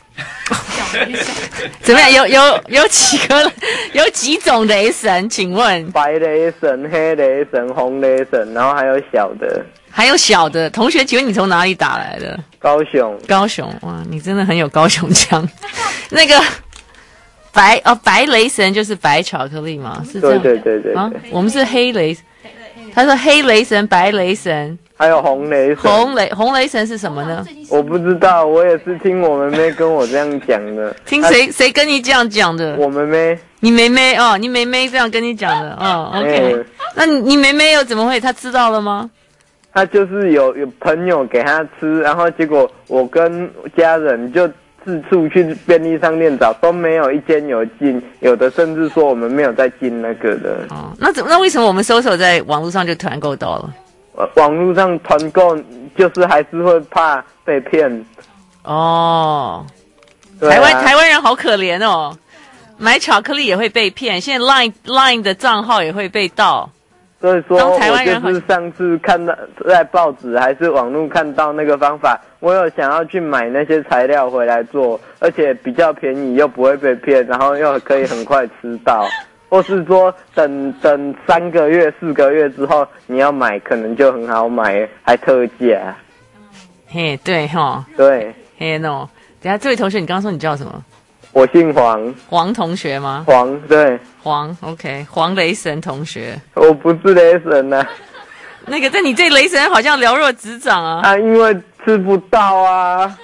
怎么样？有几颗？有几种雷神？请问？ 白雷神、黑雷神、红雷神，然后还有小的。 还有小的同学，请问你从哪里打来的？ 高雄。 高雄，哇，你真的很有高雄腔。那个白雷神就是白巧克力吗？是这样？ 对啊，我们是黑雷。他说黑雷神、白雷神， 还有红雷神。 红雷神是什么呢？ 我不知道，我也是听我妹妹跟我这样讲的。 听谁跟你这样讲的？ 我妹妹。 你妹妹哦，你妹妹这样跟你讲的哦。OK，那你妹妹又怎么会？她知道了吗？ 他就是有朋友给他吃，然后结果我跟家人就四处去便利商店找，都没有一间有进，有的甚至说我们没有在进那个的。 哦，那为什么我们搜索在网络上就团购到了？ 网络上团购就是还是会怕被骗。 哦， 对啊， 台湾人好可怜哦，买巧克力也会被骗，现在 Line 的账号也会被盗。 所以说，我就是上次看到在报纸还是网络看到那个方法，我有想要去买那些材料回来做，而且比较便宜又不会被骗，然后又可以很快吃到，或是说等3个月、4个月之后你要买，可能就很好买，还特价。 嘿，对齁， 对， 嘿 no。等一下，这位同学，你刚刚说你叫什么？ 我姓黄。 黄同学吗？ 黄，对。 黄 ，OK， 黄雷神同学。 我不是雷神啊。 那个，但你对雷神好像了若指掌啊。 啊，因为吃不到啊。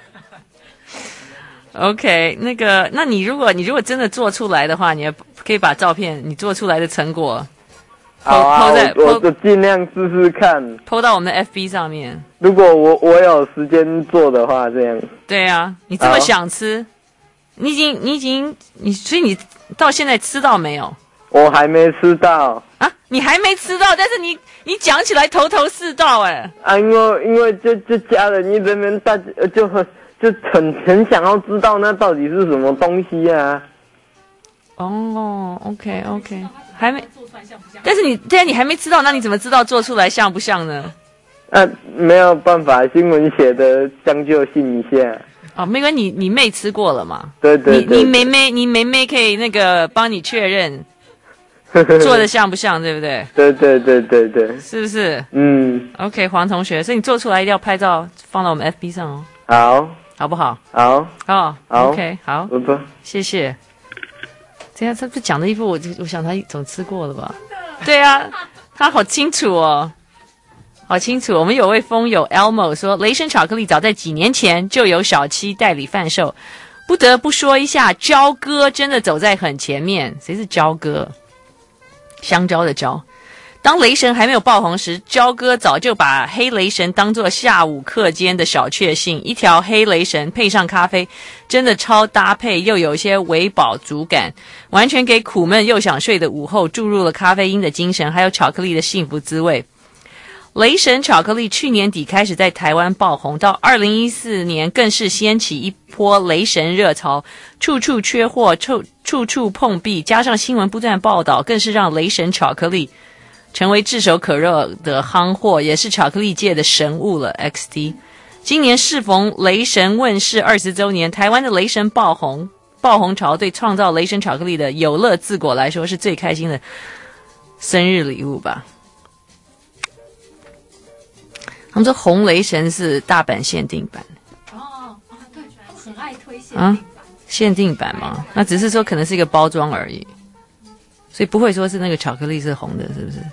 OK， 那你如果真的做出来的话，你可以把照片你做出来的成果好啊，我尽量试试看 ，po 到我们的 FB 上面。 如果我有时间做的话，这样。 对啊，你这么想吃，所以你到现在吃到没有？ 我还没吃到啊！你还没吃到，但是你讲起来头是道哎。 啊，因为就家人一这边大就很想要知道那到底是什么东西啊。 哦 ，OK， 还没，但是你还没吃到，那你怎么知道做出来像不像呢？ 没有办法，新闻写的将就信一下。 哦，没关系，你妹吃过了嘛？ 对对对， 你妹妹可以那个帮你确认做的像不像，对不对？ 对对对对对， 是不是？ 嗯 ，OK， 黄同学，所以你做出来一定要拍照放到我们 FB 上哦。 好， 好不好？ 好， 哦好 ，OK， 好， 不， 谢谢。这样他不讲的一副，我想他总吃过了吧？对啊，他好清楚哦。好清楚，我们有位风友 Elmo 说，雷神巧克力早在几年前就有小七代理贩售。不得不说一下，焦哥真的走在很前面。谁是焦哥？香蕉的蕉。当雷神还没有爆红时，焦哥早就把黑雷神当作下午课间的小确幸，一条黑雷神配上咖啡，真的超搭配，又有一些微饱足感，完全给苦闷又想睡的午后注入了咖啡因的精神，还有巧克力的幸福滋味。雷神巧克力去年底开始在台湾爆红，到2014年更是掀起一波雷神热潮，处处缺货，处处碰壁，加上新闻不断报道，更是让雷神巧克力成为炙手可热的夯货，也是巧克力界的神物了。XD 今年适逢雷神问世20周年，台湾的雷神爆红潮对创造雷神巧克力的有乐自果来说是最开心的生日礼物吧。他们说红雷神是大阪限定版。 哦，对，很爱推限定版。限定版吗？那只是说可能是一个包装而已，所以不会说是那个巧克力是红的，是不是？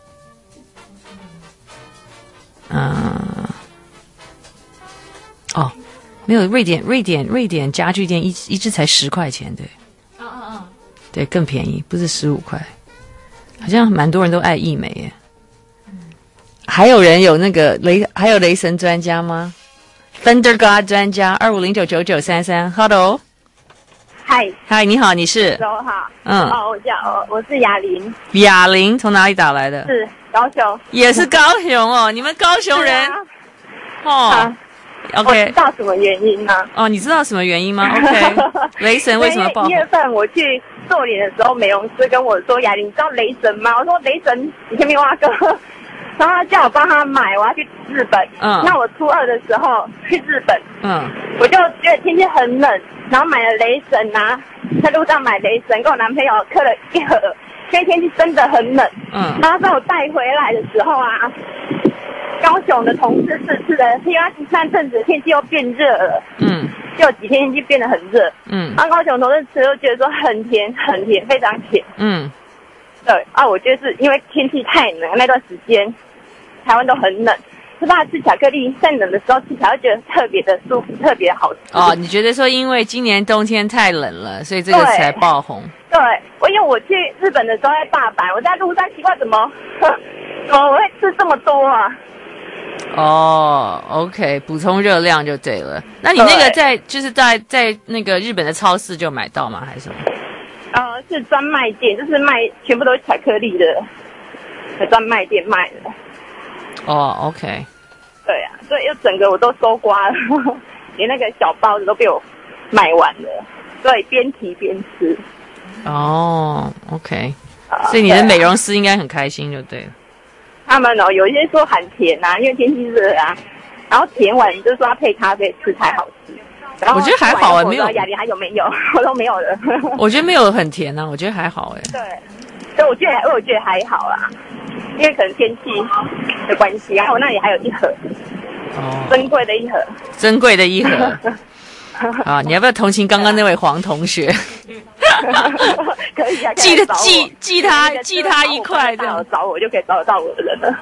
哦，没有，瑞典家具店一只才10块钱，对。对，更便宜，不是15块。好像蛮多人都爱益美耶。还有人有那个还有雷神专家吗 ？Thunder God 专家25099933 ，Hello， 嗨，你好，你是？ 周好，我是雅玲。 雅玲从哪里打来的？ 是高雄。 也是高雄哦，你们高雄人、OK， 我知道什么原因吗？ 哦，你知道什么原因吗 ？OK， 雷神为什么爆红？1 月份我去做脸的时候，美容师跟我说：“雅玲，你知道雷神吗？”我说：“雷神，你前面挖哥。”然后他叫我帮他买，我要去日本。那我初2的时候去日本，我就觉得天气很冷，然后买了雷神啊，在路上买雷神，跟我男朋友刻了一盒，因为天气真的很冷。然后在我带回来的时候啊，高雄的同事试吃的，因为那阵子天气又变热了，就有几天天气变得很热，然后高雄同事吃就觉得说很甜，非常甜，对啊，我觉得是因为天气太冷，那段时间台湾都很冷，是吧？吃巧克力在冷的时候吃起来会觉得特别的舒服，特别好吃。 哦，你觉得说因为今年冬天太冷了，所以这个才爆红？ 对，因为我去日本的时候在大阪，我在路上奇怪怎么我会吃这么多啊？ 哦 ，OK， 补充热量就对了。那你那个在那个日本的超市就买到吗？还是什么？ 是专卖店，就是卖全部都是巧克力的专卖店卖的。 哦 ，OK。 对啊，所以整个我都收刮了，连那个小包子都被我买完了。所以边提边吃。 哦 ，OK。所以你的美容师应该很开心就对了。 他们有一些说很甜啊，因为天气热啊，然后甜完就说要配咖啡吃才好吃。 我觉得还好没有。 雅玲还有没有？我都没有了。 我觉得没有很甜啊，我觉得还好对，所以我觉得还好啦，因为可能天气的关系，然后我那里还有一盒，珍贵的一盒。 啊，你要不要同情刚刚那位黄同学？ 可以啊， 寄他1块，这样找我就可以找得到我的人了。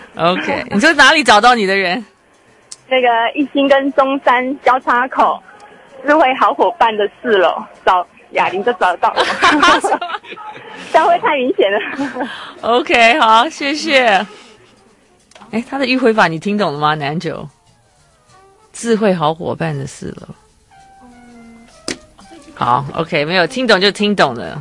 OK， 你说哪里找到你的人？ 那个一心跟中山交叉口智慧好伙伴的4楼找雅玲就找得到了。这样会太明显了。 OK， 好，谢谢。他的迂回法你听懂了吗？南九智慧好伙伴的4楼。好 ，OK， 没有听懂就听懂了。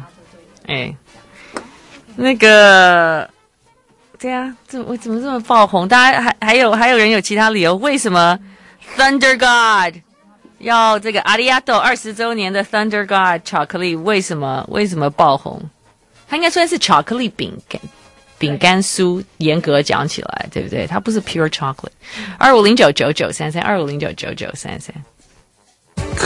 那个。对啊，我怎么这么爆红？大家还有人有其他理由？为什么 Thunder God 要这个阿里亚豆20周年的 Thunder God 巧克力为什么爆红？它应该算是巧克力饼干酥，严格讲起来，对不对？它不是 pure chocolate。25099933，25099933。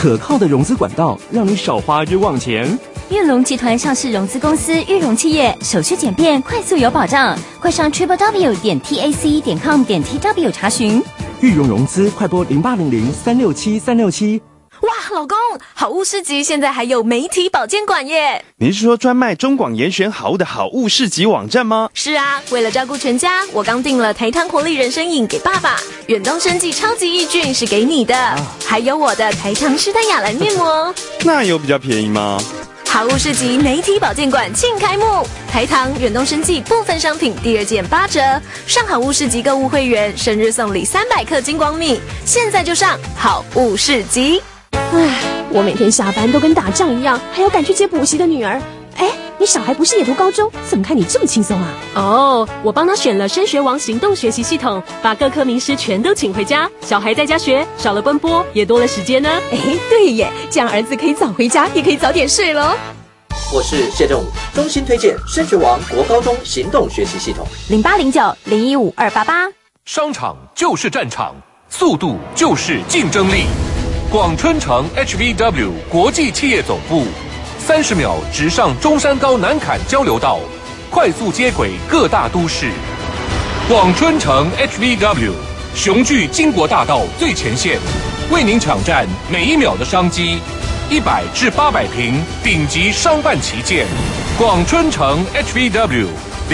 可靠的融资管道，让你少花冤枉钱。 玉龙集团上市融资公司玉龙企业，手续简便，快速有保障。快上 www.tac.com.tw 查询。 玉龙融资，快拨0800-367-367。 哇，老公，好物市集现在还有媒体保健馆耶！ 您是说专卖中广严选好物的好物市集网站吗？ 是啊，为了照顾全家，我刚订了台糖活力人参饮给爸爸，远东生技超级益菌是给你的，还有我的台糖施丹雅兰面膜。 那有比较便宜吗？ 好物市集媒体保健馆庆开幕，台糖、远东生技部分商品第2件8折，上好物市集购物会员生日送礼300克金光蜜，现在就上好物市集。 唉，我每天下班都跟打仗一样，还要赶去接补习的女儿。哎，你小孩不是也读高中？怎么看你这么轻松啊？ 哦，我帮他选了升学王行动学习系统，把各科名师全都请回家，小孩在家学，少了奔波，也多了时间呢。 哎，对耶，这样儿子可以早回家，也可以早点睡咯。 我是谢正武，衷心推荐升学王国高中行动学习系统。 0809-015-288。 商场就是战场，速度就是竞争力。广春城 HVW 国际企业总部，30秒直上中山高南崁交流道，快速接轨各大都市。广春城 HVW 雄踞经国大道最前线，为您抢占每1秒的商机。100至800平顶级商办旗舰，广春城 HVW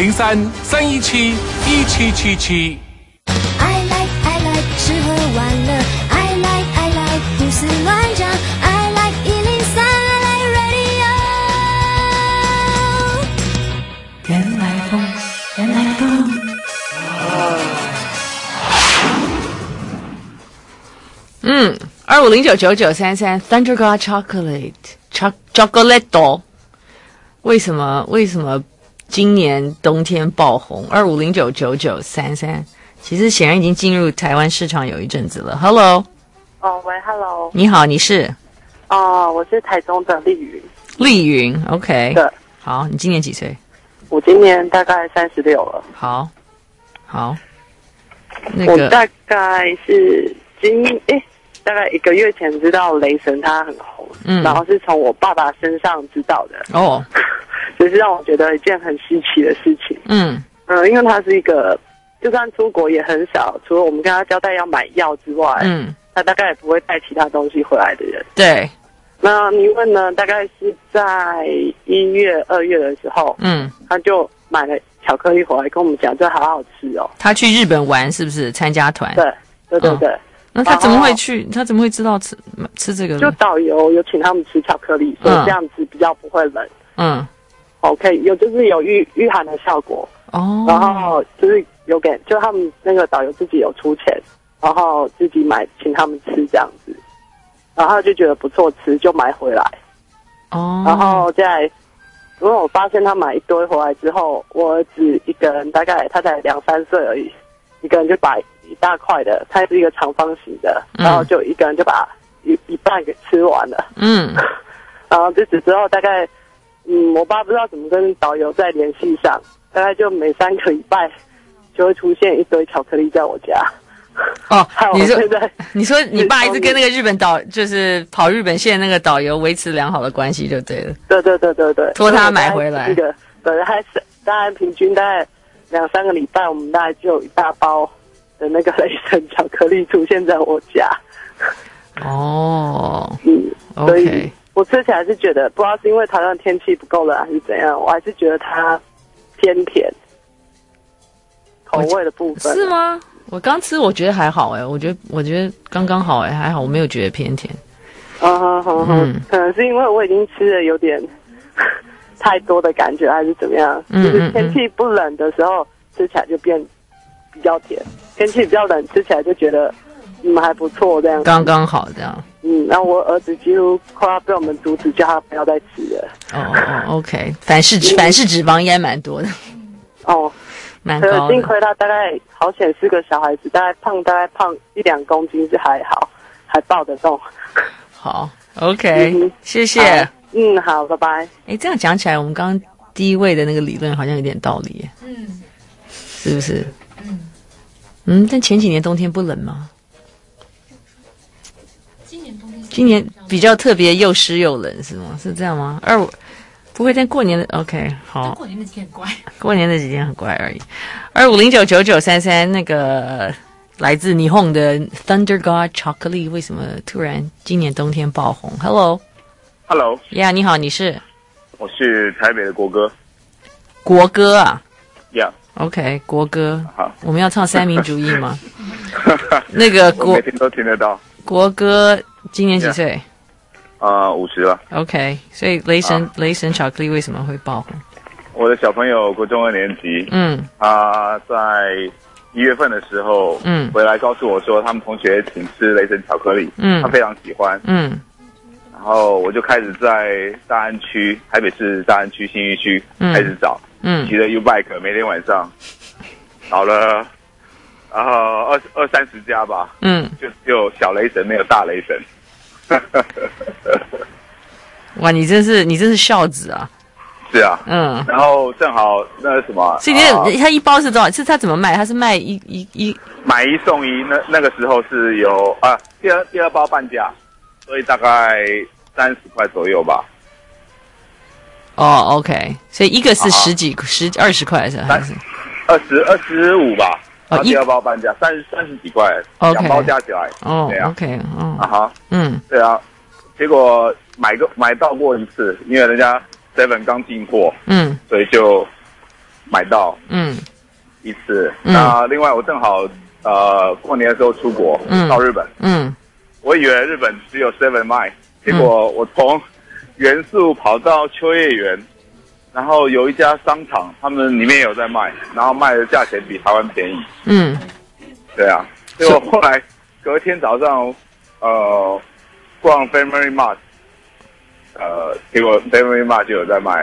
03-317-1777。 I like 吃喝玩乐 I like 胡思乱想 I like 103 I like radio 原来风25099933 Thunder God Chocolate 为什么今年冬天爆红？25099933，其实显然已经进入台湾市场有一阵子了。Hello， 喂 ，Hello， 你好，你是？ 我是台中的丽云。 丽云 ，OK， 对， 好，你今年几岁？ 我今年大概36了。 好， 我大概是大概1个月前知道雷神他很红，然后是从我爸爸身上知道的。哦，就是让我觉得一件很稀奇的事情。因为他是一个，就算出国也很少，除了我们跟他交代要买药之外，他大概也不会带其他东西回来的人。 对。 那你问呢？大概是在1月、2月的时候，他就买了巧克力回来跟我们讲，这好好吃哦。 他去日本玩是不是？参加团？ 对。 那他怎么会去？他怎么会知道吃这个呢？ 就导游有请他们吃巧克力，所以这样子比较不会冷。OK， 就是有御寒的效果。然后就是有给，就他们那个导游自己有出钱，然后自己买请他们吃这样子，然后就觉得不错吃，就买回来。然后因为我发现他买一堆回来之后，我儿子一个人大概他才2-3岁而已，一个人就把一大块的，它是一个长方形的，然后就一个人就把一半给吃完了。然后自此之后大概，我爸不知道怎么跟导游再联系上，大概就每3个礼拜就会出现一堆巧克力在我家。 你说你爸一直跟那个日本就是跑日本线那个导游维持良好的关系就对了。 对， 托他买回来。 对，还是大概平均大概2-3个礼拜，我们大概就有一大包的那个雷神巧克力出现在我家。所以我吃起来是觉得，不知道是因为台湾天气不够冷还是怎样，我还是觉得它偏甜，口味的部分。 是吗？我刚吃，我觉得还好我觉得刚刚好还好，我没有觉得偏甜。 可能是因为我已经吃了有点太多的感觉，还是怎么样？就是天气不冷的时候吃起来就变比较甜，天气比较冷吃起来就觉得还不错这样。 刚刚好这样。 然后我儿子几乎快要被我们阻止，叫他不要再吃了。 OK， 反式脂肪应该蛮多的。蛮高的。 幸亏他大概好险是个小孩子，大概胖1-2公斤是还好，还抱得动。 好 ，OK， 谢谢。 好，拜拜。 这样讲起来，我们刚刚第一位的那个理论好像有点道理耶。是不是？但前几年冬天不冷吗？ 今年比较特别，又湿又冷，是吗？是这样吗？25不会，但过年的 OK 好。 过年那几天很乖。 过年那几天很乖而已。25099933那个来自霓虹的 Thunder God 巧克力，为什么突然今年冬天爆红 ？Hello， 呀，你好，你是？ 我是台北的国歌。 国歌啊 ？Yeah。OK， 国歌。 好， 我们要唱三民主义吗？那个我每天都听得到。 国歌今年几岁 ？50了。 OK， 所以雷神巧克力为什么会爆红？ 我的小朋友国中2年级，他在1月份的时候，回来告诉我说，他们同学请吃雷神巧克力，他非常喜欢，然后我就开始在大安区，台北市大安区信义区开始找，骑着 U-Bike， 每天晚上找了20-30家吧，就只有小雷神，没有大雷神。 哇，你真是孝子啊！ 是啊，然后正好那什么， 所以他一包是多少？是他怎么卖？他是卖一买1送1，那个时候是有第二包半价，所以大概30块左右吧。 哦 ，OK， 所以一个是20块是还是 25吧？第二包半价30几块，2包加起来。 哦 ，OK， 对啊，结果买到过一次，因为人家 Seven 刚进货，所以就买到，一次。那另外我正好过年的时候出国，到日本，我以为日本只有 Seven 卖，结果我从元素跑到秋叶原。然后有一家商场，他们里面有在卖，然后卖的价钱比台湾便宜。对啊，所以我后来隔天早上，逛 Family Mart， 结果 Family Mart 就有在卖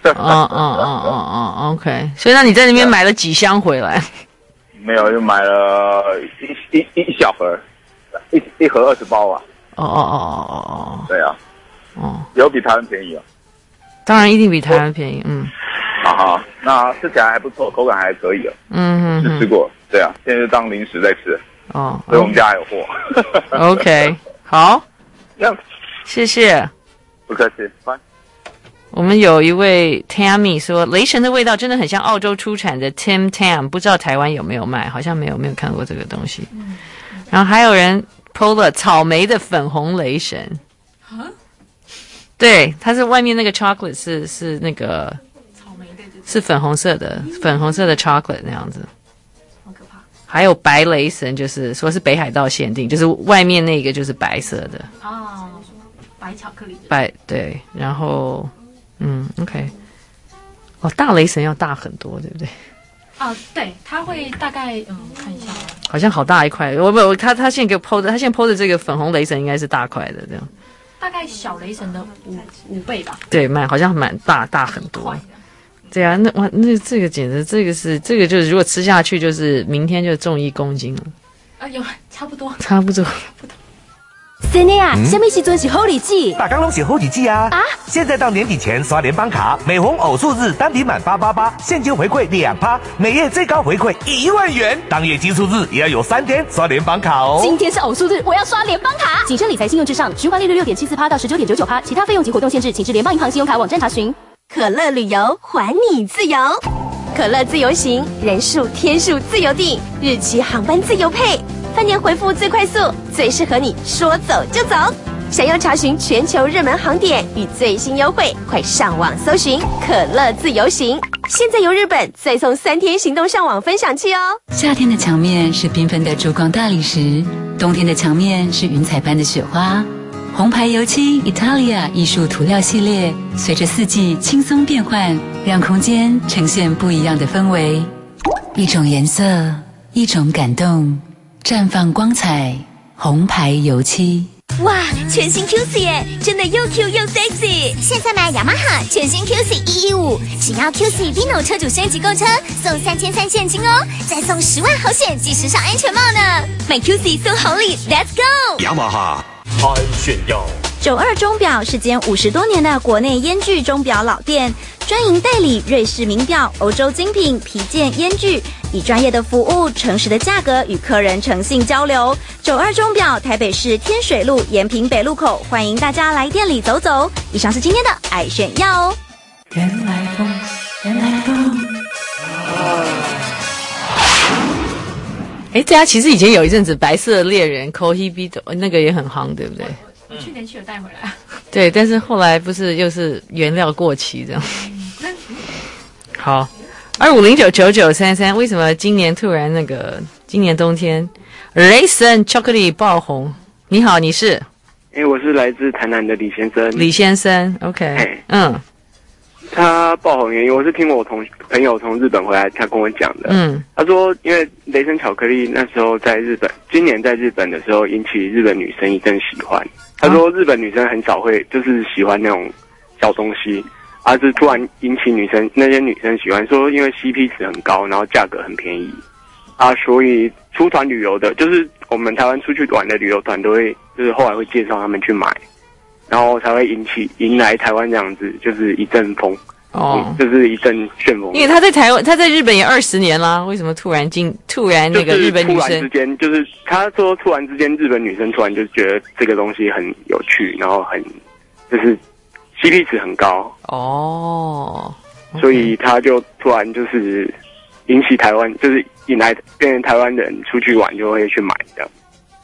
了。 OK， 所以那你在那边买了几箱回来？ 没有，就买了一小盒，一盒20包啊。对啊。有比台湾便宜啊。 当然一定比台湾便宜， 那吃起来还不错，口感还可以是吃过，对啊，现在就当零食在吃，所以我们家还有货。 OK， 好，谢谢， 不客气，拜。 我们有一位 Tammy 说，雷神的味道真的很像澳洲出产的 Tim Tam， 不知道台湾有没有卖，好像没有看过这个东西。然后还有人 PO 了草莓的粉红雷神。对，它是外面那个 chocolate 是那个草莓的，是粉红色的 chocolate 那样子，好可怕。还有白雷神，就是说是北海道限定，就是外面那个就是白色的白巧克力的对，然后OK， 大雷神要大很多，对不对？ 对，它会大概看一下， 好像好大一块。他现在给我 PO 的，他现在 PO 的这个粉红雷神应该是大块的这样。 大概小雷神的5倍吧。对， 好像蛮大很多。对啊，那这个简直，这个就是如果吃下去，就是明天就重1公斤了。 有差不多。 真的啊，什么时阵是好日子？ 大家拢是好日子啊！现在到年底前刷联邦卡，每逢偶数日单品满888，现金回馈2%，每月最高回馈1万元。当月奇数日也要有3天刷联邦卡哦。 今天是偶数日，我要刷联邦卡。谨慎理财，信用至上，循环利率6.74%到19.99%，其他费用及活动限制，请至联邦银行信用卡网站查询。可乐旅游，还你自由。可乐自由行，人数、天数自由定，日期、航班自由配。饭店回复最快速，最适合你，说走就走。想要查询全球热门航点与最新优惠，快上网搜寻可乐自由行。现在游日本，再送3天行动上网分享器哦。 夏天的墙面是缤纷的珠光大理石，冬天的墙面是云彩般的雪花。红牌油漆 Italia 艺术涂料系列，随着四季轻松变换，让空间呈现不一样的氛围。一种颜色，一种感动。绽放光彩，红牌油漆。 哇，全新 QC 耶，真的又 Q 又 sexy！现在买雅马哈全新 QC 115，只要 QC Vino 车主升级购车，送3300现金哦，再送10万好险及时尚安全帽呢。买 QC 送好礼 ，Let's go！ 雅马哈安炫耀。 92钟表是间50多年的国内烟具钟表老店， 专营代理瑞士名表、欧洲精品、皮件、烟具，以专业的服务、诚实的价格与客人诚信交流。92钟表，台北市天水路延平北路口，欢迎大家来店里走走。以上是今天的爱炫耀哦。 原来风，原来风。 对啊，其实以前有一阵子白色猎人 Cohibido 那个也很夯，对不对？ 我去年去有带回来。 对，但是后来不是又是原料过期这样。好，25099933，为什么今年突然今年冬天雷神巧克力爆红？你好，你是？ 我是来自台南的李先生。 李先生 ，OK， 他爆红原因，我是听我朋友从日本回来，他跟我讲的。他说因为雷神巧克力那时候在日本，今年在日本的时候引起日本女生一阵喜欢。他说日本女生很少会就是喜欢那种小东西，而是突然引起那些女生喜欢，说因为 CP 值很高，然后价格很便宜啊，所以出团旅游的，就是我们台湾出去玩的旅游团都会，就是后来会介绍他们去买，然后才会迎来台湾这样子，就是一阵风。就是一阵旋风。因为他在日本也20年啦，为什么突然那个日本女生突然之间，就是他说突然之间日本女生突然就觉得这个东西很有趣，然后就是 CP 值很高所以他就突然就是引起台湾，就是引来变成台湾人出去玩就会去买这样。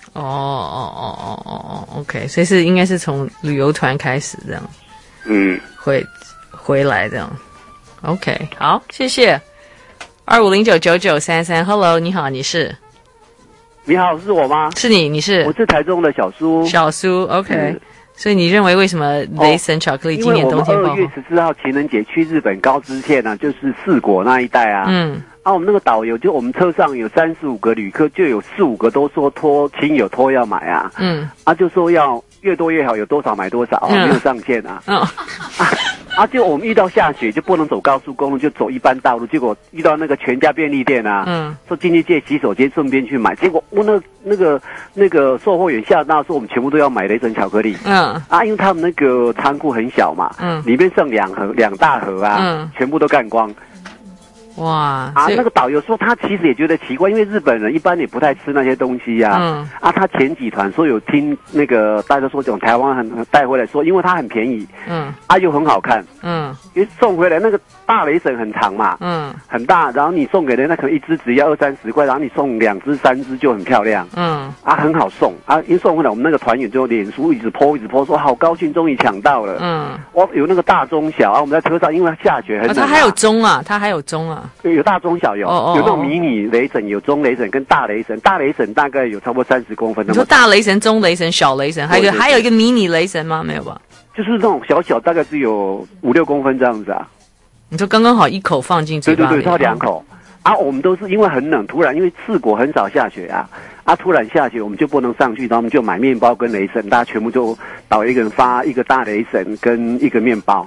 OK， 所以应该是从旅游团开始这样，会回来这样 ，OK， 好，谢谢。25099933 ，Hello， 你好，你是？ 你好，是我吗？ 是你是？ 我是台中的小苏。 小苏 ，OK。所以你认为为什么雷神巧克力今年冬天爆红？ 因为我们2月14号情人节去日本高知县啊，就是四国那一带啊。我们那个导游就我们车上有35个旅客，就有4-5个都说亲友托要买啊。就说要越多越好，有多少买多少，没有上限啊。就我们遇到下雪就不能走高速公路，就走一般道路，结果遇到那个全家便利店啊，说进去借洗手间顺便去买，结果我那个售货员吓到说我们全部都要买雷神巧克力。因为他们那个仓库很小嘛，里面剩2大盒啊，全部都干光。 哇！ 那个导游说他其实也觉得奇怪，因为日本人一般也不太吃那些东西啊。他前几团说有听那个大家说从台湾带回来说，因为它很便宜，又很好看，因为送回来那个大雷神很长嘛，很大，然后你送给人那可能一只只要20-30块，然后你送2只3只就很漂亮，很好送因为送回来我们那个团员就脸书一直 po 说好高兴，终于抢到了，有那个大中小我们在车上因为下雪很冷， 它还有中啊。 有大中小有那种迷你雷神，有中雷神跟大雷神，大雷神大概有差不多30公分。 你说大雷神、中雷神、小雷神，还有一个迷你雷神吗？没有吧？ 就是那种小大概只有5-6公分这样子啊。 你说刚刚好一口放进嘴巴里？ 对，差2口。我们都是因为很冷，突然因为四国很少下雪突然下雪我们就不能上去，然后我们就买面包跟雷神，大家全部就导一个人发一个大雷神跟一个面包。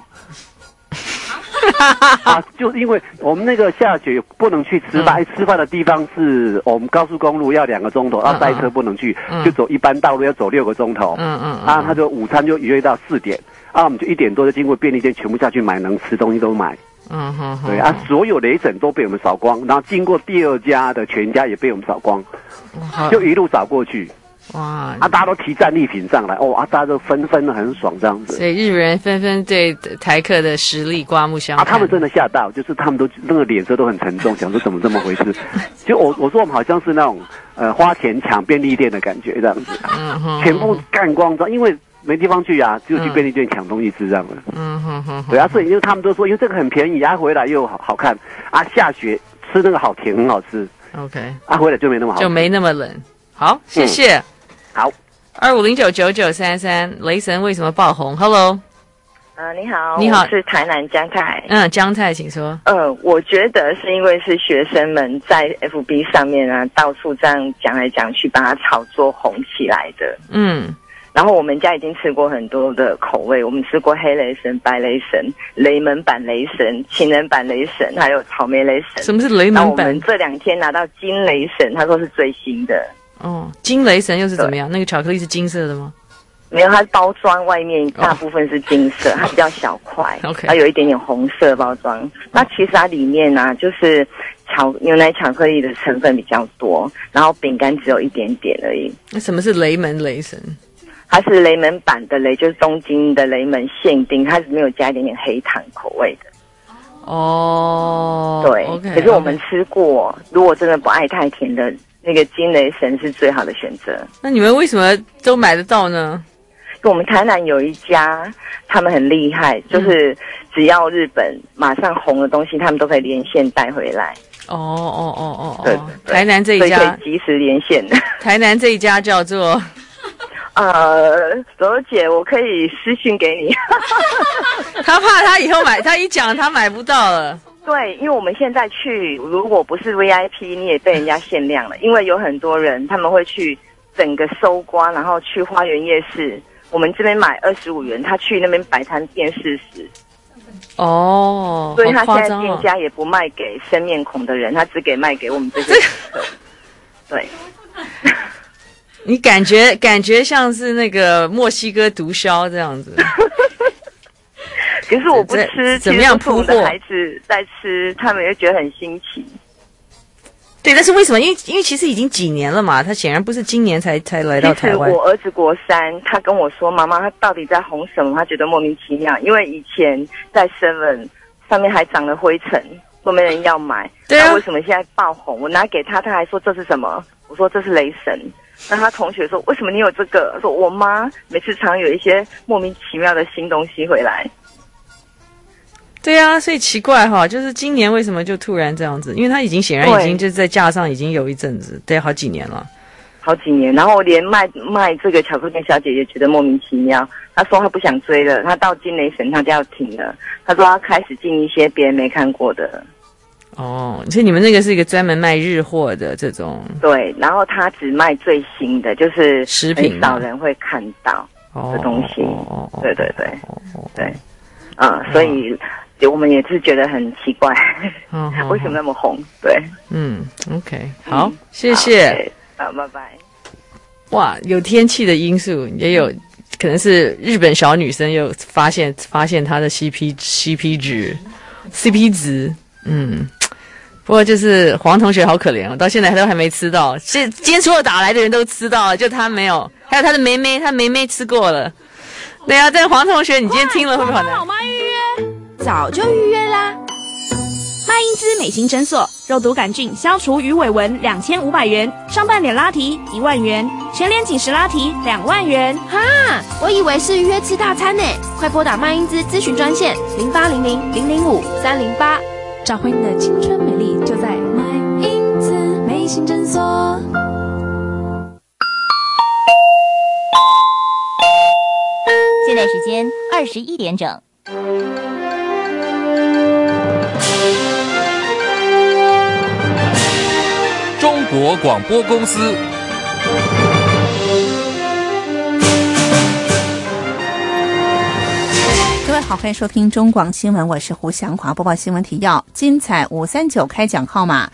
就是因为我们那个下雪不能去吃饭，吃饭的地方是我们高速公路要2个钟头，塞车不能去，就走一般道路要走6个钟头。他就午餐就约到4点，我们就1点多就经过便利店，全部下去买，能吃东西都买。对所有雷神都被我们扫光，然后经过第2家的全家也被我们扫光，就一路扫过去。大家都提战利品上来大家都纷的很爽这样子。 所以日本人纷纷对台客的实力刮目相看。 他们真的吓到，就是他们都那个脸色都很沉重，想说怎么这么回事。就我说我们好像是那种花钱抢便利店的感觉这样子，全部干光，因为没地方去只有去便利店抢东西吃这样的。对所以因为他们都说因为这个很便宜回来又好看下雪吃那个好甜很好吃。 OK 回来就没那么好吃， 就没那么冷。好，谢谢。 好 ，25099933，雷神为什么爆红 ？Hello， 你好， 你好， 我是台南江太。 江太，请说。 我觉得是因为是学生们在 FB 上面到处这样讲来讲去，把它炒作红起来的。然后我们家已经吃过很多的口味，我们吃过黑雷神、白雷神、雷门版雷神、情人版雷神，还有草莓雷神。 什么是雷门版？ 我们这2天拿到金雷神，他说是最新的。 金雷神又是怎么样？那个巧克力是金色的吗？ 没有，它包装外面大部分是金色，它比较小块，它有一点点红色包装。那其实它里面啊，就是牛奶巧克力的成分比较多，然后饼干只有一点点而已。 那什么是雷门雷神？ 它是雷门版的雷，就是东京的雷门限定，它是没有加一点点黑糖口味的。 哦， 对，可是我们吃过，如果真的不爱太甜的，那个金雷神是最好的选择。 那你们为什么都买得到呢？ 我们台南有一家，他们很厉害，就是只要日本马上红的东西，他们都可以连线带回来。 对，台南这一家可以及时连线的。 台南这一家叫做朵姐，我可以私讯给你。 他怕他以后买，他一讲他买不到了。 对，因为我们现在去，如果不是 VIP， 你也被人家限量了。因为有很多人他们会去整个搜刮，然后去花园夜市，我们这边买25元，他去那边摆摊店40。 哦， 所以他现在店家也不卖给生面孔的人，他只卖给我们这些人。对。 你感觉像是那个墨西哥毒枭这样子。 可是我不吃， 怎么样铺货？ 我的孩子在吃，他们又觉得很新奇。 对，但是为什么？因为其实已经几年了嘛，他显然不是今年才来到台湾。 其实我儿子国3，他跟我说：“妈妈，他到底在红什么？”他觉得莫名其妙，因为以前在 Seven 上面还长了灰尘，都没人要买。 对啊， 为什么现在爆红？我拿给他，他还说这是什么？我说这是雷神。那他同学说：“为什么你有这个？”说：“我妈每次常有一些莫名其妙的新东西回来。” 对啊，所以奇怪哈，就是今年为什么就突然这样子？因为他显然已经就是在架上已经有一阵子，对，好几年了。 好几年，然后连卖这个巧克力小姐也觉得莫名其妙。他说他不想追了，他到金雷神他就要停了。他说他开始进一些别人没看过的。 哦，所以你们那个是一个专门卖日货的这种。 对，然后他只卖最新的，就是食品， 很少人会看到的东西。对对对，对，所以我们也是觉得很奇怪，为什么那么红？对 ，OK， 好，谢谢， 好，拜拜。 哇，有天气的因素，也有可能是日本小女生又发现她的 CP 值，不过就是黄同学好可怜哦，到现在都还没吃到。今天所有打来的人都吃到了，就他没有。还有他的妹妹，他妹妹吃过了。对啊，但黄同学，你今天听了会不会好难？ 老妈预约，早就预约啦。麦因兹美心诊所，肉毒杆菌消除鱼尾纹2500元，上半脸拉提1万元，全脸紧实拉提2万元。哈，我以为是预约吃大餐呢。快拨打麦因兹咨询专线0800-005-308。找回你的青春美丽，就在麦因兹美心诊所。 现在时间21点整。 中国广播公司。 各位好，欢迎收听中广新闻，我是胡祥华，播报新闻提要：精彩539开奖号码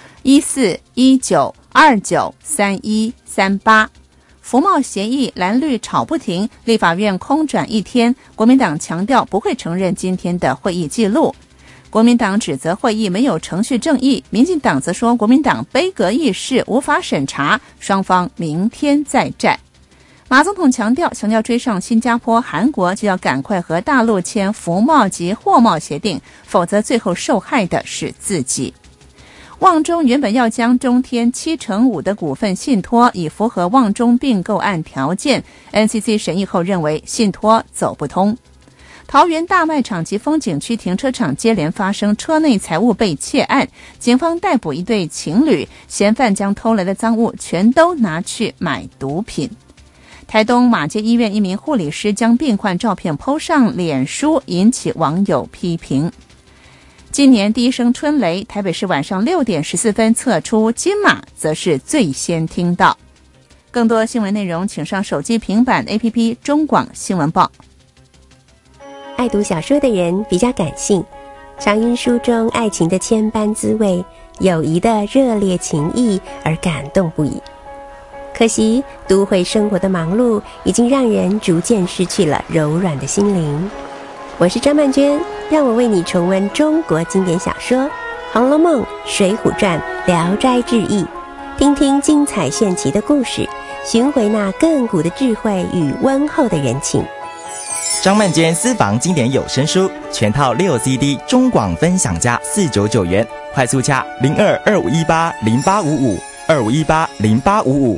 1419293138。服贸协议蓝绿吵不停，立法院空转1天，国民党强调不会承认今天的会议记录。国民党指责会议没有程序正义，民进党则说国民党杯葛议事无法审查，双方明天再战。马总统强调追上新加坡、韩国，就要赶快和大陆签服贸及货贸协定，否则最后受害的是自己。旺中原本要将中天7%5的股份信托，以符合旺中并购案条件， NCC 审议后认为信托走不通。桃园大卖场及风景区停车场接连发生车内财物被窃案，警方逮捕一对情侣，嫌犯将偷来的赃物全都拿去买毒品。台东马偕医院一名护理师将病患照片 PO 上脸书，引起网友批评。今年第一声春雷，台北市晚上6点14分测出金马，则是最先听到。更多新闻内容请上手机平板 APP 中广新闻报。 爱读小说的人比较感性，常因书中爱情的千般滋味、友谊的热烈情谊而感动不已。可可惜都会生活的忙碌已经让人逐渐失去了柔软的心灵。我是张曼娟，让我为你重温中国经典小说《红楼梦》《水浒传》《聊斋志异》，听听精彩炫奇的故事，寻回那亘古的智慧与温厚的人情。 张曼娟私房经典有声书全套6 CD 中广分享价499元，快速洽0225180855 25180855。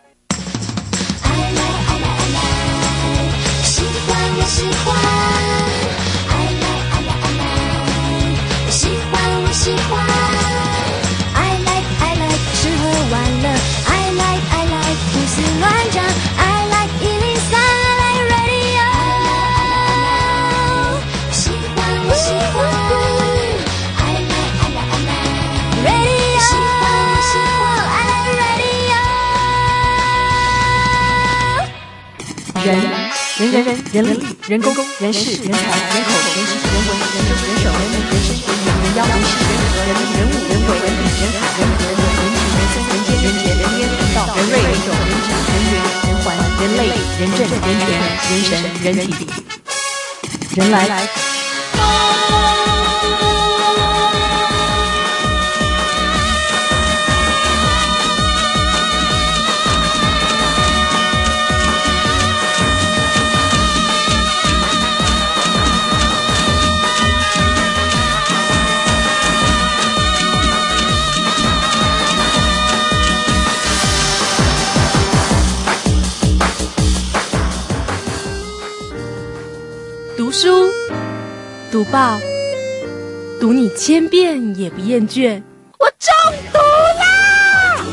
人力、人工、人事、人才、人口、人情、人文、人政、人手、人民、人事、人员、人妖、人事、人和、人物、人物、人为、人理、人海、人和、人情、人生、人间、人杰、人烟、人道、人瑞、人种、人质、人缘、人环、人类、人政、人权、人神、人体、人来。读书，读报，读你千遍也不厌倦。我中毒啦！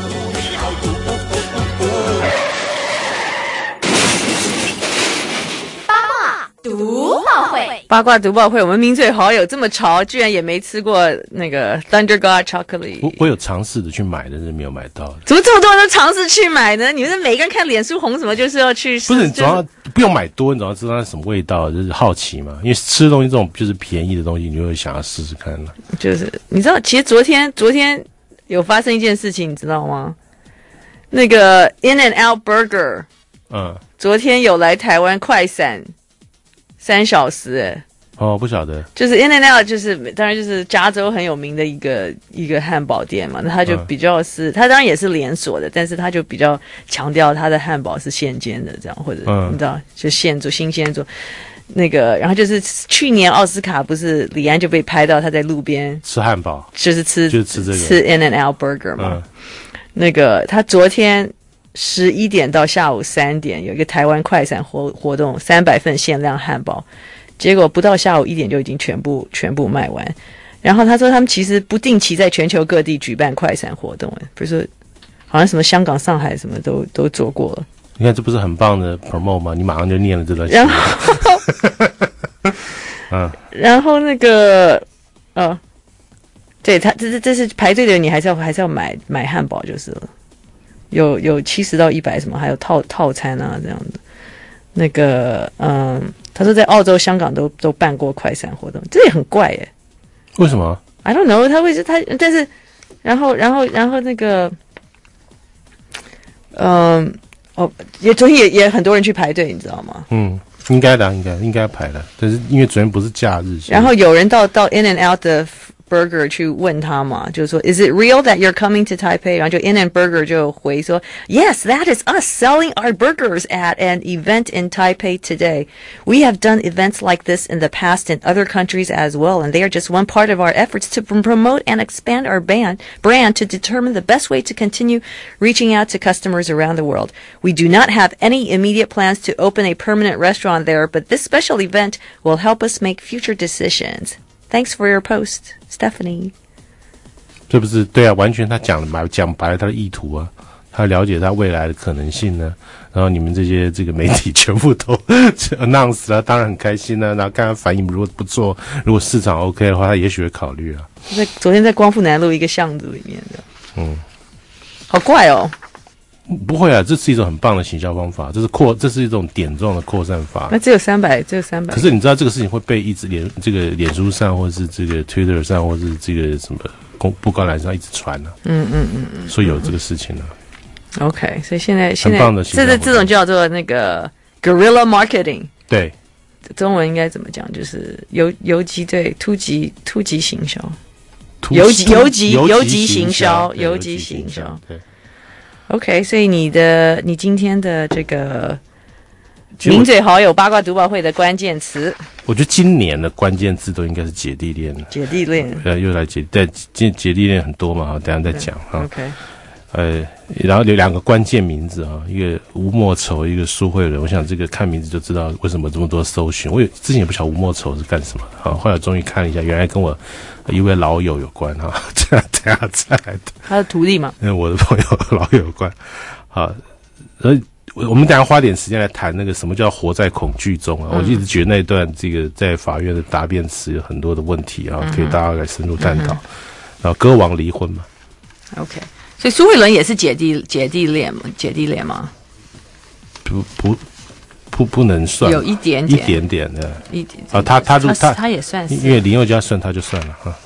八卦读报会， 八卦读报会，我们名嘴好友这么潮，居然也没吃过那个 Thunder God Chocolate。 我有尝试的去买，但是没有买到。 怎么这么多人都尝试去买呢？你们每个人看脸书红什么，就是要去试。 不是，你总要不用买多，你总要知道它什么味道，就是好奇嘛。因为吃的东西这种就是便宜的东西，你就会想要试试看了。 就是你知道，其实昨天有发生一件事情，你知道吗？那个 In-N-Out Burger， 昨天有来台湾快闪3小时，哎。 哦，不晓得， 就是 In-N-Out， 就是当然就是加州很有名的一个汉堡店嘛，那它就比较是，它当然也是连锁的，但是它就比较强调它的汉堡是现煎的这样，或者你知道就现做新鲜做那个，然后就是去年奥斯卡不是李安就被拍到他在路边吃汉堡， 就是吃这个吃 In-N-Out Burger 嘛，那个他昨天11点到下午3点有一个台湾快闪活动，300份限量汉堡。结果不到下午1点就已经全部卖完，然后他说他们其实不定期在全球各地举办快闪活动，比如说好像什么香港、上海什么都做过了。 你看这不是很棒的 promote 吗？你马上就念了这段。 然后，然后那个对他这是排队的人，你还是要买汉堡就是了，有70到100什么，还有套餐啊这样的。那个他说在澳洲、香港都办过快闪活动，这也很怪耶。 为什么 ？I don't know， 但是，然后那个，也昨天也很多人去排队，你知道吗？ 应该的，应该排的，但是因为昨天不是假日， 然后有人到 In-N-Out 的 Burger 去问他嘛，就是说 Is it real that you're coming to Taipei？ 然后就 In-N Burger 就回说 Yes, that is us selling our burgers at an event in Taipei today. We have done events like this in the past in other countries as well, and they are just one part of our efforts to promote and expand our brand to determine the best way to continue reaching out to customers around the world. We do not have any immediate plans to open a permanent restaurant there, but this special event will help us make future decisions. Thanks for your post, Stephanie. 这不是对啊，完全他讲白了他的意图啊，他了解他未来的可能性呢。然后你们这个媒体全部都 announce 了，当然很开心呢。然后看看反应，如果不做，如果市场 OK 的话，他也许会考虑啊。 昨天在光复南路一个巷子里面的，好怪哦。 不会啊，这是一种很棒的行销方法，这是一种点状的扩散法。 那只有300。 可是你知道这个事情会被一直脸书上，或是这个 Twitter 上，或是这个什么布告栏上一直传啊。所以有这个事情啊。 OK， 所以现在这种叫做那个 guerrilla marketing。 对， 中文应该怎么讲？就是游击队突击行销，游击行销。对 ，OK， 所以你今天的这个名嘴好友八卦读报会的关键词， 我觉得今年的关键字都应该是姐弟恋了。 姐弟恋， 又来姐弟恋很多嘛，等一下再讲哈。 OK。 然后有2个关键名字啊，一个吴莫愁，一个苏慧伦。我想这个看名字就知道为什么这么多搜寻。我之前也不晓得吴莫愁是干什么的，后来终于看了一下，原来跟我一位老友有关哈，这样再来的。 他的徒弟嘛？ 我的朋友老友有关。好，我们等一下花点时间来谈那个什么叫活在恐惧中啊。我一直觉得那一段这个在法院的答辩词有很多的问题啊，可以大家来深入探讨。然后歌王离婚嘛。 OK。所以苏慧伦也是姐弟恋吗？ 不能算， 有一点点的， 一点啊，他也算是， 因为林宥嘉算他就算了哈，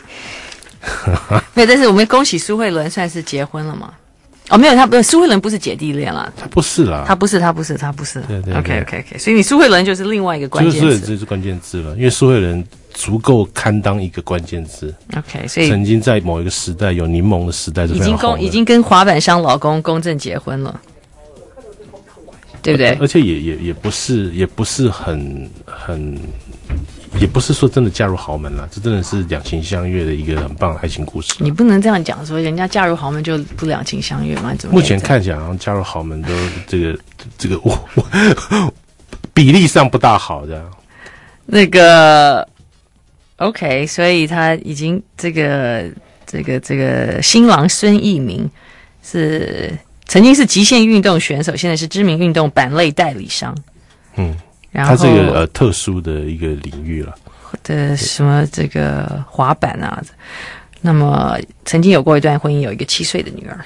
没有，但是我们恭喜苏慧伦算是结婚了嘛？哦，没有，苏慧伦不是姐弟恋啦， 他不是啦， 他不是， 对 ，OK， 所以你苏慧伦就是另外一个关键字， 这是关键字了，因为苏慧伦足够堪当一个关键字 ，OK， 所以曾经在某一个时代有柠檬的时代是非常红的， 已经跟滑板商老公公正结婚了，对不对？ 而且也不是很。也不是说真的嫁入豪门啦，这真的是两情相悦的一个很棒的爱情故事。 你不能这样讲，说人家嫁入豪门就不两情相悦吗？怎么？ 目前看起来好像嫁入豪门都这个比例上不大好这样。 那个 OK， 所以他已经这个新郎孙艺民曾经是极限运动选手，现在是知名运动板类代理商。 它是一个特殊的一个领域了的什么这个滑板啊，那么曾经有过一段婚姻，有一个7岁的女儿。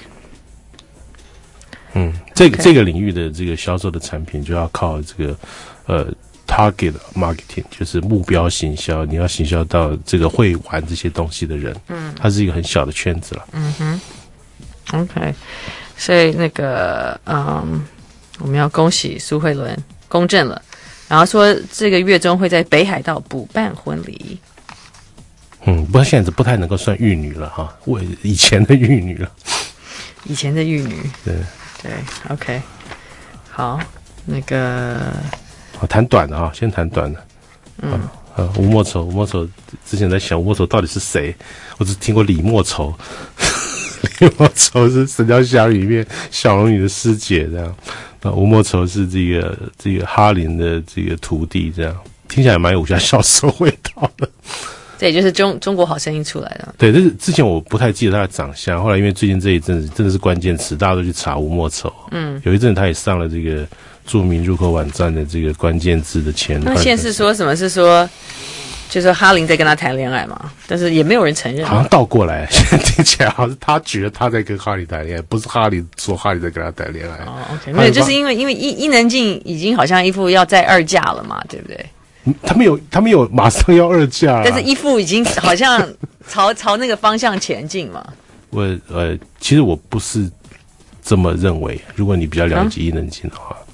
这个领域的这个销售的产品就要靠这个target marketing， 就是目标行销，你要行销到这个会玩这些东西的人。它是一个很小的圈子了。 OK， 所以那个我们要恭喜苏慧伦公证了。然后说这个月中会在北海道补办婚礼。 不过现在不太能够算玉女了哈，以前的玉女了。 以前的玉女。 对 ，OK， 好，那个谈短的啊，先谈短的。吴莫愁之前在想吴莫愁到底是谁，我只听过李莫愁。李莫愁是《神雕侠侣》里面小龙女的师姐这样。吴莫愁是这个哈林的这个徒弟，这样听起来蛮有武侠小说味道的。 这也就是中国好声音出来的。 对，但是之前我不太记得他的长相，后来因为最近这一阵子真的是关键词，大家都去查吴莫愁。有一阵他也上了这个著名入口网站的这个关键字的前。 那现在是说什么？是说就是哈林在跟他谈恋爱嘛？但是也没有人承认。 好像倒过来，现在听起来好像是他觉得他在跟哈林谈恋爱，不是哈林说哈林在跟他谈恋爱。 OK， 没有，就是因为伊能静已经好像一副要再2嫁了嘛，对不对？ 他们有马上要2嫁， 但是一副已经好像朝那个方向前进嘛。 其实我不是这么认为。如果你比较了解伊能静的话，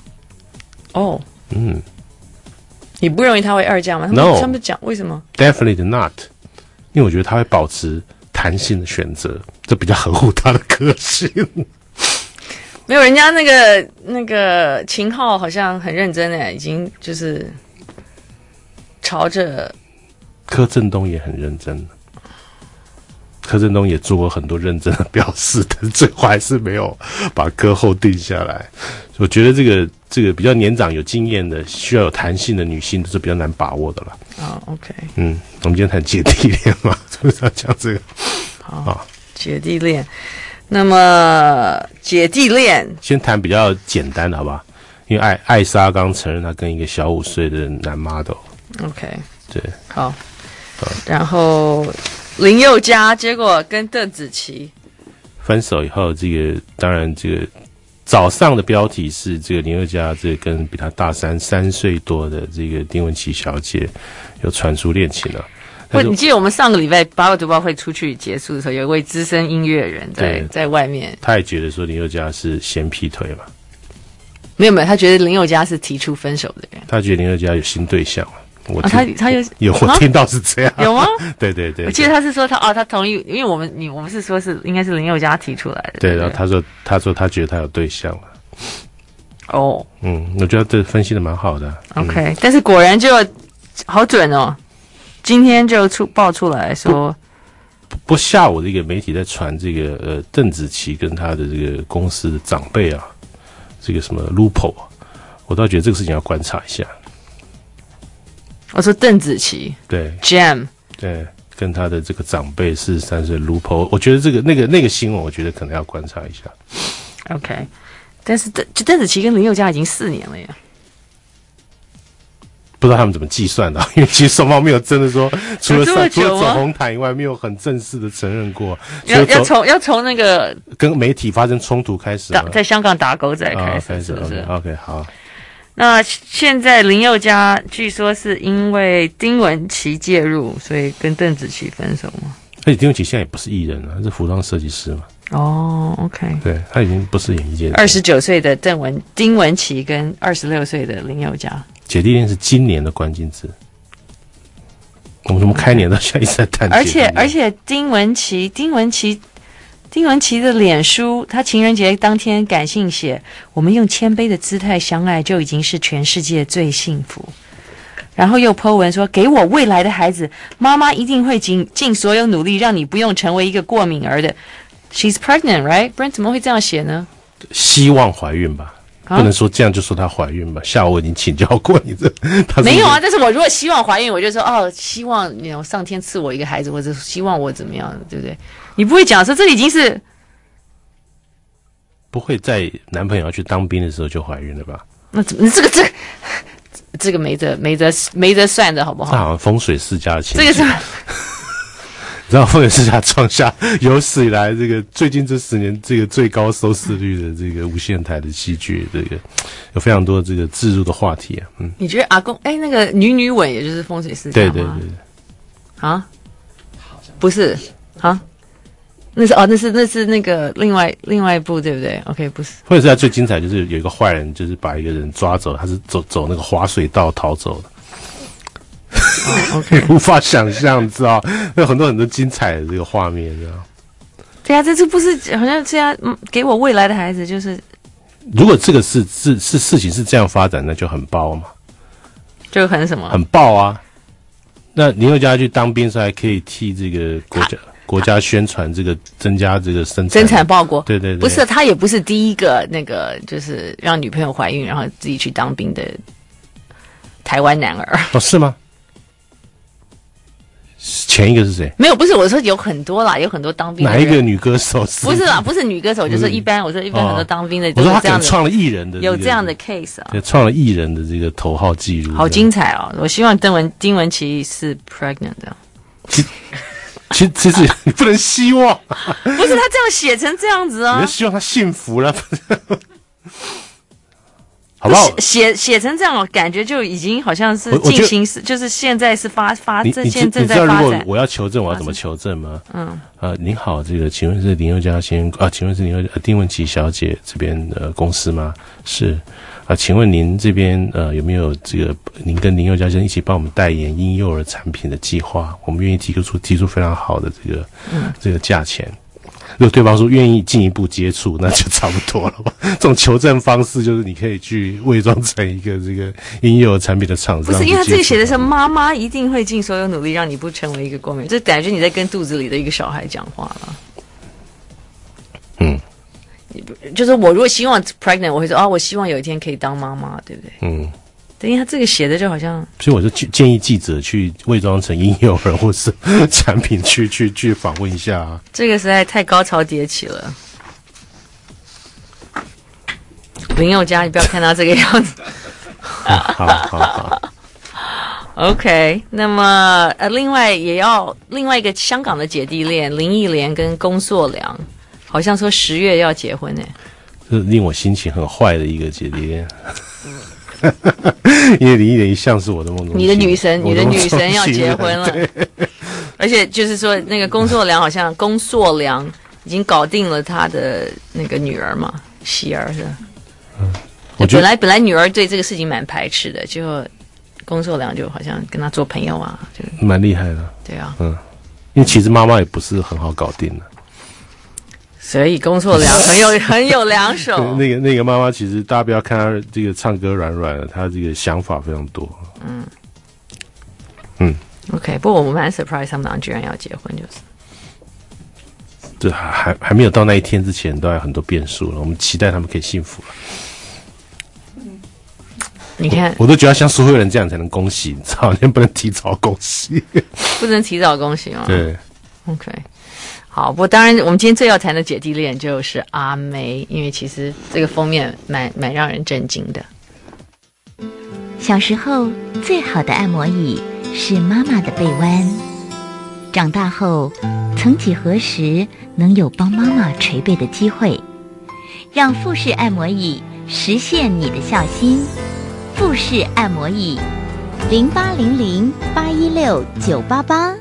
你不认为他会2嫁吗？他们讲为什么 ？Definitely not， 因为我觉得他会保持弹性的选择，这比较合乎他的个性。 没有，人家那个秦昊好像很认真已经就是朝着。 柯震东也很认真，柯震东也做过很多认真的表示，但是最后还是没有把歌后定下来。我觉得这个比较年长有经验的需要有弹性的女性都是比较难把握的了。 OK。 我们今天谈姐弟恋嘛，是不是要讲这个？ 好，姐弟恋。那么姐弟恋先谈比较简单的好不好？因为艾莎刚承认她跟一个小5岁的男 model。 OK。 对。 好。然后林宥嘉结果跟邓紫棋分手以后，这个当然这个早上的标题是这个林宥嘉这个跟比他大3岁多的这个丁文琪小姐有传出恋情了。 你记得我们上个礼拜八卦读报会出去结束的时候，有一位资深音乐人在外面， 他也觉得说林宥嘉是先劈腿嘛。 没有，他觉得林宥嘉是提出分手的人。 他觉得林宥嘉有新对象了。 他有我听到是这样。 有吗？ 对对对。 我记得他是说他同意，因为我们是说是应该是林宥嘉提出来的。 对，然后他说他觉得他有对象了。 哦。 我觉得这分析的蛮好的。 OK，但是果然就好准哦，今天就爆出来说。 不下午的一个媒体在传这个邓紫棋跟他的这个公司的长辈啊，这个什么 Lupo， 我倒觉得这个事情要观察一下。 我说邓紫棋对 Jam 对，跟他的这个长辈43岁 Lupo， 我觉得这个那个新闻，我觉得可能要观察一下。 OK， 但是邓紫棋跟林宥嘉已经4年了呀。 不知道他们怎么计算的，因为其实双方没有真的说，除了走红毯以外，没有很正式的承认过。 要从那个跟媒体发生冲突开始， 在香港打狗仔开始，是不是 ？OK， 好。 那现在林宥嘉据说是因为丁文琪介入，所以跟邓紫棋分手嘛。 而且丁文琪现在也不是艺人了，他是服装设计师嘛。 哦 ，OK， 对他已经不是演艺界的。 29岁的丁文琪跟26岁的林宥嘉。 姐弟恋是今年的关键字，我们从开年到现在一直在谈。 而且丁文琪的脸书，他情人节当天感性写：“我们用谦卑的姿态相爱，就已经是全世界最幸福。”然后又 po 文说：“给我未来的孩子，妈妈一定会尽所有努力，让你不用成为一个过敏儿的。” She's pregnant, right? 不然怎么会这样写呢？ 希望怀孕吧。不能说这样就说她怀孕吧，下午我已经请教过你这， 没有啊。但是我如果希望怀孕，我就说希望上天赐我一个孩子，或者希望我怎么样，对不对？你不会讲说这已经是不会在男朋友要去当兵的时候就怀孕了吧？ 那怎么这个没得算的好不好？ 这好像风水世家的情节。 这个是。 你知道风水世家创下有史以来这个最近这10年这个最高收视率的这个无线台的戏剧，这个有非常多这个置入的话题啊。 你觉得阿公那个女吻也就是风水世家吗？ 对啊，不是啊，那是那个另外一部对不对 ？OK， 不是。 风水世家最精彩就是有一个坏人，就是把一个人抓走，他是走那个滑水道逃走的。 OK， 无法想象，知道有很多精彩的这个画面，知道？ 对啊，这不是好像这样给我未来的孩子，就是。 如果这个事情是这样发展，那就很爆嘛， 就很什么？ 很爆啊！那林宥嘉去当兵时还可以替这个国家宣传这个增加这个生产报国， 对， 不是他也不是第一个那个就是让女朋友怀孕然后自己去当兵的台湾男儿。 哦，是吗？前一个是谁？ 没有，不是我说有很多啦，有很多当兵的哪一个女歌手？ 不是啦，不是女歌手，就是一般。我说一般很多当兵的， 我说他可能创了艺人的， 有这样的 case 啊， 对，创了艺人的这个头号记录， 好精彩哦！我希望丁文琪是 pregnant 的。 其实你不能希望， 不是他这样写成这样子啊， 你就希望他幸福了。好不好？ 写成这样，感觉就已经好像是进行式，就是现在是发现正在发展。 如果我要求证，我要怎么求证吗？您好，这个请问是林宥嘉请问是丁文琪小姐这边公司吗？是请问您这边有没有这个您跟林宥嘉先生一起帮我们代言婴幼儿产品的计划？我们愿意提出非常好的这个价钱。如果对方说愿意进一步接触，那就差不多了吧。这种求证方式就是你可以去伪装成一个这个婴幼儿产品的厂商。 不是，因为他这里写的是妈妈一定会尽所有努力让你不成为一个过敏，这感觉你在跟肚子里的一个小孩讲话了。就是我如果希望 pregnant， 我会说我希望有一天可以当妈妈，对不对？因为他这个写的就好像， 所以我就建议记者去伪装成婴幼儿或是产品去访问一下啊。 这个实在太高潮迭起了。林宥嘉，你不要看到这个样子。 好。 OK， 那么另外一个香港的姐弟恋林忆莲跟龚硕良，好像说10月要结婚呢。 这是令我心情很坏的一个姐弟恋。因为林忆莲一向是我的梦中情， 你的女神要结婚了。 而且就是说，那个龚硕良好像龚硕良已经搞定了他的那个女儿嘛，喜儿是吧？本来女儿对这个事情蛮排斥的，就龚硕良就好像跟他做朋友啊，就蛮厉害的。 对啊， 因为其实妈妈也不是很好搞定的。 所以龚硕良很有两手。 那个妈妈其实大家不要看她这个唱歌软软的，她这个想法非常多。 OK， 不过我蛮 surprise 他们俩居然要结婚，就是。 这还没有到那一天之前，都还有很多变数了。我们期待他们可以幸福了。 你看， 我都觉得像苏慧伦这样才能恭喜，你知道，你不能提早恭喜。 不能提早恭喜吗？ 对。 OK。好，不过当然，我们今天最要谈的姐弟恋就是阿妹，因为其实这个封面蛮让人震惊的。 小时候最好的按摩椅是妈妈的背弯，长大后，曾几何时能有帮妈妈捶背的机会？让富士按摩椅实现你的孝心。富士按摩椅，0800816988。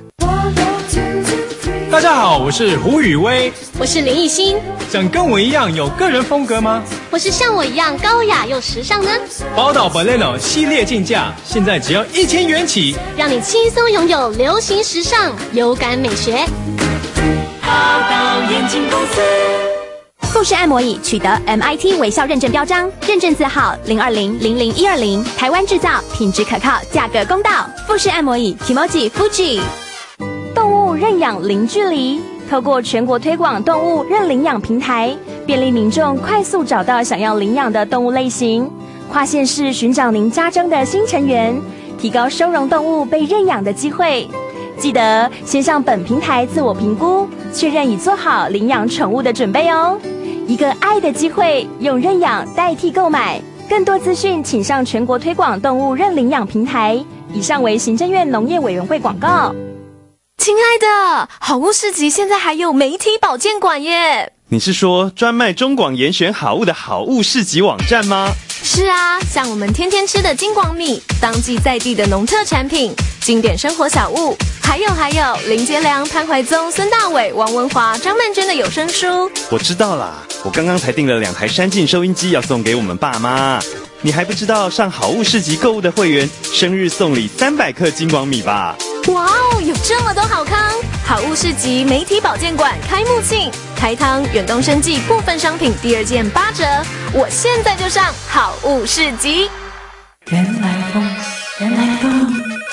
大家好，我是胡宇威， 我是林艺欣。 想跟我一样有个人风格吗？ 或是像我一样高雅又时尚呢？ 宝岛 Baleno 系列竞价，现在只要1000元起， 让你轻松拥有流行时尚、优感美学。 宝岛眼镜公司。富士按摩椅取得 MIT 微笑认证标章，认证字号020-00120，台湾制造，品质可靠，价格公道。富士按摩椅 Kimoji Fuji。动物认养零距离，透过全国推广动物认领养平台，便利民众快速找到想要领养的动物类型，跨县市寻找您家中的新成员，提高收容动物被认养的机会。记得先上本平台自我评估，确认已做好领养宠物的准备哦。一个爱的机会，用认养代替购买。更多资讯请上全国推广动物认领养平台。以上为行政院农业委员会广告。 亲爱的，好物市集现在还有媒体保健馆耶！ 你是说专卖中广严选好物的好物市集网站吗？ 是啊，像我们天天吃的金广米，当季在地的农特产品，经典生活小物，还有林杰良、潘怀宗、孙大伟、王文华、张曼娟的有声书。 我知道啦，我刚刚才订了2台山境收音机要送给我们爸妈。你还不知道上好物市集购物的会员，生日送礼300克金广米吧？ 哇哦，有这么多好康！好物市集媒体保健馆开幕庆，台糖、远东生技部分商品第2件8折，我现在就上好物市集。 原来风，原来风。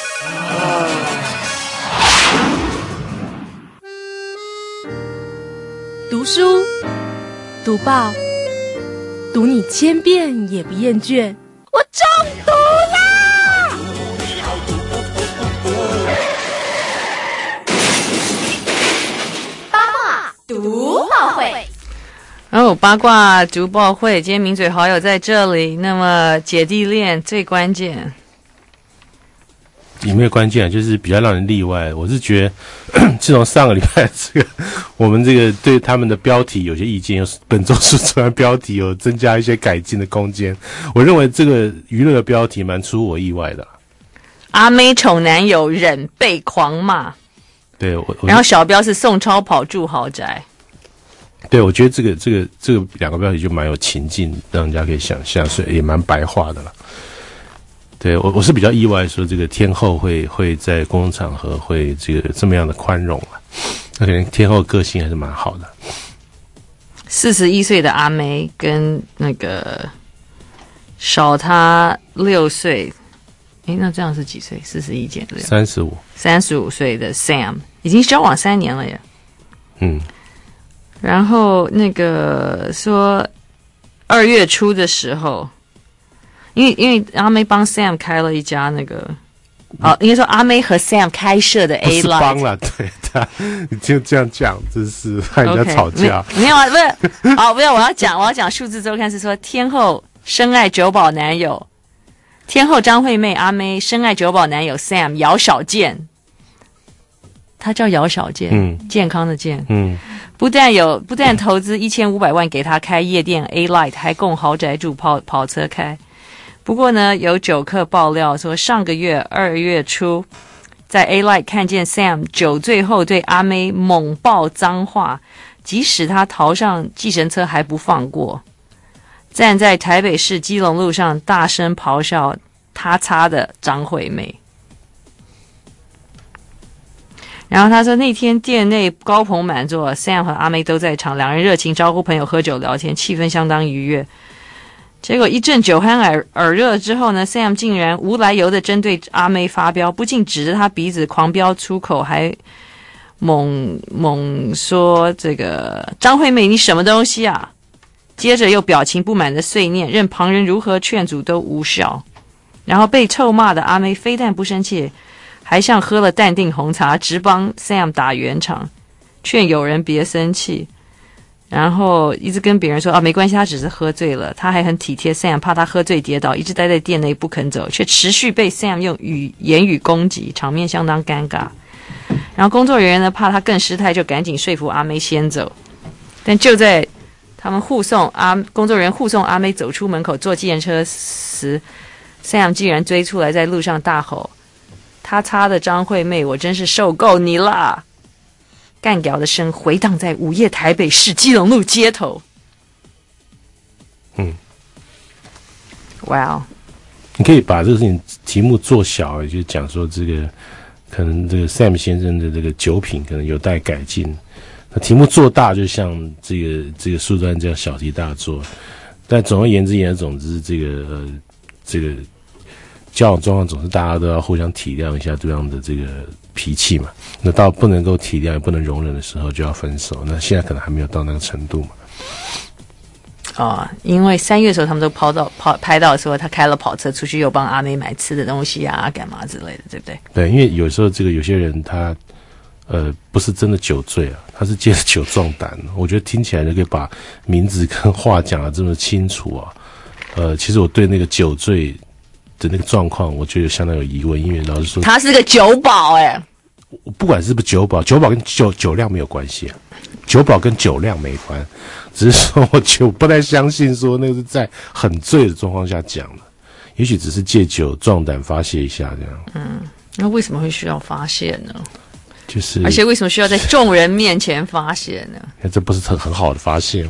读书，读报，读你千遍也不厌倦。我中毒啦！ 读报会， 八卦读报会，今天名嘴好友在这里。那么姐弟恋最关键， 有没有关键啊？就是比较让人例外。我是觉得，自从上个礼拜我们这个对他们的标题有些意见，本周书出版标题有增加一些改进的空间。我认为这个娱乐的标题蛮出我意外的。 阿妹宠男友忍被狂骂。 对， 然后小标是宋超跑住豪宅。 对，我觉得这个2个标题就蛮有情境，让人家可以想象，所以也蛮白话的了。对，我是比较意外，说这个天后会在公共场合会这么样的宽容了。那可能天后个性还是蛮好的。 41岁的阿妹跟那个少她6岁。那这样是几岁？41减6，35。35岁的 Sam 已经交往3年了耶。然后那个说2月初的时候，因为阿妹帮 Sam 开了一家那个，应该说阿妹和 Sam 开设的 A Light。不是帮了，对他，你就这样讲，真是害人家吵架。 没有啊，不是，不要，我要讲数字周刊是说天后深爱9宝男友。天后张惠妹阿妹深爱9宝男友 Sam 姚小健，他叫姚小健，健康的健，不但投资1500万给他开夜店 A Light， 还供豪宅住跑车开。不过呢，有9客爆料说，上个月2月初， 在 A Light 看见 Sam 酒醉后对阿妹猛爆脏话，即使他逃上计程车还不放过，站在台北市基隆路上大声咆哮他擦的张惠妹。然后他说那天店内高朋满座， Sam 和阿妹都在场，两人热情招呼朋友喝酒聊天，气氛相当愉悦。结果一阵酒酣耳热之后呢， Sam 竟然无来由的针对阿妹发飙，不仅指着他鼻子狂飙出口，还猛说这个张惠妹你什么东西啊，接着又表情不满的碎念，任旁人如何劝阻都无效。然后被臭骂的阿妹非但不生气，还像喝了淡定红茶，直帮 Sam 打圆场，劝友人别生气，然后一直跟别人说啊没关系，他只是喝醉了。他还很体贴 Sam， 怕他喝醉跌倒，一直待在店内不肯走，却持续被 Sam 用言语攻击，场面相当尴尬。然后工作人员呢怕他更失态，就赶紧说服阿妹先走。但就在他们工作人员护送阿妹走出门口坐计程车时， Sam 竟然追出来，在路上大吼他擦的张惠妹我真是受够你啦，干屌的声回荡在午夜台北市基隆路街头。哇哦！ 你可以把这个事情题目做小，就讲说这个可能这个 Sam 先生的这个酒品可能有待改进。那题目做大，就像这个树专这样小题大做。但总而言之，言而总之，这个交往状况总是大家都要互相体谅一下对方的这个脾气嘛。那到不能够体谅也不能容忍的时候，就要分手。那现在可能还没有到那个程度嘛。 因为3月的时候他们都拍到说他开了跑车出去，又帮阿妹买吃的东西啊，干嘛之类的，对不对？对， 因为有时候有些人他不是真的酒醉啊，他是借着酒壮胆。我觉得听起来就可以把名字跟话讲得这么清楚啊。其实我对那个酒醉的那个状况，我觉得相当有疑问，因为老实说， 他是个酒保不管是不是酒保，酒保跟酒量没有关系啊，酒保跟酒量没关，只是说我不太相信说那个是在很醉的状况下讲的，也许只是借酒壮胆发泄一下这样。 那为什么会需要发泄呢？ 而且为什么需要在众人面前发泄呢？ 这不是很好的发泄吗？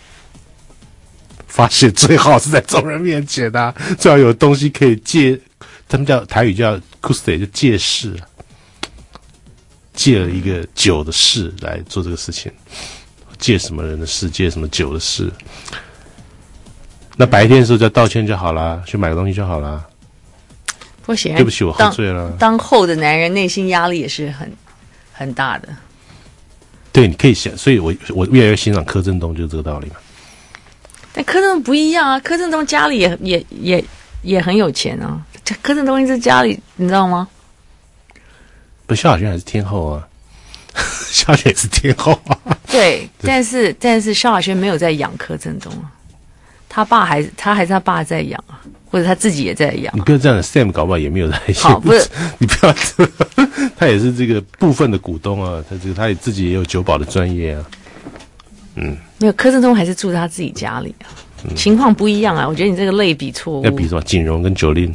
发泄最好是在众人面前啊，最好有东西可以借，他们叫台语叫 kuste， 就借势啊，借了一个酒的事来做这个事情，借什么人的事，借什么酒的事。那白天的时候就道歉就好啦，去买个东西就好啦。 不行， 对不起，我喝醉了。 当后的男人内心压力也是很大的。 对，你可以想，所以我越来越欣赏柯震东，就是这个道理嘛。 但柯震东不一样啊，柯震东家里也很有钱啊。柯震东一直家里，你知道吗？ 不，萧亚轩还是天后啊，萧亚轩也是天后啊。 对，但是萧亚轩没有在养柯震东啊，他还是他爸在养啊，或者他自己也在养。 你不要这样 ，Sam 搞不好也没有在养。 好，不是你不要，他也是这个部分的股东啊，他也自己也有酒保的专业啊。 没有，柯震东还是住他自己家里啊，情况不一样啊。我觉得你这个类比错误。 要比什么？锦荣跟九令，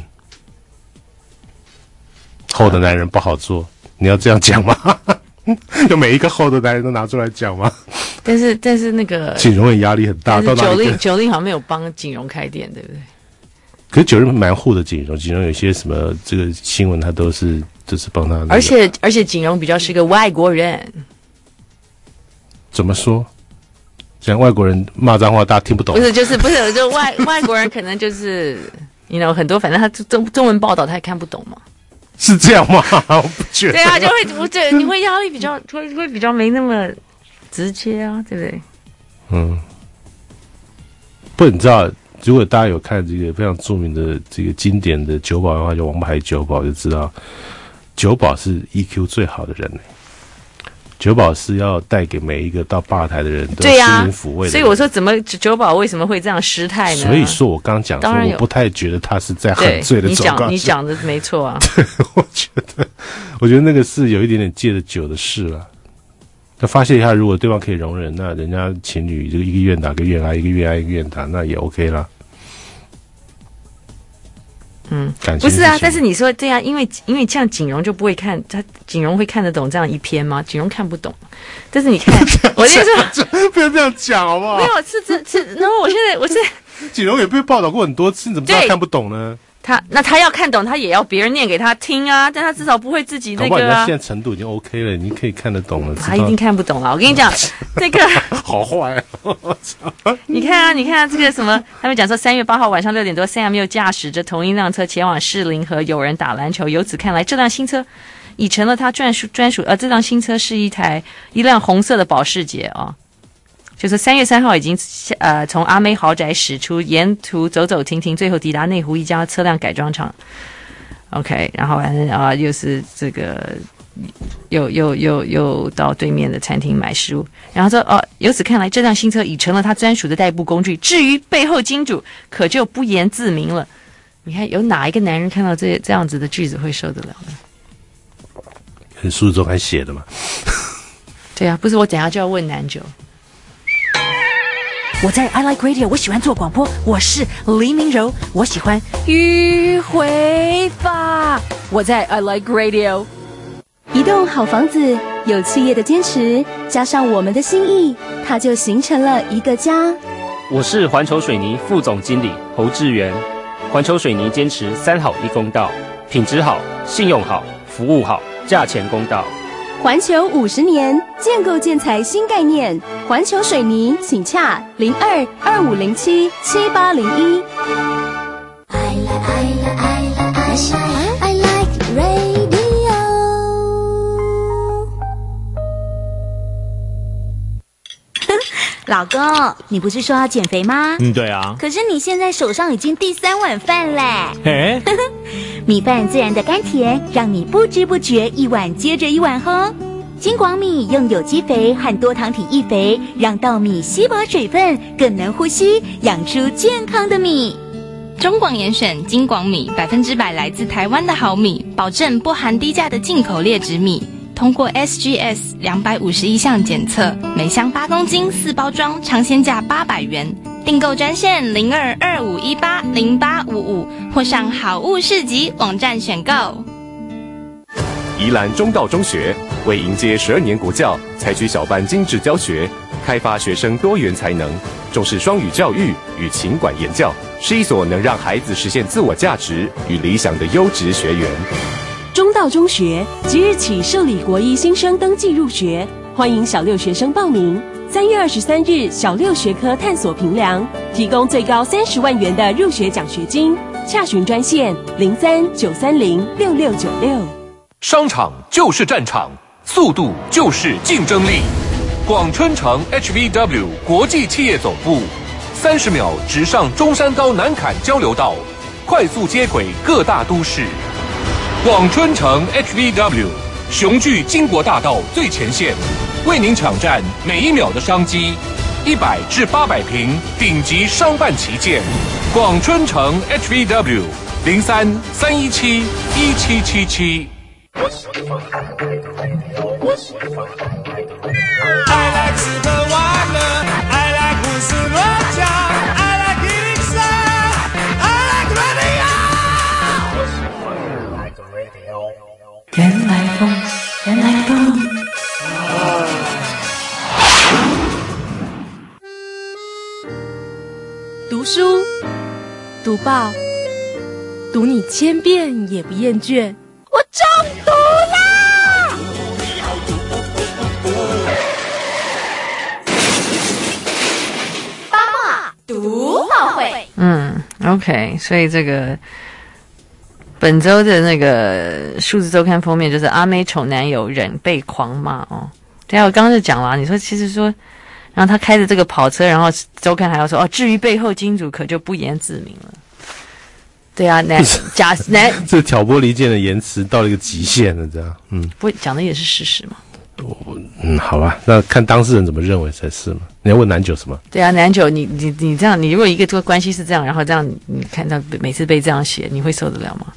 后的男人不好做，你要这样讲吗？就每一个后的男人都拿出来讲吗？ 但是那个锦荣也压力很大。 九令好像没有帮锦荣开店，对不对？ 可是九令蛮护的锦荣有些什么这个新闻，他都是就是帮他、 而且锦荣比较是个外国人。 怎么说？讲外国人骂脏话，大家听不懂。 不是，就外国人可能就是很多，反正他中文报道他也看不懂嘛。 是这样吗？我不觉得。 对啊，你会压力比较会比较没那么直接啊，对不对？ 不，你知道，如果大家有看这个非常著名的这个经典的酒保的话，叫《王牌酒保》，就知道酒保是 EQ 最好的人。酒保是要带给每一个到吧台的人都心灵抚慰的。 所以我说，怎么酒保为什么会这样失态呢？ 所以说我刚刚讲说，我不太觉得他是在很醉的状况下。 你讲的没错啊。 对，我觉得那个是有一点点借着酒的事了。那发泄一下，如果对方可以容忍，那人家情侣这个一个愿打，一个愿挨，一个愿挨，一个愿打，那也 OK 啦。 不是啊，但是你说这样，因为像景荣就不会看，他景荣会看得懂这样一篇吗？景荣看不懂，但是你看，我那时候不要这样讲好不好？ 没有是，然后我现在景荣也被报道过很多次，你怎么知道看不懂呢？ 他要看懂，他也要别人念给他听啊，但他至少不会自己那个啊。 搞不好人家现在程度已经 OK 了，你可以看得懂了。 他一定看不懂了，我跟你讲，这个好坏你看啊，这个什么，他们讲说3月8号晚上6点多 ，Sam 又驾驶着同一辆车前往士林和友人打篮球。由此看来，这辆新车已成了他专属。这辆新车是一辆红色的保时捷啊。就是3月3号已经从阿妹豪宅驶出，沿途走走停停，最后抵达内湖一家车辆改装厂。OK， 然后反正又是这个又到对面的餐厅买食物，然后说由此看来，这辆新车已成了他专属的代步工具。至于背后金主，可就不言自明了。你看，有哪一个男人看到这样子的句子会受得了呢？ 很书中还写的嘛？ 对啊，不是我等一下就要问南九。 我在 I Like Radio， 我喜欢做广播，我是黎明柔，我喜欢迂回法。我在 I Like Radio。 一栋好房子有企业的坚持，加上我们的心意，它就形成了一个家。 我是环球水泥副总经理侯志源。环球水泥坚持3好1公道，品质好，信用好，服务好，价钱公道。 环球50年建构建材新概念，环球水泥请洽0225077801。I like radio。 老公，你不是说要减肥吗？ 对啊。 可是你现在手上已经第3碗饭嘞。米饭自然的甘甜，让你不知不觉一碗接着一碗喝。金广米用有机肥和多糖体易肥，让稻米吸饱水分，更能呼吸，养出健康的米。 中广严选金广米，100%来自台湾的好米，保证不含低价的进口劣质米。通过 SGS 251项检测，每箱8公斤4包装，尝鲜价800元。订购专线0225180855，或上好物市集网站选购。 宜兰中道中学为迎接12年国教，采取小班精致教学，开发学生多元才能，重视双语教育与勤管严教，是一所能让孩子实现自我价值与理想的优质学园。 中道中学即日起受理国1新生登记入学，欢迎小6学生报名。3月23日小6学科探索评量，提供最高30万元的入学奖学金。洽询专线03-930-6696。 商场就是战场，速度就是竞争力。广春城 HVW 国际企业总部，30秒直上中山高南坎交流道，快速接轨各大都市。广春城 HVW 雄踞经国大道最前线，为您抢占每1秒的商机。100至800平顶级商办旗舰，广春城 HVW 03-317-1777。 I like 吃喝玩乐 I like 胡思乱想 I like 音色 I like radio 原来风原来风读书读报读你千遍也不厌倦。我中毒啦！ 八卦读报会。 OK， 所以这个本周的那个数字周刊封面就是阿妹丑男友忍被狂骂哦。对啊，我刚刚就讲了，你说其实说，然后他开着这个跑车，然后周刊还要说至于背后金主可就不言自明了。对啊， 这挑拨离间的言辞到了一个极限了，这样， 不讲的也是事实嘛。 好吧，那看当事人怎么认为才是嘛。你要问南九什么？ 对啊，南九，你这样，你如果一个这个关系是这样，然后这样你看到每次被这样写，你会受得了吗？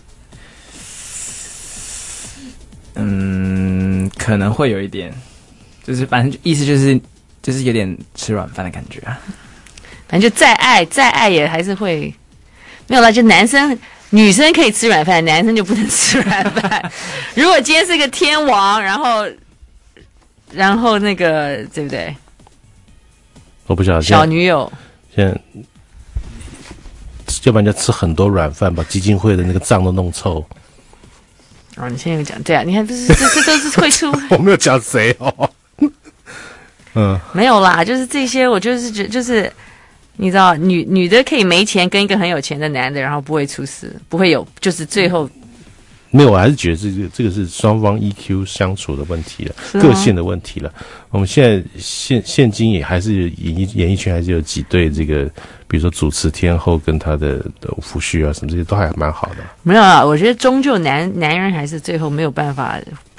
可能会有一点，就是反正意思就是有点吃软饭的感觉啊。 反正就再爱也还是会。没有啦，就男生女生可以吃软饭，男生就不能吃软饭。如果今天是个天王，然后那个对不对？ 我不晓得小女友现在，要不然就吃很多软饭，把基金会的那个账都弄臭。 哦，你现在有讲对啊？你看，这都是会出。 我没有讲谁哦。 没有啦，就是这些，我就是觉得就是你知道，女的可以没钱跟一个很有钱的男的，然后不会出事，不会有，就是最后没有，我还是觉得这个是双方 EQ 相处的问题了，个性的问题了。我们现在现今也还是演艺圈还是有几对这个，比如说主持天后跟他的夫婿啊什么这些都还蛮好的。 没有啊，我觉得终究男人还是最后没有办法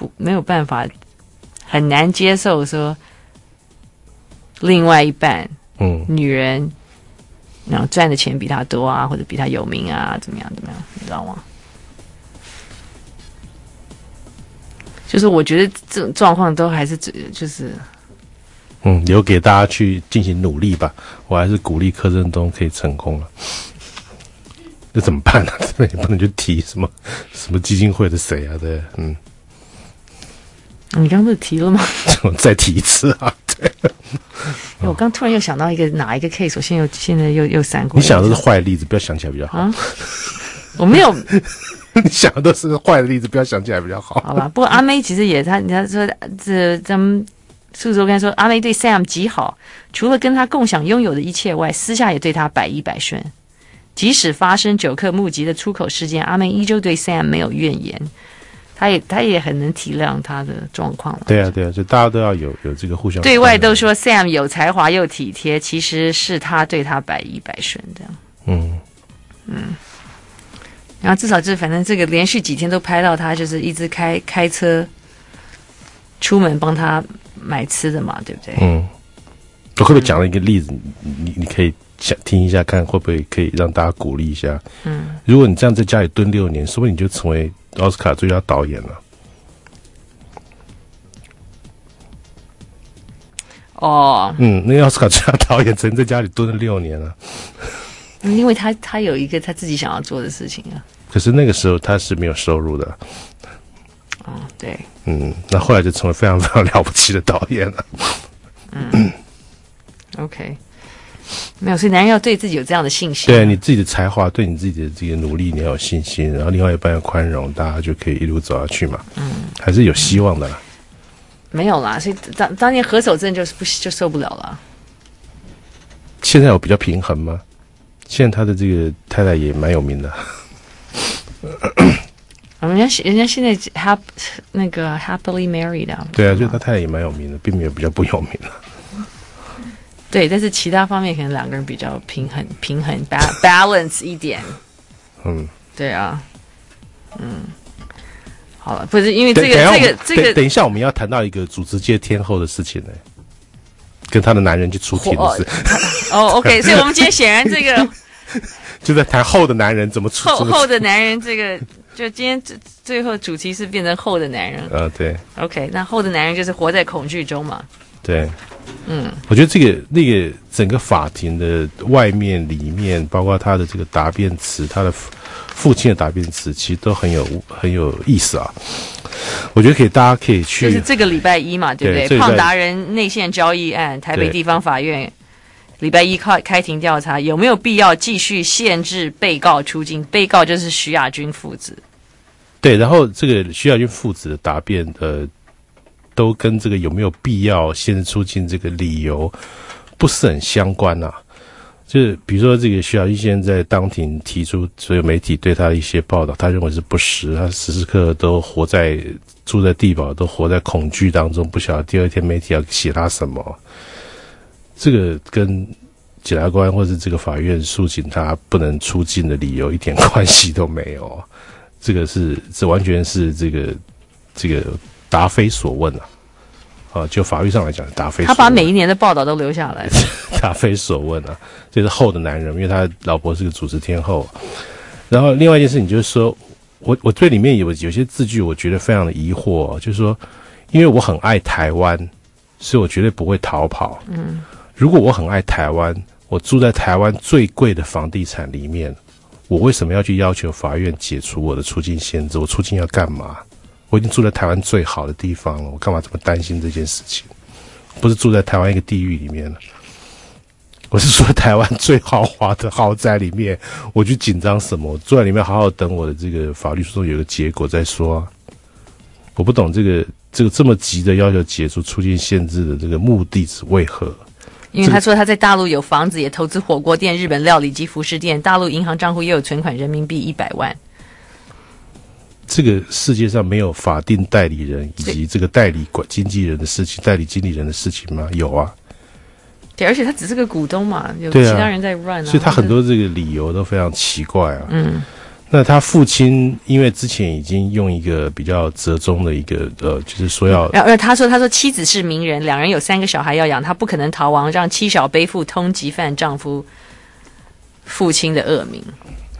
很难接受说另外一半女人然后赚的钱比他多啊，或者比他有名啊，怎么样，你知道吗？就是我觉得这种状况都还是就是留给大家去进行努力吧。我还是鼓励柯震东可以成功了。那怎么办呢？这也不能去提什么基金会的谁啊？对， 你刚刚不是提了吗？ 我再提一次啊！对， 我刚突然又想到哪一个 case， 我现在又闪过。 你想的都是坏的例子，不要想起来比较好。 我没有。 你想的都是坏的例子，不要想起来比较好。 好吧，不过阿妹其实也，他说咱们素周跟他说，阿妹对 Sam 极好，除了跟他共享拥有的一切外，私下也对他百依百顺。即使发生9克目击的出口事件，阿妹依旧对 Sam 没有怨言。他也很能体谅他的状况了。 对啊，就大家都要有这个互相。 对外都说 Sam 有才华又体贴，其实是他对他百依百顺这样。然后至少就是反正这个连续几天都拍到他就是一直开车出门帮他买吃的嘛，对不对？ 我会不会讲了一个例子，你可以想听一下，看会不会可以让大家鼓励一下。如果你这样在家里蹲6年，说不定你就成为奥斯卡最佳导演了。那个奥斯卡最佳导演曾在家里蹲了6年了。 因为他有一个他自己想要做的事情啊。 可是那个时候他是没有收入的。 对。 那后来就成为非常非常了不起的导演了。 OK。没有，所以男人要对自己有这样的信心。 对你自己的才华，对你自己的这个努力，你要有信心，然后另外一半要宽容，大家就可以一路走下去嘛。还是有希望的啦。 没有啦，所以当年何守正就受不了了。 现在有比较平衡吗？现在他的这个太太也蛮有名的。 人家现在那个 happily married 啊。 对啊，就他太太也蛮有名的，并没有比较不有名的。 对，但是其他方面可能两个人比较平衡 balance 一点。对啊。好了，不是因为这个， 等一下我们要谈到一个主持界天后的事情呢，跟她的男人去出庭的事。 OK， 所以我们今天显然这个就在谈后的男人怎么出后的男人，这个就今天最后主题是变成后的男人。 对。 OK， 那后的男人就是活在恐惧中嘛。 对。我觉得那个整个法庭的外面、里面，包括他的这个答辩词，他的父亲的答辩词，其实都很有意思啊。我觉得大家可以去， 就是这个礼拜一嘛，对不对？胖达人内线交易案，台北地方法院礼拜一开庭调查，有没有必要继续限制被告出境？被告就是徐亚军父子。 对，然后这个徐亚军父子的答辩，都跟这个有没有必要限制出境这个理由不是很相关啊。就是比如说这个徐亚军先生在当庭提出所有媒体对他的一些报道，他认为是不实，他时时刻刻都住在地堡，都活在恐惧当中，不晓得第二天媒体要写他什么。这个跟检察官或是这个法院诉请他不能出境的理由一点关系都没有。这完全是这个答非所问啊！就法律上来讲，答非所问。 他把每一年的报道都留下来了。 答非所问啊！这是后的男人，因为他老婆是个主持天后。然后另外一件事情就是说，我对里面有些字句，我觉得非常的疑惑，就是说，因为我很爱台湾，所以我绝对不会逃跑。如果我很爱台湾，我住在台湾最贵的房地产里面， 我为什么要去要求法院解除我的出境限制？我出境要干嘛？我已经住在台湾最好的地方了，我干嘛这么担心这件事情？不是住在台湾一个地狱里面了，我是住在台湾最豪华的豪宅里面，我去紧张什么？我住在里面好好等我的这个法律诉讼有个结果再说啊！我不懂这个这么急的要求解除出境限制的这个目的是为何？ 因为他说他在大陆有房子，也投资火锅店、日本料理及服饰店，大陆银行账户也有存款人民币100万。 这个世界上没有法定代理人以及这个代理经纪人的事情、代理经理人的事情吗？有啊。 对，而且他只是个股东嘛，有其他人在 run 啊， 所以他很多这个理由都非常奇怪啊。那他父亲因为之前已经用一个比较折中的一个就是说要， 他说妻子是名人，2人有3个小孩要养，他不可能逃亡，让妻小背负通缉犯丈夫父亲的恶名。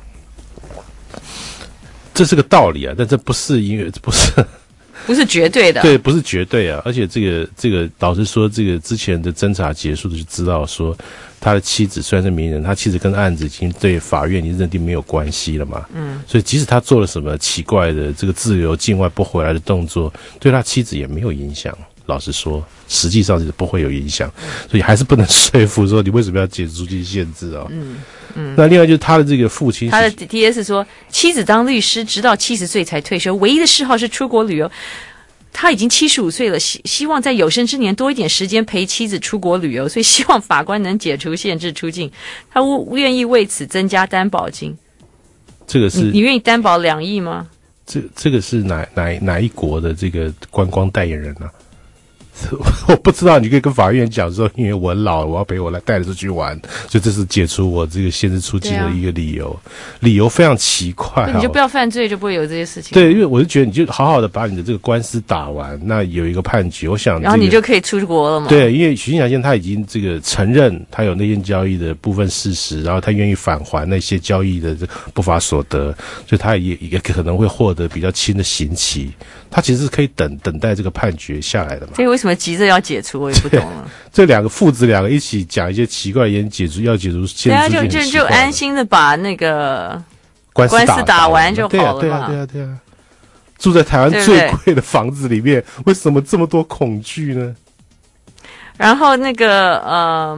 这是个道理啊，但这不是因为不是绝对的， 对，不是绝对啊。而且这个老实说，这个之前的侦查结束的就知道说，他的妻子虽然是名人，他妻子跟案子已经对法院已经认定没有关系了嘛。所以即使他做了什么奇怪的这个自由境外不回来的动作，对他妻子也没有影响。老实说，实际上是不会有影响，所以还是不能说服说你为什么要解除出境限制啊？那另外就是他的这个父亲， 他的 DS 是说，妻子当律师直到70岁才退休，唯一的嗜好是出国旅游。他已经75岁了，希望在有生之年多一点时间陪妻子出国旅游，所以希望法官能解除限制出境。他愿意为此增加担保金。 这个是你愿意担保2亿吗？ 这个是哪一国的这个观光代言人呢？我不知道，你可以跟法院讲说，因为我老了，我要陪我来带着出去玩，所以这是解除我这个限制出境的一个理由。理由非常奇怪， 你就不要犯罪，就不会有这些事情。 对，因为我就觉得你就好好的把你的这个官司打完，那有一个判决，我想、 然后你就可以出国了嘛。 对，因为许信良先生他已经这个承认他有内线交易的部分事实，然后他愿意返还那些交易的不法所得，所以他也可能会获得比较轻的刑期。他其实是可以等待这个判决下来的嘛。 这个为什么急着要解除，我也不懂了。 这父子两个一起讲一些奇怪言，要解除限制， 对啊，就安心的把那个官司打完就好了嘛。 对啊。住在台湾最贵的房子里面，为什么这么多恐惧呢？ 然后那个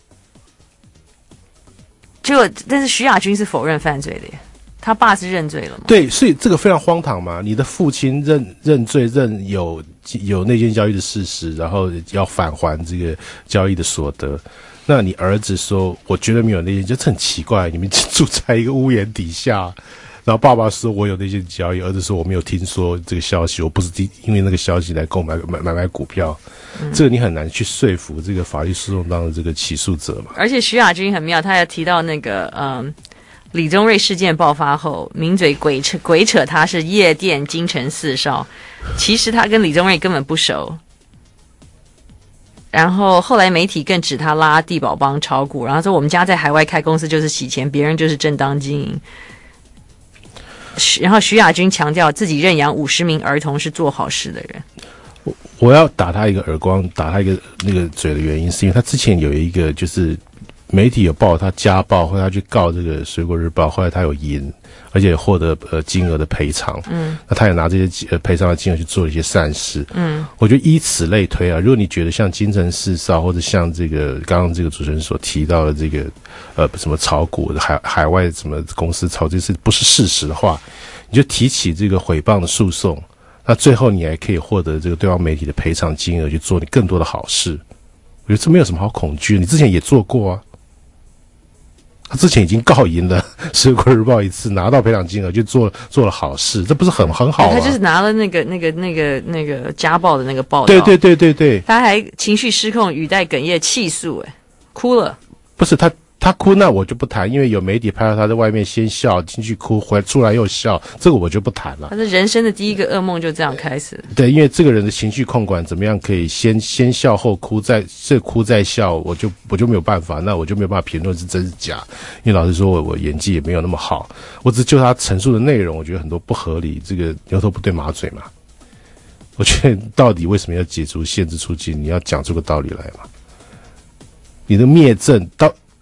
但是徐亚军是否认犯罪的耶。他爸是认罪了吗？ 对，所以这个非常荒唐嘛！你的父亲认罪，认有内线交易的事实，然后要返还这个交易的所得。那你儿子说我绝对没有内线交易，这很奇怪。你们住在一个屋檐底下，然后爸爸说我有内线交易，儿子说我没有听说这个消息，我不是因为那个消息来购买股票。这个你很难去说服这个法律诉讼当的这个起诉者嘛。 而且徐亚军很妙，他要提到那个李宗瑞事件爆发后，名嘴鬼扯他是夜店京城4少，其实他跟李宗瑞根本不熟。然后后来媒体更指他拉地保帮炒股，然后说我们家在海外开公司就是洗钱，别人就是正当经营。然后徐亚军强调自己认养50名儿童是做好事的人。 我要打他一个耳光，打他一个那个嘴的原因，是因为他之前有一个就是媒体有报他家暴，后来他去告这个水果日报，后来他有赢，而且获得金额的赔偿。那他也拿这些赔偿的金额去做了一些善事。我觉得以此类推啊，如果你觉得像京城4少或者像这个刚刚这个主持人所提到的这个什么炒股的海外什么公司炒这事不是事实的话，你就提起这个诽谤的诉讼，那最后你还可以获得这个对方媒体的赔偿金额去做你更多的好事。我觉得这没有什么好恐惧的，你之前也做过啊。他之前已经告赢了《水果日报》1次，拿到赔偿金额，就做了好事，这不是很好吗？ 他就是拿了那个家暴的那个报道， 对， 他还情绪失控，语带哽咽，气诉，哭了。 不是他哭，那我就不谈，因为有媒体拍到他在外面先笑，进去哭，出来又笑，这个我就不谈了。 他是人生的第一个噩梦就这样开始。 对，因为这个人的情绪控管怎么样可以先笑后哭，再哭再笑，我就没有办法，那我就没有办法评论是真是假。因为老实说，我演技也没有那么好，我只就他陈述的内容，我觉得很多不合理，这个牛头不对马嘴嘛。我觉得到底为什么要解除限制出境，你要讲出个道理来嘛。你的灭证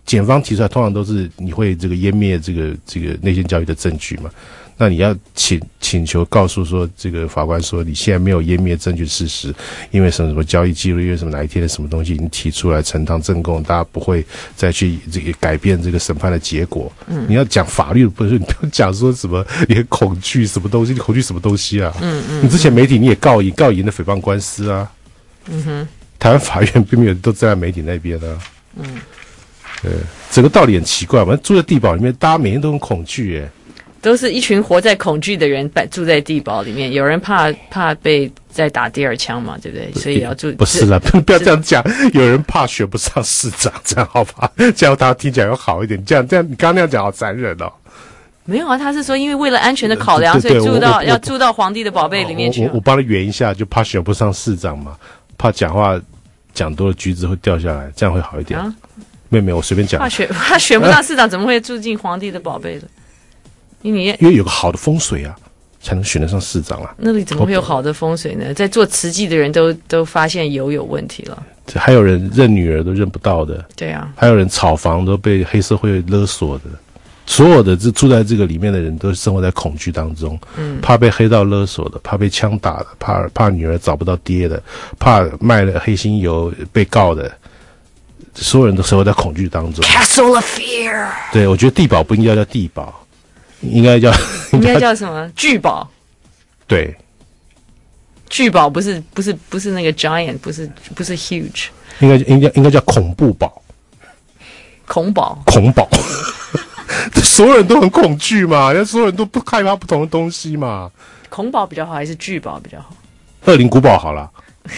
检方提出来通常都是你会这个湮灭这个内线交易的证据嘛？那你要请求告诉说这个法官说你现在没有湮灭证据事实，因为什么交易记录，因为什么哪一天的什么东西已经提出来呈堂证供，大家不会再去这个改变这个审判的结果。你要讲法律，不是你不要讲说什么你很恐惧什么东西，你恐惧什么东西啊？你之前媒体你也告赢的诽谤官司啊。台湾法院并没有都站在媒体那边啊。整个道理很奇怪嘛，住在地堡里面，大家每天都很恐惧耶。 都是一群活在恐惧的人住在地堡里面，有人怕被再打第二枪嘛，对不对？所以要住。 不是啦，不要这样讲。有人怕选不上市长，这样好吧？这样大家听起来要好一点。这样，你刚刚那样讲好残忍哦。 没有啊，他是说因为为了安全的考量，所以要住到皇帝的宝贝里面去。 我帮他圆一下，就怕选不上市长嘛，怕讲话讲多了橘子会掉下来，这样会好一点。没有，我随便讲。 怕选不上市长，怎么会住进皇帝的宝贝的？因为有个好的风水啊，才能选得上市长啊。 那里怎么会有好的风水呢？在做慈济的人都发现有问题了。 还有人认女儿都认不到的。 对啊。还有人炒房都被黑社会勒索的。所有的住在这个里面的人都生活在恐惧当中，怕被黑道勒索的，怕被枪打的，怕女儿找不到爹的，怕卖了黑心油被告的。所有人都生活在恐惧当中。 Castle of Fear。 对，我觉得地堡不应该叫地堡。应该叫什么？聚宝。 对， 聚宝不是那个 giant， 不是 huge。 应该叫恐怖堡。 恐堡。 所有人都很恐惧嘛，所有人都不害怕不同的东西嘛。 恐堡比较好还是聚宝比较好？ 恶灵古堡好了。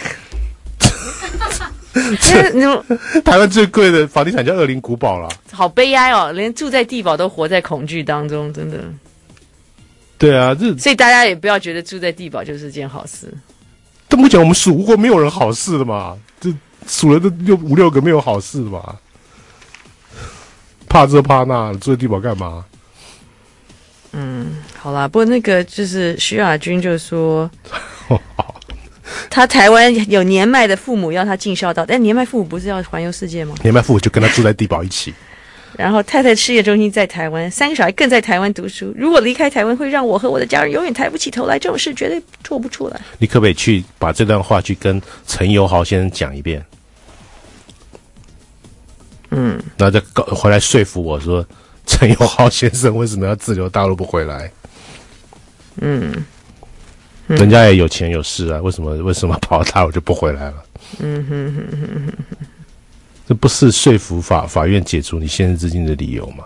台湾最贵的房地产叫恶灵古堡了， 好悲哀哦！连住在地堡都活在恐惧当中，真的。 对啊， 所以大家也不要觉得住在地堡就是件好事。 但目前我们数过，没有人好事的嘛，这数了都5、6个没有好事的嘛。怕这怕那，住在地堡干嘛？ 好啦，不过那个就是徐亚军就说。他台湾有年迈的父母要他尽孝道，但年迈父母不是要环游世界吗？ 年迈父母就跟他住在地堡一起。 然后太太事业中心在台湾，3个小孩更在台湾读书。如果离开台湾，会让我和我的家人永远抬不起头来，这种事绝对做不出来。 你可不可以去把这段话去跟陈友豪先生讲一遍？然后再回来说服我说，陈友豪先生为什么要自留大陆不回来？人家也有钱有势啊，为什么跑到大陆就不回来了？这不是说服法院解除你现任资金的理由吗？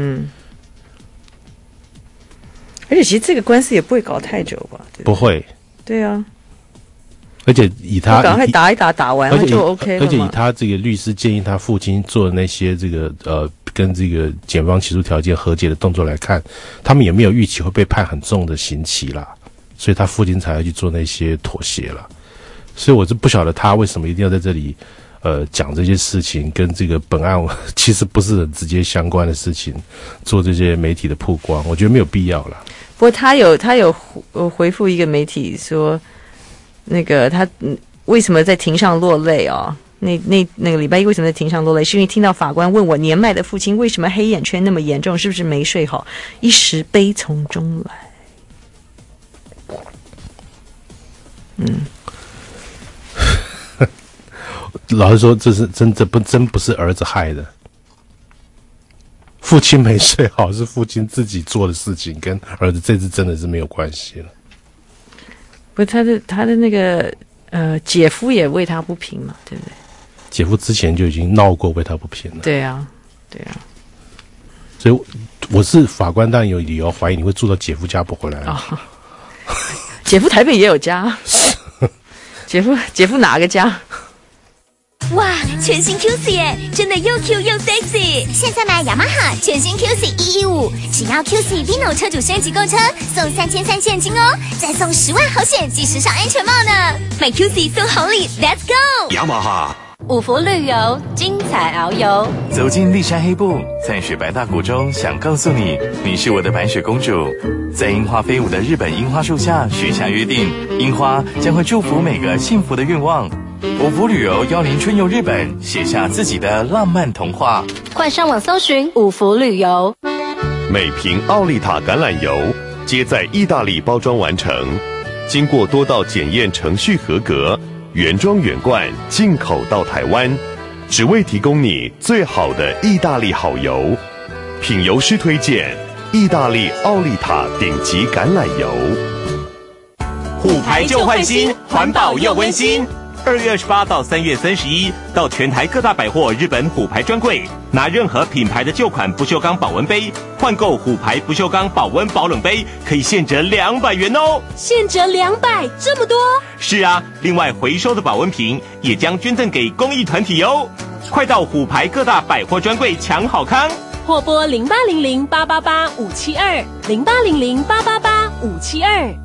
而且其实这个官司也不会搞太久吧？对不对？ 不会。 对啊。 而且以他赶快打一打完了就 OK 了嘛。 而且以他这个律师建议他父亲做的那些这个跟这个检方起诉条件和解的动作来看，他们也没有预期会被判很重的刑期啦。所以他父亲才要去做那些妥协了，所以我就不晓得他为什么一定要在这里，讲这些事情，跟这个本案其实不是很直接相关的事情，做这些媒体的曝光，我觉得没有必要了。 不过他有回复一个媒体说，那个他为什么在庭上落泪啊？那个礼拜一为什么在庭上落泪？是因为听到法官问我年迈的父亲为什么黑眼圈那么严重，是不是没睡好，一时悲从中来。 老实说，这是真不是儿子害的。父亲没睡好是父亲自己做的事情，跟儿子这次真的是没有关系了。 不是他的那个姐夫也为他不平嘛，对不对？ 姐夫之前就已经闹过为他不平了。 对啊。 所以我是法官，当然有理由怀疑你会住到姐夫家不回来了。 姐夫台北也有家。姐夫哪个家？ 哇，全新 QC 耶，真的又 Q 又 sexy！现在买雅马哈全新 QC 115，只要 QC Vino 车主升级购车，送3300现金哦，再送10万好险及时尚安全帽呢！买 QC 送好礼 ，Let's go！ 雅马哈。 五福绿油，精彩遨游。 走进丽山黑部，在雪白大谷中，想告诉你，你是我的白雪公主。在樱花飞舞的日本樱花树下许下约定，樱花将会祝福每个幸福的愿望。 五福旅游邀您春游日本，写下自己的浪漫童话。 快上网搜寻五福旅游。 每瓶奥利塔橄榄油皆在意大利包装完成，经过多道检验程序合格，原装原罐进口到台湾，只为提供你最好的意大利好油。品油师推荐意大利奥利塔顶级橄榄油。 虎牌旧换新，环保又温馨。2月28到3月31，到全台各大百货日本虎牌专柜，拿任何品牌的旧款不锈钢保温杯，换购虎牌不锈钢保温保冷杯，可以现折200元哦。 现折200，这么多？ 是啊，另外回收的保温瓶也将捐赠给公益团体哦。快到虎牌各大百货专柜抢好康， 或拨0800888572，0800888572。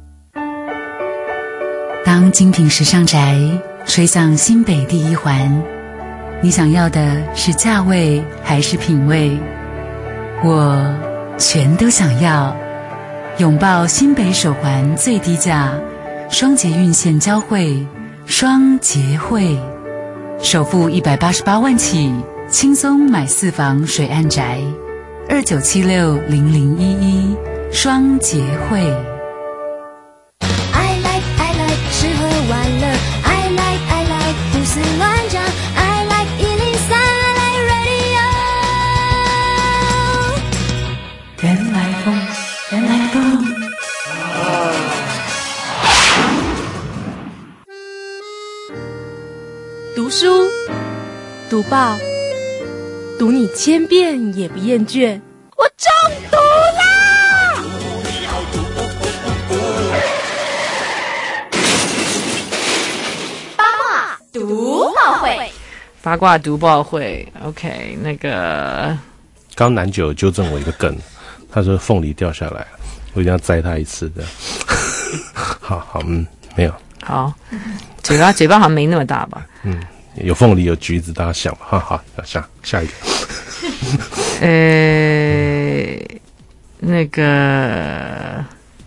当精品时尚宅吹向新北第一环，你想要的是价位还是品味？我全都想要。拥抱新北首环最低价，双捷运线交汇，双捷汇，首付188万起，轻松买4房水岸宅，29760011，双捷汇。 读书，读报，读你千遍也不厌倦。我中毒啦！ 八卦读报会， 八卦读报会 ，OK， 那个刚南九纠正我一个梗，他说凤梨掉下来，我一定要摘他一次的。好，没有。 好，嘴巴好像没那么大吧？ 有凤梨有橘子，大家想吧。好，下一个。 那个，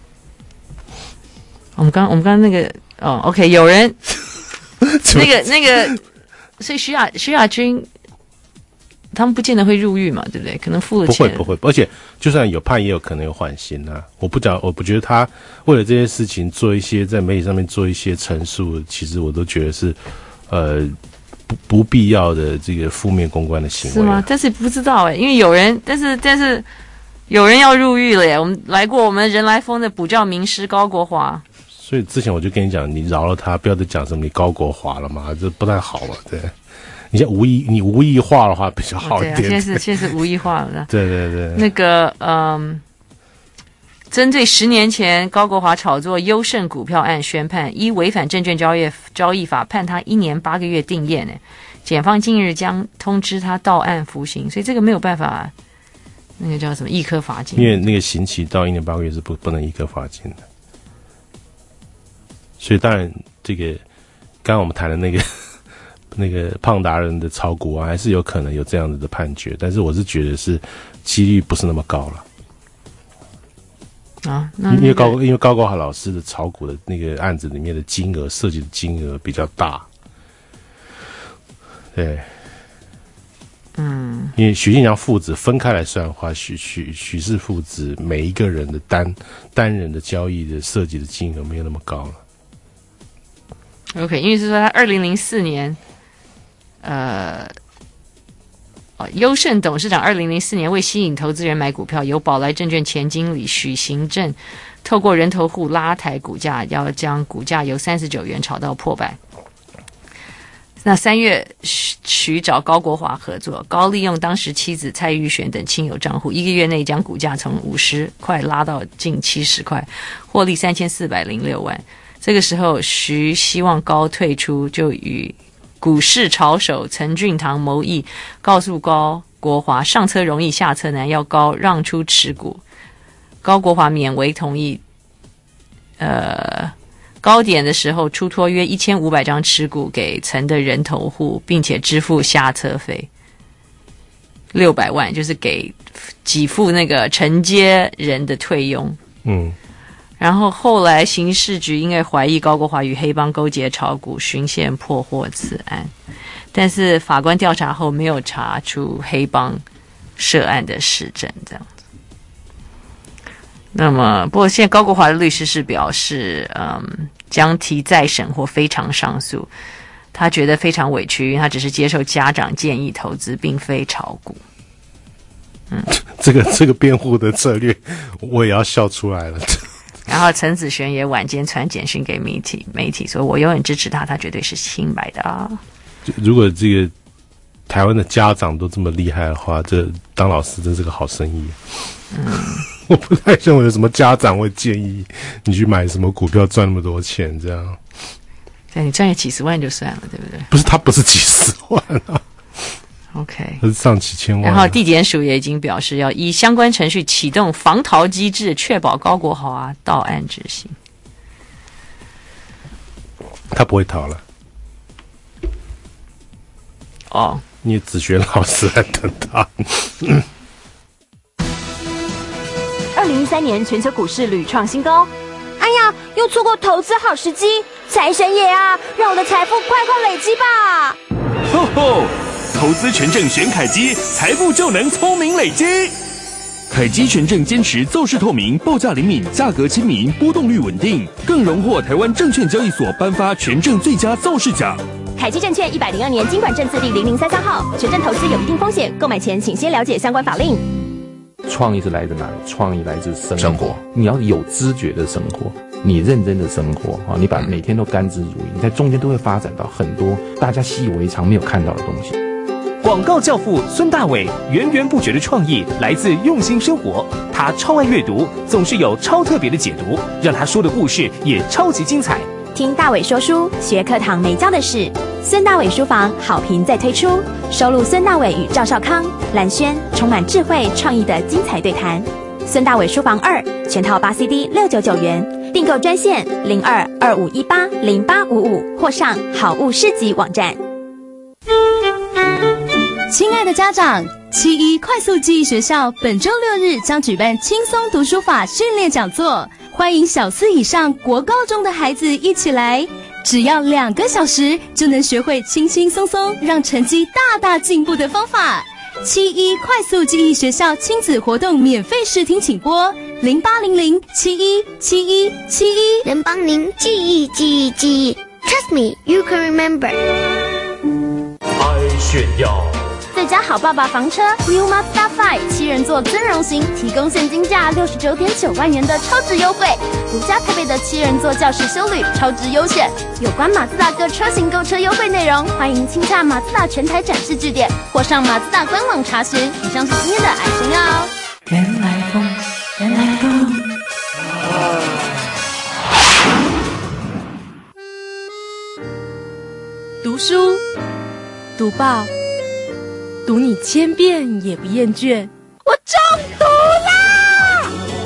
我们刚那个OK， 有人那个，所以徐亚军他们不见得会入狱嘛，对不对？可能付了钱， 不会，而且就算有判，也有可能有缓刑啊。我不觉得他为了这些事情做一些在媒体上面做一些陈述，其实我都觉得是不必要的这个负面公关的行为。 是吗？但是不知道因为有人，但是有人要入狱了耶。我们来过我们人来疯的补教名师高国华。 所以之前我就跟你讲，你饶了他，不要再讲什么你高国华了嘛，这不太好嘛，对。你像无意化的话比较好一点。 现在是无意化了。 对。 那个针对10年前高国华炒作优胜股票案宣判，依违反证券交易法判他1年8个月定谳呢。检方近日将通知他到案服刑，所以这个没有办法，那个叫什么易科罚金？ 因为那个刑期到1年8个月是不能易科罚金的。所以当然这个刚刚我们谈的那个胖达人的炒股啊，还是有可能有这样子的判决，但是我是觉得是几率不是那么高了啊。因为高国华老师的炒股的那个案子里面的金额涉及的金额比较大，对，因为许晋阳父子分开来算的话，许氏父子每一个人的单人的交易的涉及的金额没有那么高了。 OK， 因为是说他2004年，优胜董事长2004年为吸引投资人买股票，由宝来证券前经理许行正透过人头户拉抬股价，要将股价由39元炒到破百。那3月许找高国华合作，高利用当时妻子蔡玉璇等亲友账户，1个月内将股价从50块拉到近70块，获利3406万。这个时候徐希望高退出，就与股市炒手陈俊堂谋议，告诉高国华上车容易下车难，要高让出持股。高国华勉为同意，高点的时候出托约1500张持股给陈的人头户，并且支付下车费600万，就是给给付那个承接人的退佣。 然后后来刑事局因为怀疑高国华与黑帮勾结炒股，循线破获此案，但是法官调查后没有查出黑帮涉案的实证，这样子。那么，不过现在高国华的律师是表示，将提再审或非常上诉。他觉得非常委屈，因为他只是接受家长建议投资，并非炒股。 这个辩护的策略，我也要笑出来了。 然后陈子璇也晚间传简讯给媒体说：“我永远支持他，他绝对是清白的啊。” 如果这个台湾的家长都这么厉害的话，这当老师真是个好生意。我不太认为有什么家长会建议你去买什么股票赚那么多钱，这样。 对，你赚个几十万就算了，对不对？ 不是，他不是几十万啊。 OK， 他是上几千万。 然后地检署也已经表示要依相关程序启动防逃机制，确保高国华到案执行。 他不会逃了。 哦， 你子璇老师在等他。 2013年全球股市屡创新高，哎呀，又错过投资好时机！财神爷啊，让我的财富快快累积吧！ 吼吼，投资权证选凯基，财富就能聪明累积。凯基权证坚持奏事透明，报价灵敏，价格亲民，波动率稳定，更荣获台湾证券交易所颁发权证最佳造市奖。 凯基证券102年金管证字第0033号，权证投资有一定风险，购买前请先了解相关法令。 创意是来自哪里？创意来自生活。你要有知觉的生活，你认真的生活啊！你把每天都甘之如饴，你在中间都会发展到很多大家习以为常没有看到的东西。 广告教父孙大炜源源不绝的创意来自用心生活，他超爱阅读，总是有超特别的解读，让他说的故事也超级精彩。 听大炜说书，学课堂没教的事。孙大炜书房好评再推出，收录孙大炜与赵少康、蓝轩充满智慧创意的精彩对谈。孙大炜书房2全套8 CD 699元，订购专线0225180855或上好物市集网站。 亲爱的家长，71快速记忆学校本周6日将举办轻松读书法训练讲座，欢迎小4以上国高中的孩子一起来，只要2个小时就能学会轻轻松松让成绩大大进步的方法。71快速记忆学校亲子活动免费试听，请拨0800717171， 能帮您记忆。Trust me, you can remember。 爱炫耀。 最佳好爸爸房车 New Mazda 5 7人座尊荣型，提供现金价69.9万元的超值优惠，独家配备的7人座教室休旅超值优选。有关马自达各车型购车优惠内容，欢迎亲洽马自达全台展示据点，或上马自达官网查询。以上是今天的爱炫耀哦。 原来风，原来风。 读书，读报，读你千遍也不厌倦。我中毒啦！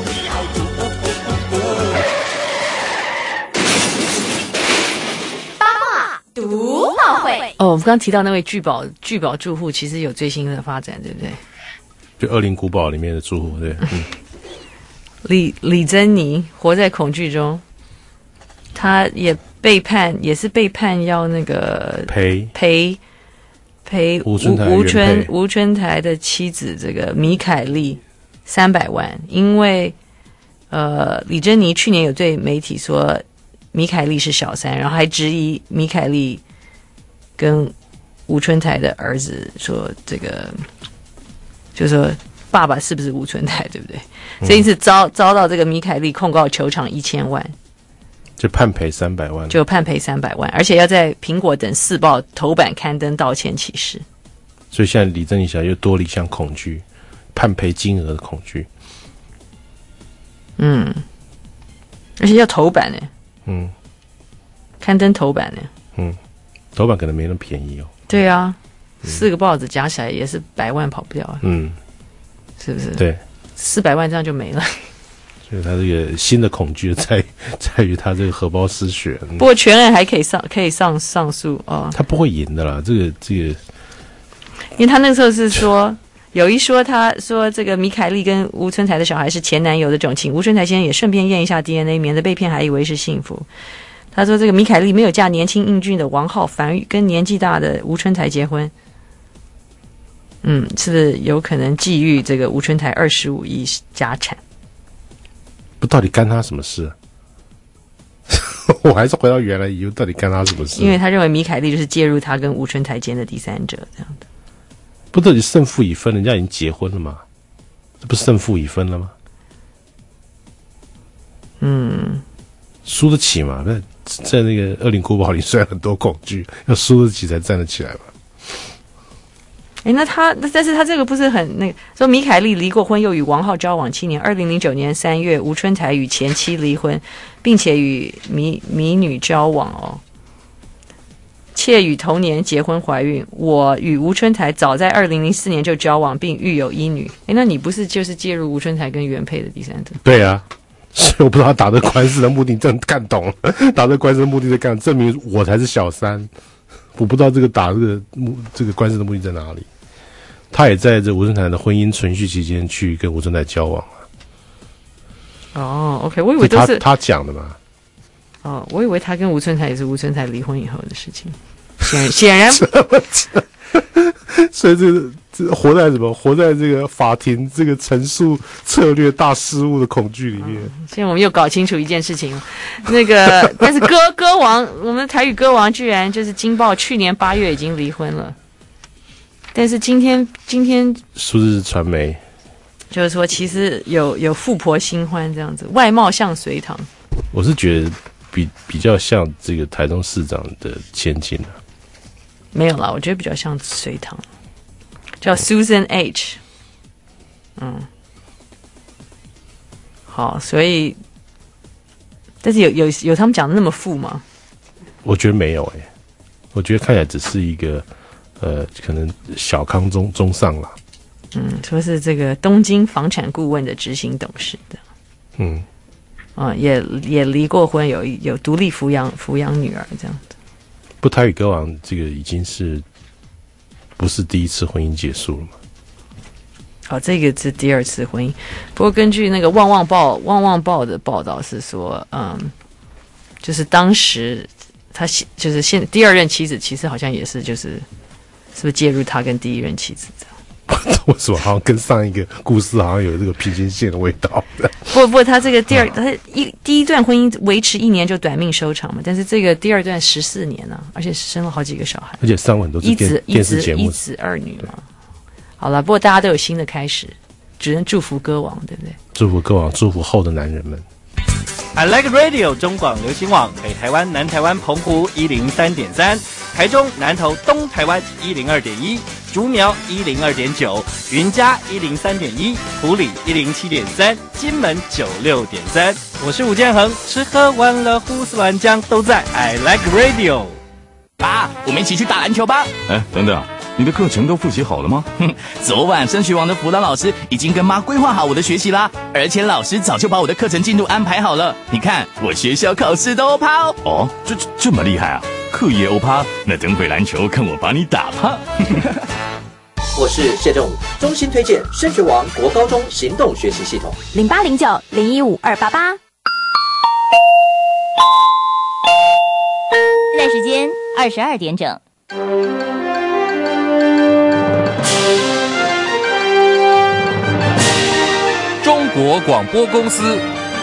八卦读报会。 哦，我们刚刚提到那位聚宝住户，其实有最新的发展，对不对？ 就恶灵古堡里面的住户，对。 李珍妮活在恐惧中，他也是被判要那个赔吴春台的妻子这个米凯利300万，因为李珍妮去年有对媒体说米凯利是小三，然后还质疑米凯利跟吴春台的儿子说这个，就说爸爸是不是吴春台，对不对？所以是遭到这个米凯利控告球场1000万。 就判赔300万， 而且要在苹果等4报头版刊登道歉启事。 所以现在李珍妮小姐又多了一项恐惧，判赔金额的恐惧。 而且要头版呢。刊登头版呢。 头版可能没那么便宜哦。 对啊，4个报纸加起来也是100万跑不掉啊。是不是？对，400万这样就没了。 所以他这个新的恐惧在于他这个荷包失血。 不过全案还可以上诉哦。 他不会赢的啦，这个， 因为他那个时候是说有一说，他说这个米凯利跟吴春台的小孩是前男友的种，请吴春台先生也顺便验一下 DNA， 免得被骗还以为是幸福。他说这个米凯利没有嫁年轻英俊的王浩，反而跟年纪大的吴春台结婚。是不是有可能觊觎这个吴春台25亿家产？ 不，到底干他什么事？我还是回到原来以后，到底干他什么事？ 因为他认为米凯利就是介入他跟吴春台间的第三者，这样的。 不，到底胜负已分，人家已经结婚了嘛？这不是胜负已分了吗？输得起嘛？那在那个恶灵古堡里，虽然很多恐惧，要输得起才站得起来嘛。 但是他这个不是很那个？说米凯利离过婚，又与王浩交往7年。2009年3月，吴春台与前妻离婚，并且与米女交往哦。妾与同年结婚怀孕。我与吴春台早在2004年就交往，并育有1女。那你不是就是介入吴春台跟原配的第三者？ 对啊，所以我不知道他打这官司的目的，真看懂了。打这官司的目的在干，证明我才是小三。我不知道这个打这个官司的目的在哪里。他也在这吴春台的婚姻存续期间去跟吴春台交往啊。OK， 我以为都是他讲的嘛。 我以为他跟吴春台也是吴春台离婚以后的事情。显然， 所以这活在什么？活在这个法庭这个陈述策略大失误的恐惧里面。 现在我们又搞清楚一件事情，但是歌王，我们台语歌王居然就是金爆去年8月已经离婚了。但是今天数字传媒就是说，其实有富婆新欢这样子，外貌像隋唐。 我是觉得比较像这个台中市长的千金啊。 没有啦，我觉得比较像隋唐，叫 Susan H。好，所以，但是有他们讲的那么富吗？ 我觉得没有我觉得看起来只是一个。可能小康中上了。 说是这个东京房产顾问的执行董事的。也离过婚，有独立抚养女儿这样子。 不，台语歌王这个已经是不是第一次婚姻结束了吗？ 这个是第2次婚姻。不过根据那个旺旺报的报道是说，就是当时他就是第2任妻子，其实好像也是是不是介入他跟第1任妻子这样？ 为什么好像跟上一个故事好像有这个平行线的味道？ 不，他这个第一段婚姻维持1年就短命收场嘛，但是这个第2段14年啊，而且生了好几个小孩， 而且上很多是电视节目， 一子2女嘛。好了，不过大家都有新的开始，只能祝福歌王，对不对？ 祝福歌王，祝福后的男人们。 I Like Radio 中广流行网，北台湾、南台湾、澎湖103.3，台中、南投、东台湾102.1，竹苗102.9，云嘉103.1，埔里107.3，金门96.3。我是吴建衡，吃喝玩乐胡思乱想都在 I Like Radio。 爸，我们一起去打篮球吧。 等等。你的课程都复习好了吗？ 昨晚升学网的辅导老师已经跟妈规划好我的学习啦，而且老师早就把我的课程进度安排好了。你看，我学校考试都欧趴哦。这么厉害啊！课业欧趴，那等会篮球看我把你打趴。 我是谢正武，衷心推荐升学网国高中行动学习系统 0809015288。现在时间22点整。 中国广播公司。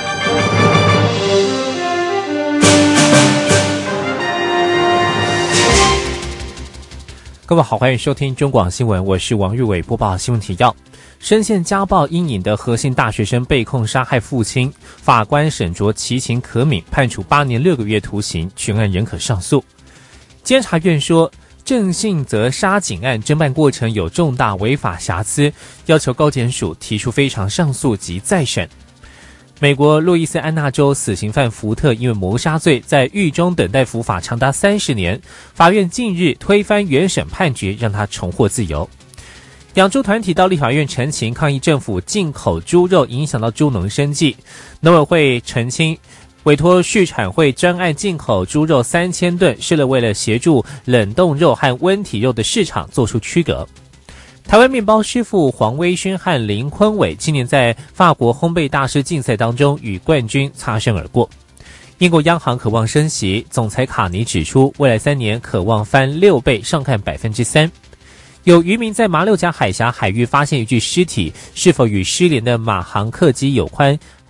各位好，欢迎收听中广新闻，我是王玉伟，播报新闻提要。深陷家暴阴影的核心大学生被控杀害父亲，法官沈卓其情可悯，判处8年6个月徒刑，全案仍可上诉。监察院说，郑信泽杀警案侦办过程有重大违法瑕疵，要求高检署提出非常上诉及再审。美国路易斯安那州死刑犯福特因为谋杀罪在狱中等待伏法长达30年，法院近日推翻原审判决，让他重获自由。养猪团体到立法院陈情抗议政府进口猪肉影响到猪农生计，农委会澄清委托畜产会专案进口猪肉3000吨，是为了协助冷冻肉和温体肉的市场做出区隔。 台湾面包师傅黄威勋和林坤伟今年在法国烘焙大师竞赛当中与冠军擦身而过。英国央行渴望升息，总裁卡尼指出，未来3年渴望翻6倍，上看 3%。有渔民在马六甲海峡海域发现一具尸体，是否与失联的马航客机有关，